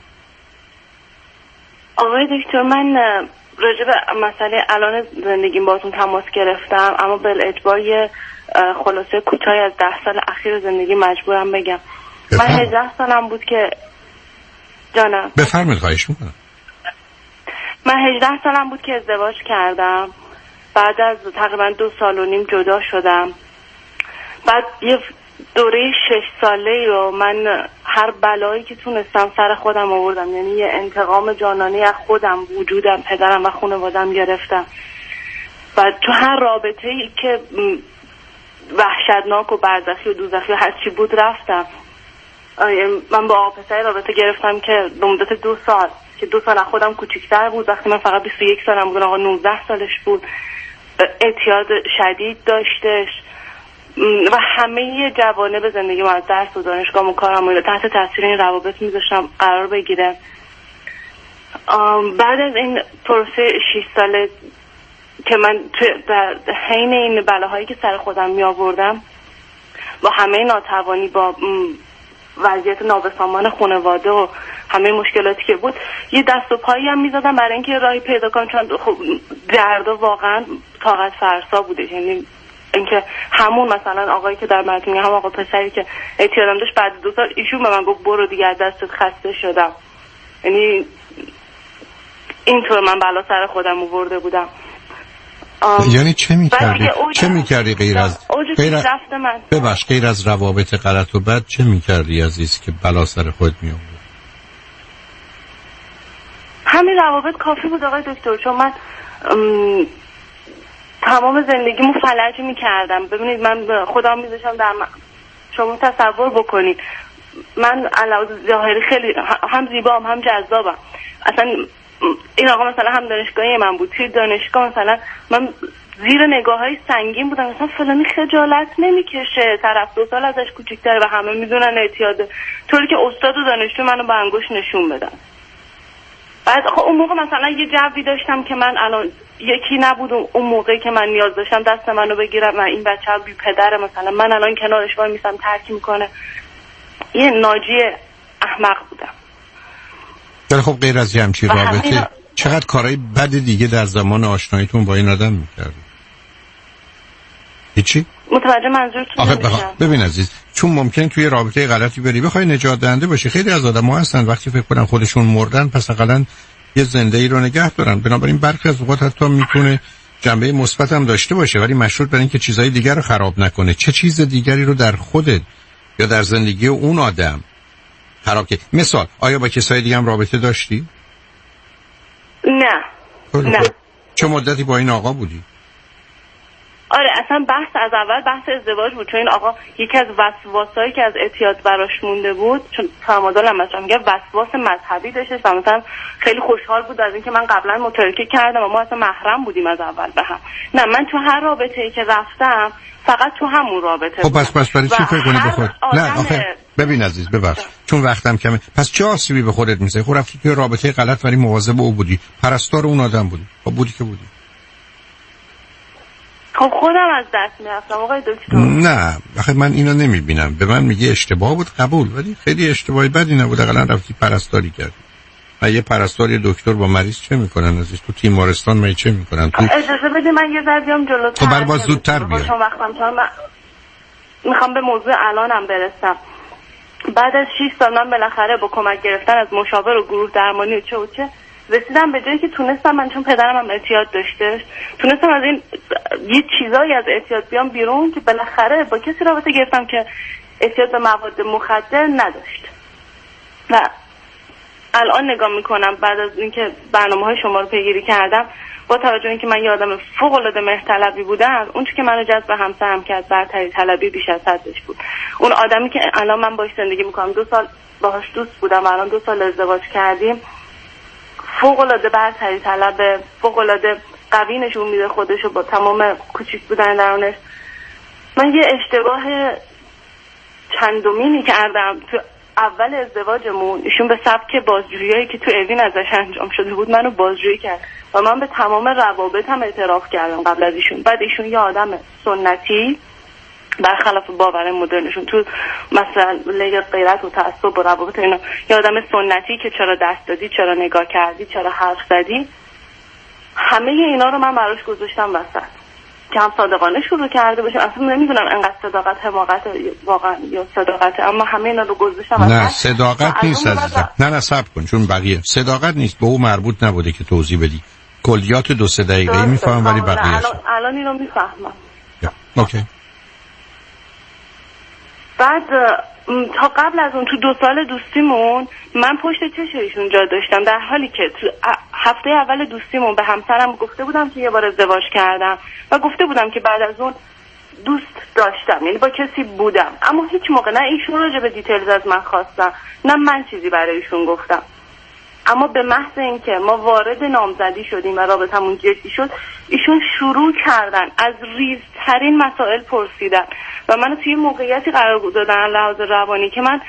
آقای دکتر، من راجع به مسئله الان زندگیم باهاتون تماس گرفتم، اما بالاجبار یه خلاصه کوتاهی از 10 سال اخیر زندگی مجبورم بگم. من 18 سالم بود که جانم. بفرمایید، خواهش میکنم. من 18 سالم بود که ازدواج کردم. بعد از تقریبا 2 سال و نیم جدا شدم. بعد یه دوره 6 ساله رو من هر بلایی که تونستم سر خودم آوردم، یعنی یه انتقام جانانه از خودم، وجودم، پدرم و خانوادم گرفتم. و تو هر رابطه ای که وحشتناک و برزخی و دوزخی و هر چی بود رفتم. من با پسر رابطه گرفتم که به مدت 2 سال، که 2 سال از خودم کوچیک‌تر بود. وقتی من فقط 21 سالم بود، آقا 19 سالش بود. اعتیاد شدید داشتش و همه جوانب زندگی من، از درس و دانشگاه و کارم تحت تاثیر این روابط میذاشتم قرار بگیره. بعد از این پروسه 6 ساله که من در حین این بلاهایی که سر خودم می آوردم با همه ناتوانی، با وضعیت نابسامان خانواده و همه مشکلاتی که بود، یه دست و پایی هم میزدم برای اینکه راهی پیدا کنم، چون خب درد واقعا طاقت فرسا بوده. یعنی اینکه همون مثلا آقایی که در متن هم آقا پسری که اعتیادم داشت، بعد 2 سال ایشون به من گفت برو دیگه از دستت خسته شدم. یعنی اینطور من بلا سر خودم آورده بودم. یعنی چه میکردی؟ چه میکردی غیر از روابط غلط و بد؟ چه میکردی عزیز که بلا سر خود می آورد؟ همین روابط کافی بود آقای دکتر، چون من تمام زندگیمو فلج میکردم. ببینید من خودم میذاشم در شما تصور بکنید، من علاوه ظاهری خیلی هم زیبام هم جذابم. اصلا این آقا مثلا هم دانشگاهی من بود، توی دانشگاه مثلا من زیر نگاه‌های سنگین بودم، مثلا فلانی خجالت نمیکشه، طرف 2 سال ازش کوچیک‌تره و همه میدونن اعتیاده، طوری که استاد و دانشجو منو با انگشت نشون بدن. بعد خب اون موقع مثلا یه جوی داشتم که من الان یکی نبود اون موقعی که من نیاز داشتم دست منو بگیرم و این بچه بی پدره، مثلا من الان کنارش وای میسم ترک میکنه. یه ناجی احمق بودم. خب غیر از همچین رابطه چقدر کارهای بد دیگه در زمان آشناییتون با این آدم میکردی؟ هیچی؟ متوجه منظورتون نمیشم. ببین عزیز، چون ممکن توی رابطه غلطی بری بخوای نجات دهنده باشی. خیلی از آدم‌ها هستن وقتی فکر کنن خودشون مردن پس حداقل یه زنده‌ای رو نگه دارن. بنابراین برخی از اوقات حتی میتونه جنبه مثبت هم داشته باشه ولی مشروط بر اینکه چیزای دیگر رو خراب نکنه. چه چیز دیگری رو در خودت یا در زندگی اون آدم خراب کنی؟ مثال آیا با کسای دیگه هم رابطه داشتی؟ نه. چه مدتی با این آقا بودی؟ آره اصلا بحث از اول بحث ازدواج بود، چون این آقا یکی از وسواسایی که از اعتیاد براش مونده بود، چون تمادلم مثلا میگه وسواس مذهبی داشته و مثلا خیلی خوشحال بود از اینکه من قبلا متارکه کردم و ما اصلا محرم بودیم از اول به هم. نه من تو هر رابطه‌ای که رفتم فقط تو همون رابطه. خب پس برای چی فکر کنی به خود؟ نه آخه ببین عزیز ببخش چون وقتم کمه، پس چه آسیبی به خودت میزنی؟ خب رفتی توی رابطه غلط ولی مواظب او بودی، پرستار اون آدم بودی. خب بودی که بودی. خب خودم از دست میرفتم آقای دکتر. نه آخه من اینو نمیبینم. به من میگه اشتباه بود قبول، ولی خیلی اشتباهی بدی نبود. حداقل رفتی پرستاری کردی. یه پرستار یه دکتر با مریض چه میکنن عزیز؟ تو تیمارستان می چه میکنن؟ تو اجازه بده من یه ذره بیام جلوتر. خب برای باز زودتر بیام. چون وقتم چون میخوام به موضوع الانم برسم. بعد از 6 سال من بالاخره با کمک گرفتن از مشاور و گروه درمانی و چه رسیدم به جایی که تونستم، من چون پدرم هم اعتیاد داشته، تونستم از این یه چیزایی از اعتیاد بیام بیرون که بالاخره با کسی رابطه گرفتم که اعتیاد به مواد مخدر نداشت. و الان نگاه میکنم بعد از اینکه برنامه‌های شما رو پیگیری کردم، با توجه اینکه من یه آدم فوق‌العاده مهرطلبی بودم، اون چیزی که منو جذب همسرم کرد برتری طلبی بیش از حدش بود. اون آدمی که الان من باهاش زندگی میکنم 2 سال باهاش دوست بودم، الان 2 سال ازدواج کردیم، فوق‌العاده برتری طلب، فوق‌العاده قوی نشون میده خودشو با تمام کوچیک بودن درونش. من یه اشتباه چندمینی کردم تو اول ازدواجمون. ایشون به سبک بازجوییایی که تو اوین ازش انجام شده بود منو بازجویی کرد و من به تمام روابطم اعتراف کردم قبل از ایشون. بعد ایشون یه آدم سنتی برخلاف باور مدرنشون تو مثلا غیرت و تعصب و روابط اینا، یه آدم سنتی که چرا دست دادی، چرا نگاه کردی، چرا حرف زدی، همه اینا رو من براش گذاشتم وسط که هم صادقانه شروع کرده باشم. اصلا نمیدونم انقدر صداقت حماقت واقعا یا صداقت، اما همه اینا رو گذاشتم وسط. نه صداقت نیست عزیزم. نه صبر کن، چون بقیه صداقت نیست، به او مربوط نبوده که توضیح بدی. کلیات 2-3 دقیقه‌ای میفهمم ولی بقیه الان اینو میفهمم. اوکی. بعد تا قبل از اون تو 2 سال دوستیمون من پشت چش ایشون جا داشتم، در حالی که تو هفته اول دوستیمون به همسرم گفته بودم که یه بار ازدواج کردم و گفته بودم که بعد از اون دوست داشتم، یعنی با کسی بودم، اما هیچ موقع نه ایشون راجع به دیتیلز از من خواستم نه من چیزی برای ایشون گفتم. اما به محض اینکه ما وارد نامزدی شدیم و رابطمون جدی شد، ایشون شروع کردن از ریزترین مسائل پرسیدن و منو توی موقعیتی قرار دادن لحاظ روانی که من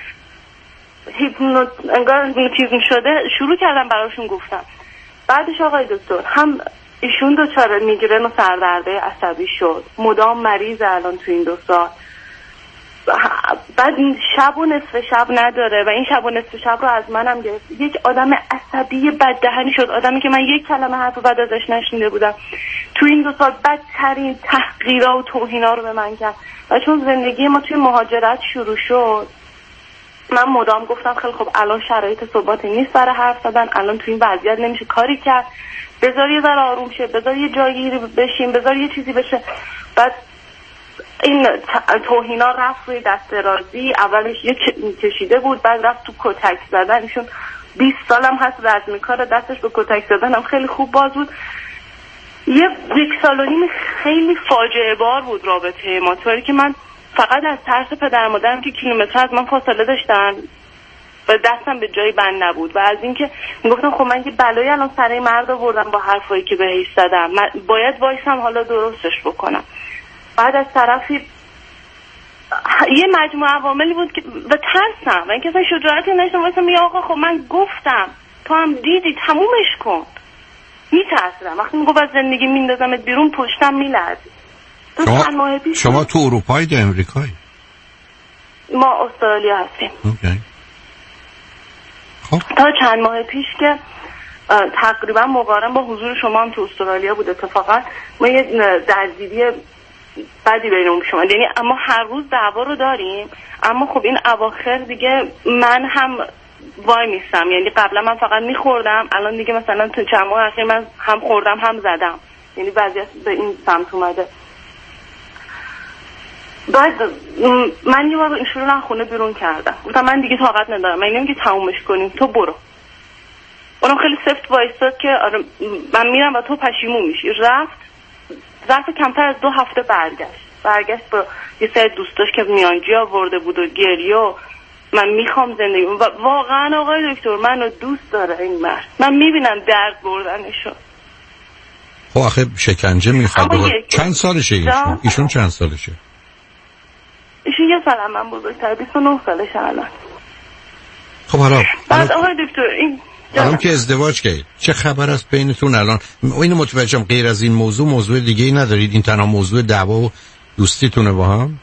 انگار هیپنوتیزم شده شروع کردم براشون گفتم. بعدش آقای دکتر هم ایشون دچار میگرن و سردرده عصبی شد، مدام مریض الان تو این 2 سال. بعد شب و نصف شب نداره و این شب و نصف شب رو از منم گرفت. یک آدم عصبی بددهنی شد، آدمی که من یک کلمه حرف بعد ازش نشنیده بودم. تو این 2 سال بدترین تحقیرها و توهینا رو به من کرد و چون زندگی ما توی مهاجرت شروع شد من مدام گفتم خیلی خب الان شرایط ثباتی نیست برای حرف زدن، الان تو این وضعیت نمیشه کاری کرد، بذار یه ذره آروم شه، بذار یه جایی بشیم، بذار یه چیزی بشه. بعد این توهینا رفت روی دست رازی، اولش یه کشیده بود، بعد رفت تو کتک زدن. ایشون 20 سالم هست رزمی کار، دستش به کتک زدن هم خیلی خوب باز بود. 1.5 سال خیلی فاجعه بار بود رابطه ما، طوری که من فقط از ترس پدر مادرم که کیلومتر از من فاصله داشتن و دستم به جایی بند نبود و از اینکه میگفتم خب من یه بلایی الان سر مرد آوردم با حرفایی که بهش زدم، من باید وایسم حالا درستش بکنم. بعد از طرفی یه مجموعه عواملی بود که و ترسم و اینکه اصلا شجاعتی نداشتم وایسم میگم آقا خب من گفتم تو هم دیدی تمومش کن. میترسیدم وقتی میگفت از زندگی میندازمت بیرون پشتم میلرزید. شما تو اروپایی یا امریکایی؟ ما استرالیا هستیم. اوکی. خب تا چند ماه پیش که تقریبا مقارن با حضور شما هم تو استرالیا بود اتفاقا ما یه درگیری بدی بینمون پیش اومد، یعنی اما هر روز دعوا رو داریم، اما خب این اواخر دیگه من هم وای میستم، یعنی قبلا من فقط میخوردم، الان دیگه مثلا تو چند ماه اخیر من هم خوردم هم زدم، یعنی وضعیت به این سمت اومده. بعد من یه بار ایشون رو خونه بیرون کردم، گفتم من دیگه طاقت ندارم، من نمیگم که تمومش کنیم، تو برو. اونم خیلی سفت وایستاد که آره من میرم و تو پشیمون میشی. رفت ظرف کمتر از 2 هفته برگشت با یه سری دوستاش که میانجی آورده بود و گریه و من میخوام زندگی و واقعا آقای دکتر منو دوست داره این مرد، من میبینم درد بردنشو. خب آخه شکنجه میخواد. چند سالشه ایشون چند سالشه؟ ایشون 1 سال من بزرگتر، 29 سالشه الان. خب حالا بعد آقای دکتر این الان که ازدواج کردید چه خبر است بینتون الان؟ اینو متوجهم غیر از این موضوع دیگه ای ندارید؟ این تنها موضوع دعوا و دوستیتونه با هم؟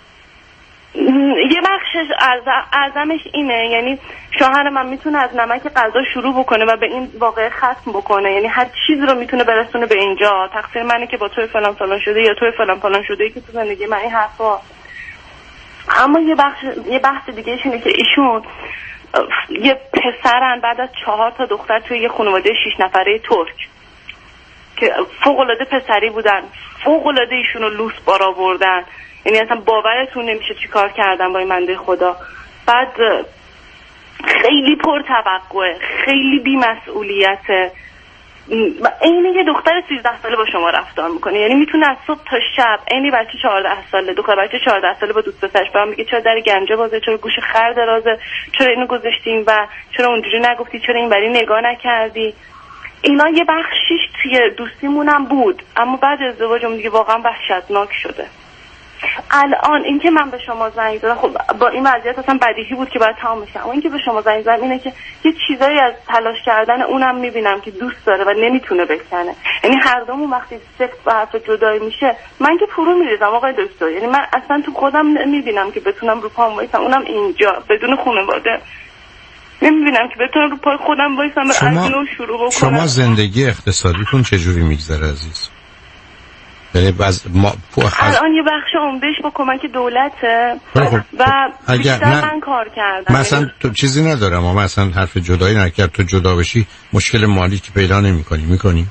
یه بخشش اعظمش اینه، یعنی شوهر من میتونه از نمک غذا شروع بکنه و به این واقعه ختم بکنه، یعنی هر چیز رو میتونه برسونه به اینجا، تقصیر منه که با توی فلان فلان شده یا توی فلان فلان شده که تو زندگی من این حرفا. اما یه بحث دیگه اینه که ایشون یه پسرن بعد از 4 تا دختر توی یه خانواده 6 نفره ترک که فوق‌العاده پسری بودن، فوق‌العاده ایشونو لوس بار آوردن، یعنی اصلا باورتون نمیشه چی کار کردن با این بنده خدا. بعد خیلی پرتوقعه، خیلی بی‌مسئولیته، عین یه دختر 13 ساله با شما رفتار میکنه، یعنی میتونه از صبح تا شب عین بچه 14 ساله، دختر بچه 14 ساله با دوست پسرش برام میگه چرا در گنجه بازه، چرا گوش خر درازه، چرا اینو گذاشتین و چرا اونجوری نگفتی، چرا اینوری نگاه نکردی. اینا یه بخشیش توی دوستیمونم بود، اما بعد ازدواجم دیگه واقعا وحشتناک شده. الان این که من به شما زنگ زدم خب با این وضعیت اصلا بدیهی بود که باید تمام بشه، اما این که به شما زنگ زدم اینه که یه چیزایی از تلاش کردن اونم میبینم که دوست داره و نمیتونه بکنه، یعنی هر دومون وقتی سخت و حرف جدایی میشه من که فرو میریزم آقای دکتر، یعنی من اصلا تو خودم نمیبینم که بتونم رو پام وایسم، اونم اینجا بدون خانواده نمیبینم که بتونم رو پای خودم وایسم و از نو شروع بکنم. شما زندگی اقتصادیتون چجوری میگذره عزیز؟ یعنی الان یه بخش عمدهش با کمک دولته و بیشتر من کار کردم. مثلا تو چیزی ندارم اما مثلا حرف جدایی نکرد، تو جدا بشی مشکل مالی که پیدا میکنی؟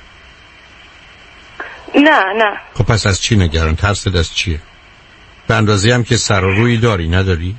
نه. خب پس از چی نگران؟ ترست از چیه؟ به اندازه هم که سر و روی نداری؟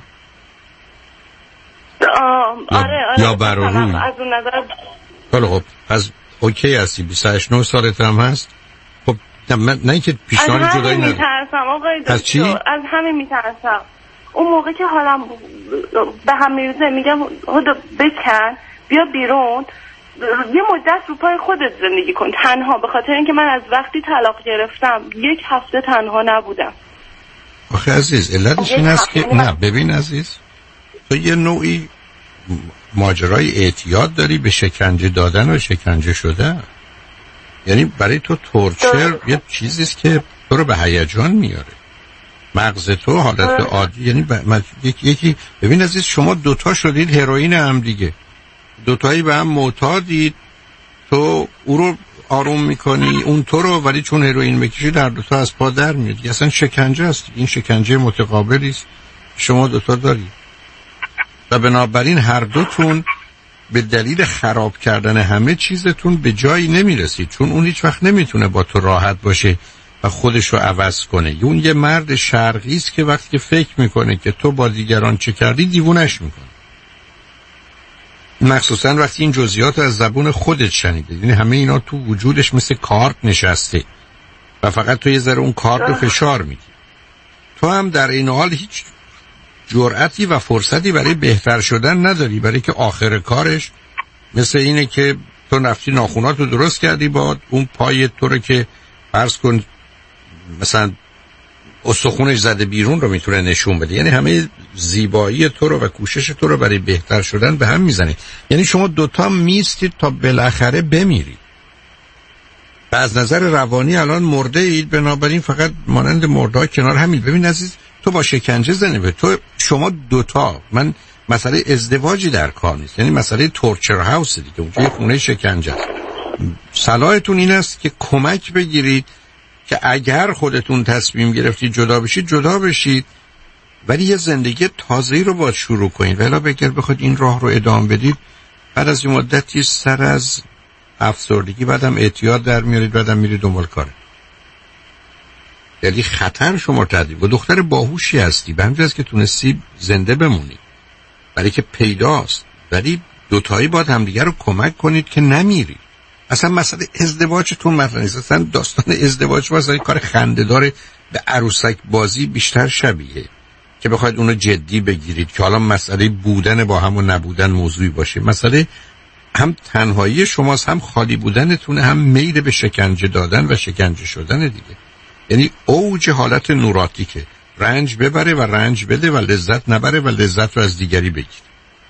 آره یا بر و روی؟ از اون نظر خب پس اوکی هستی، 28 سالت هم هست. نه اینکه پیشنهاد جدایی نداره. میترسم آقای دکتر، از چی؟ از همین میترسم. اون موقع که حالم به هم میریزه میگم بکن بیا بیرون یه مدت رو پای خودت زندگی کن تنها، به خاطر اینکه من از وقتی طلاق گرفتم 1 هفته تنها نبودم. آخه عزیز علتش این است که نه ببین عزیز، تو یه نوعی ماجرای اعتیاد داری به شکنجه دادن و شکنجه شدن. یعنی برای تو تورچر یه چیزیست که تو رو به هیجان میاره. مغز تو حالت عادی، یعنی یکی ببین عزیز، شما دوتا شدید هروئین هم دیگه، دوتایی به هم معتادید، تو او رو آروم میکنی اون تو رو، ولی چون هروئین بکشی در دوتا از پا در میاد. اصلا شکنجه است، این شکنجه متقابلی است شما دوتا دارید و بنابراین هر دوتون به دلیل خراب کردن همه چیزتون به جایی نمیرسید، چون اون هیچ وقت نمیتونه با تو راحت باشه و خودش رو عوض کنه. اون یه مرد شرقی است که وقتی فکر میکنه که تو با دیگران چه کردی دیوونش میکنه، مخصوصا وقتی این جزئیات از زبون خودت شنیده. یعنی همه اینا تو وجودش مثل کارت نشسته و فقط تو یه ذره اون کارت رو فشار میدی. تو هم در این حال هیچ جرأتی و فرصتی برای بهتر شدن نداری، برای که آخر کارش مثل اینه که تو رفتی ناخوناتو درست کردی با اون پای تو رو که فرض کن مثلا استخونش زده بیرون رو میتونه نشون بده. یعنی همه زیبایی تو رو و کوشش تو رو برای بهتر شدن به هم میزنه. یعنی شما دوتا میستید تا بالاخره بمیرید و از نظر روانی الان مرده اید، بنابراین فقط مانند مرده کنار همین. ببین عزیز، تو با شکنجه زنه تو، شما دوتا، من مسئله ازدواجی در کار نیست، یعنی مسئله تورچر هاوس دیگه، اونجا یه خونه شکنجه است. صلاحتون این است که کمک بگیرید که اگر خودتون تصمیم گرفتید جدا بشید جدا بشید، ولی یه زندگی تازه‌ای رو باید شروع کنید. ولی اگر بخواید این راه رو ادامه بدید، بعد از این مدتی سر از افسردگی بعدم اعتیاد در میارید، بعدم میرید دنبال کار. یعنی خطر شما تهدید. و دختر باهوشی هستی، به همین جاست که تونستی زنده بمونی، برای که پیداست. ولی دوتایی باید همدیگر رو کمک کنید که نمیرید. اصلا مسئله ازدواجتون مطرح نیست، اصلا داستان ازدواج واسه کار خنده‌دار به عروسک بازی بیشتر شبیه که بخواید اونو جدی بگیرید که حالا مسئله بودن با هم و نبودن موضوعی باشه. مسئله هم تنهایی شماست، هم خالی بودنتونه، هم میل به شکنجه دادن و شکنجه شدن دیگه. یعنی اوج حالت نوراتیکه، رنج ببره و رنج بده و لذت نبره و لذت رو از دیگری بگیر.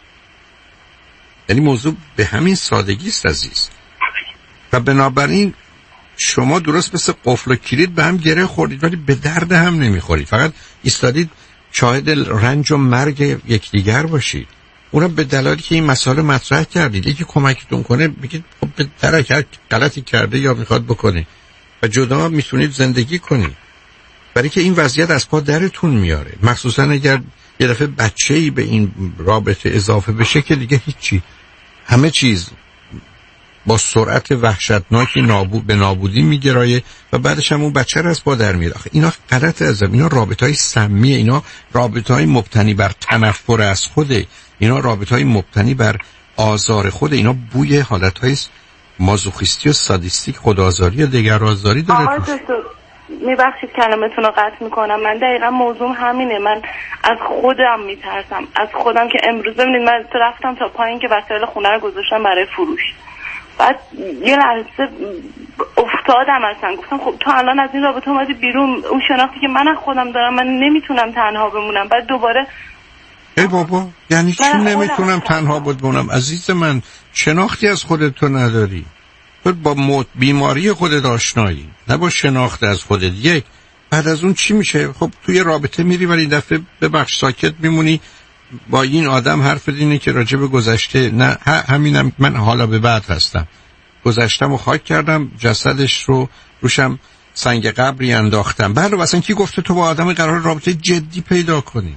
یعنی موضوع به همین سادگی است عزیز. و بنابراین شما درست مثل قفل و کلید به هم گره خوردید ولی به درد هم نمیخورید، فقط ایستادید شاهد رنج و مرگ یکدیگر باشید. اونم به دلایلی که این مسائل مطرح کردید، یکی کمکتون کنه بگید خب به درک هر غلطی کرده یا میخواد بکنه و جدا میتونید زندگی کنید، برای که این وضعیت از پا درتون میاره. مخصوصا اگر یه دفعه بچه‌ای به این رابطه اضافه بشه که دیگه هیچی، همه چیز با سرعت وحشتناکی به نابودی میگرایه و بعدش هم اون بچه رو از پا در میاره. اینا غلط ازم، اینا رابطه‌های سمیه، اینا رابطه‌های مبتنی بر تنفر از خوده، اینا رابطه‌های مبتنی بر آزار خوده، اینا بوی حالت‌های مازوخیستی و سادیستیک، خودآزاری و دگرآزاری داره. میبخشید کلمتون رو قطع میکنم، من دقیقا موضوع همینه. من از خودم میترسم، از خودم که امروز ببینید من رفتم تا پایین که وسایل خونه رو گذاشتم برای فروش، بعد یه لحظه افتادم اصلا، گفتم خب تو الان از این رابطه اومدی بیرون، اون شناختی که من از خودم دارم، من نمیتونم تنها بمونم. بعد دوباره ای بابا یعنی چی نمیتونم تنها بمونم؟ عزیز من، شناختی از خودت تو نداری، تو با بیماری خودت آشنایی، نه با شناخت از خودت. یک بعد از اون چی میشه؟ خب توی رابطه میری ولی دفعه ببخش ساکت میمونی، با این آدم حرف اینه که راجع به گذشته، نه همینم من حالا به بعد هستم، گذشتم و خاک کردم، جسدش رو روشم سنگ قبری انداختم. بله اصلا کی گفته تو با آدم قرار رابطه جدی پیدا کنی؟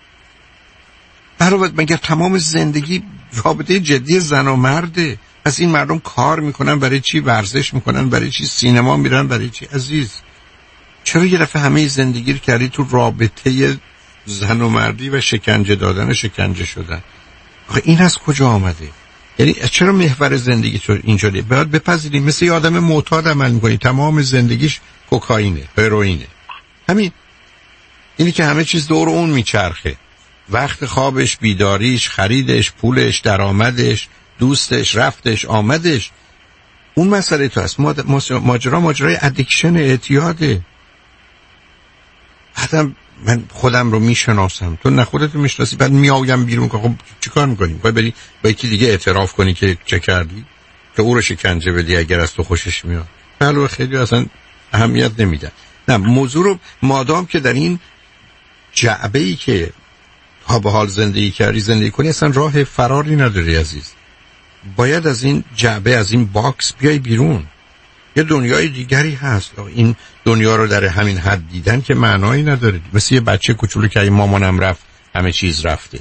بله مگر تمام زندگی رابطه جدی زن و مرده؟ پس این مردم کار میکنن برای چی؟ ورزش میکنن برای چی؟ سینما میرن برای چی؟ عزیز چرا یه دفعه همه زندگی رو کردی تو رابطه زن و مردی و شکنجه دادن و شکنجه شدن؟ آخه این از کجا آمده؟ یعنی چرا محور زندگی تو اینجوریه؟ باید بپذیریم مثل یه آدم معتاد عمل میکنی، تمام زندگیش کوکائینه، هروئینه، همین. اینی که همه چیز دور اون میچرخه، وقت خوابش، بیداریش، خریدش، پولش، درآمدش، دوستش، رفتش، آمدش، اون مسئله تو هست. ماجرای ادیکشن، اعتیاده. بعدم من خودم رو میشناسم، تو نه خودت رو میشناسی، بعد میایم بیرون که خب چیکار میکنیم؟ باید بری با یکی دیگه اعتراف کنی که چه کردی، که او رو شکنجه بدی اگر از تو خوشش میاد. بله خیلی اصلا اهمیت نمیدن. نه موضوع رو مادام که در این جعبه‌ای که ها به حال زندگی کنی اصلا راه فراری نداری عزیز. باید از این جعبه، از این باکس بیای بیرون. یه دنیای دیگری هست. این دنیا رو در همین حد دیدن که معنایی نداره. مثل یه بچه کوچولو که این مامانم رفت همه چیز رفته.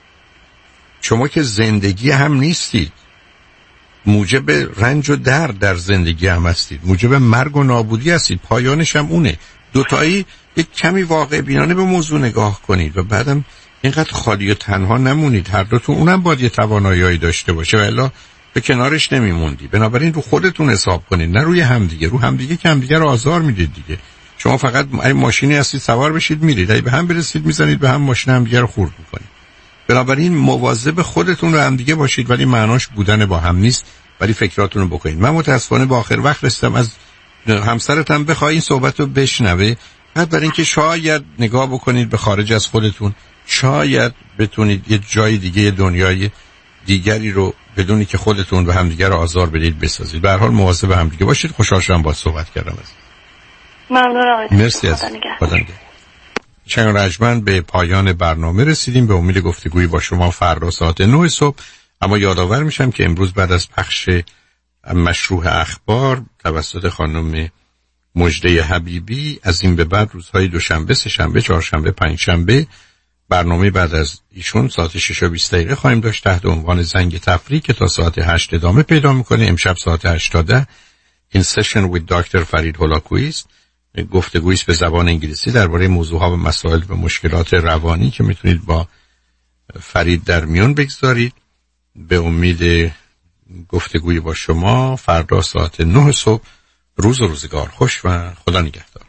شما که زندگی هم نیستید، موجب رنج و درد در زندگی هم هستید، موجب مرگ و نابودی هستید، پایانش هم اونه. دوتایی یک کمی واقع بینانه به موضوع نگاه کنید و بعدم اینقدر خالی و تنها نمونید. هر دوتون، اونم باید یه توانایی داشته باشه و الا به کنارش نمیموندی. بنابراین رو خودتون حساب کنید، نه روی همدیگه. رو همدیگه که همدیگه رو آزار میدید دیگه. شما فقط این ماشینی هستید سوار بشید میرید، اگه به هم برسید میزنید به هم، ماشین همدیگه رو خورد میکنید. بنابراین مواظب خودتون رو همدیگه باشید، ولی معناش بودن با هم نیست، ولی فکراتون رو بکنید. من متاسفانه با آخر وقت رسیدم از همسرتم بخوای این صحبت رو بشنوه، بعد برای اینکه شاید نگاه بکنید به خارج از خودتون، شاید بتونید یه جای دیگه، یه دنیای دیگری رو بدونی که خودتون و همدیگه رو آزار بدید بسازید. به هر حال مواظب همدیگه باشید. خوشحال شدم با صحبت کردم. ممنون آقای. مرسی از خدا نگهدار. شنگ رجمن به پایان برنامه رسیدیم. به امید گفتگویی با شما فردا ساعت 9 صبح. اما یادآور میشم که امروز بعد از پخش مشروع اخبار توسط خانم مژده حبیبی، از این به بعد روزهای دوشنبه، سه‌شنبه، چهارشنبه، پنجشنبه برنامه بعد از ایشون ساعت 6:20 خواهیم داشت تحت عنوان زنگ تفریح که تا ساعت 8 ادامه پیدا میکنه. امشب ساعت 8 این سشن with دکتر فرید هولاکویی است. گفتگویی است به زبان انگلیسی درباره موضوعها و مسائل و مشکلات روانی که میتونید با فرید در میون بگذارید. به امید گفتگویی با شما فردا ساعت 9 صبح. روز و روزگار خوش و خدا نگهدار.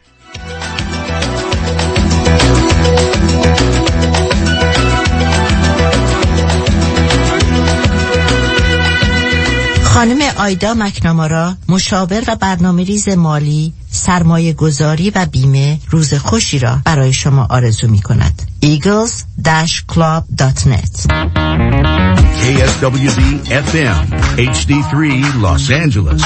خانم آیدا مکنامارا، مشاور و برنامه‌ریز مالی، سرمایه گذاری و بیمه، روز خوشی را برای شما آرزو می کند. eagles-club.net KSWB FM HD3 Los Angeles.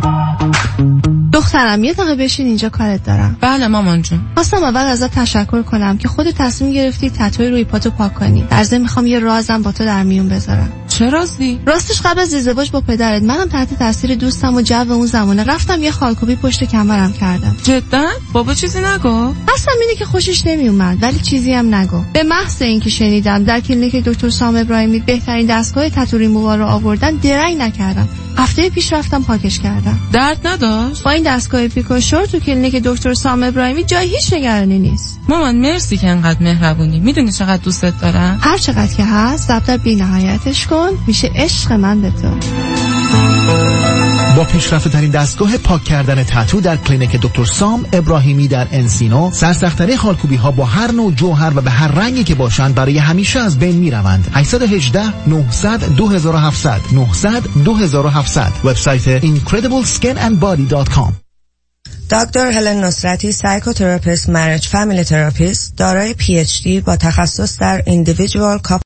دخترم یه دقیقه بشین اینجا، کارت دارم. بله مامان جون. خواستم اول ازت تشکر کنم که خودت تصمیم گرفتی تتوی روی پاتو پاک کنی. در ضمن میخوام یه رازم با تو در میون بذارم. چه رازی؟ راستش قبل از ازدواج با پدرت منم تحت تاثیر دوستم و جو اون زمانه رفتم یه خالکوبی پشت کمرم کردم. جدا؟ بابا چیزی نگو؟ اصلا اینه که خوشش نمیومد، ولی چیزی هم نگو. به محض اینکه شنیدم در کلینیک دکتر سام ابراهیمی بهترین دستگاه تتو ریمووال رو آوردن، درنگ نکردم. هفته پیش رفتم پاکش کردم. درد نداشت؟ با این دستگاه پیکوشور تو کلینیک دکتر سام ابراهیمی جای هیچ نگرانی نیست. مامان مرسی که انقدر مهربونی. میدونی چقدر دوستت دارم. هر چقدر که هست دفتر بی نهایتش کن، میشه عشق من به تو. با پیشرفته ترین دستگاه پاک کردن تتو در کلینیک دکتر سام ابراهیمی در انسینو، سرسخت‌ترین خالکوبی ها با هر نوع جوهر و به هر رنگی که باشند برای همیشه از بین میروند. 818 900 2700 900 2700. وبسایت incredibleskinandbody.com. دکتر هلن نصرتی، سایکوتراپیست، مریج فامیلی تراپیست، دارای PhD با تخصص در individual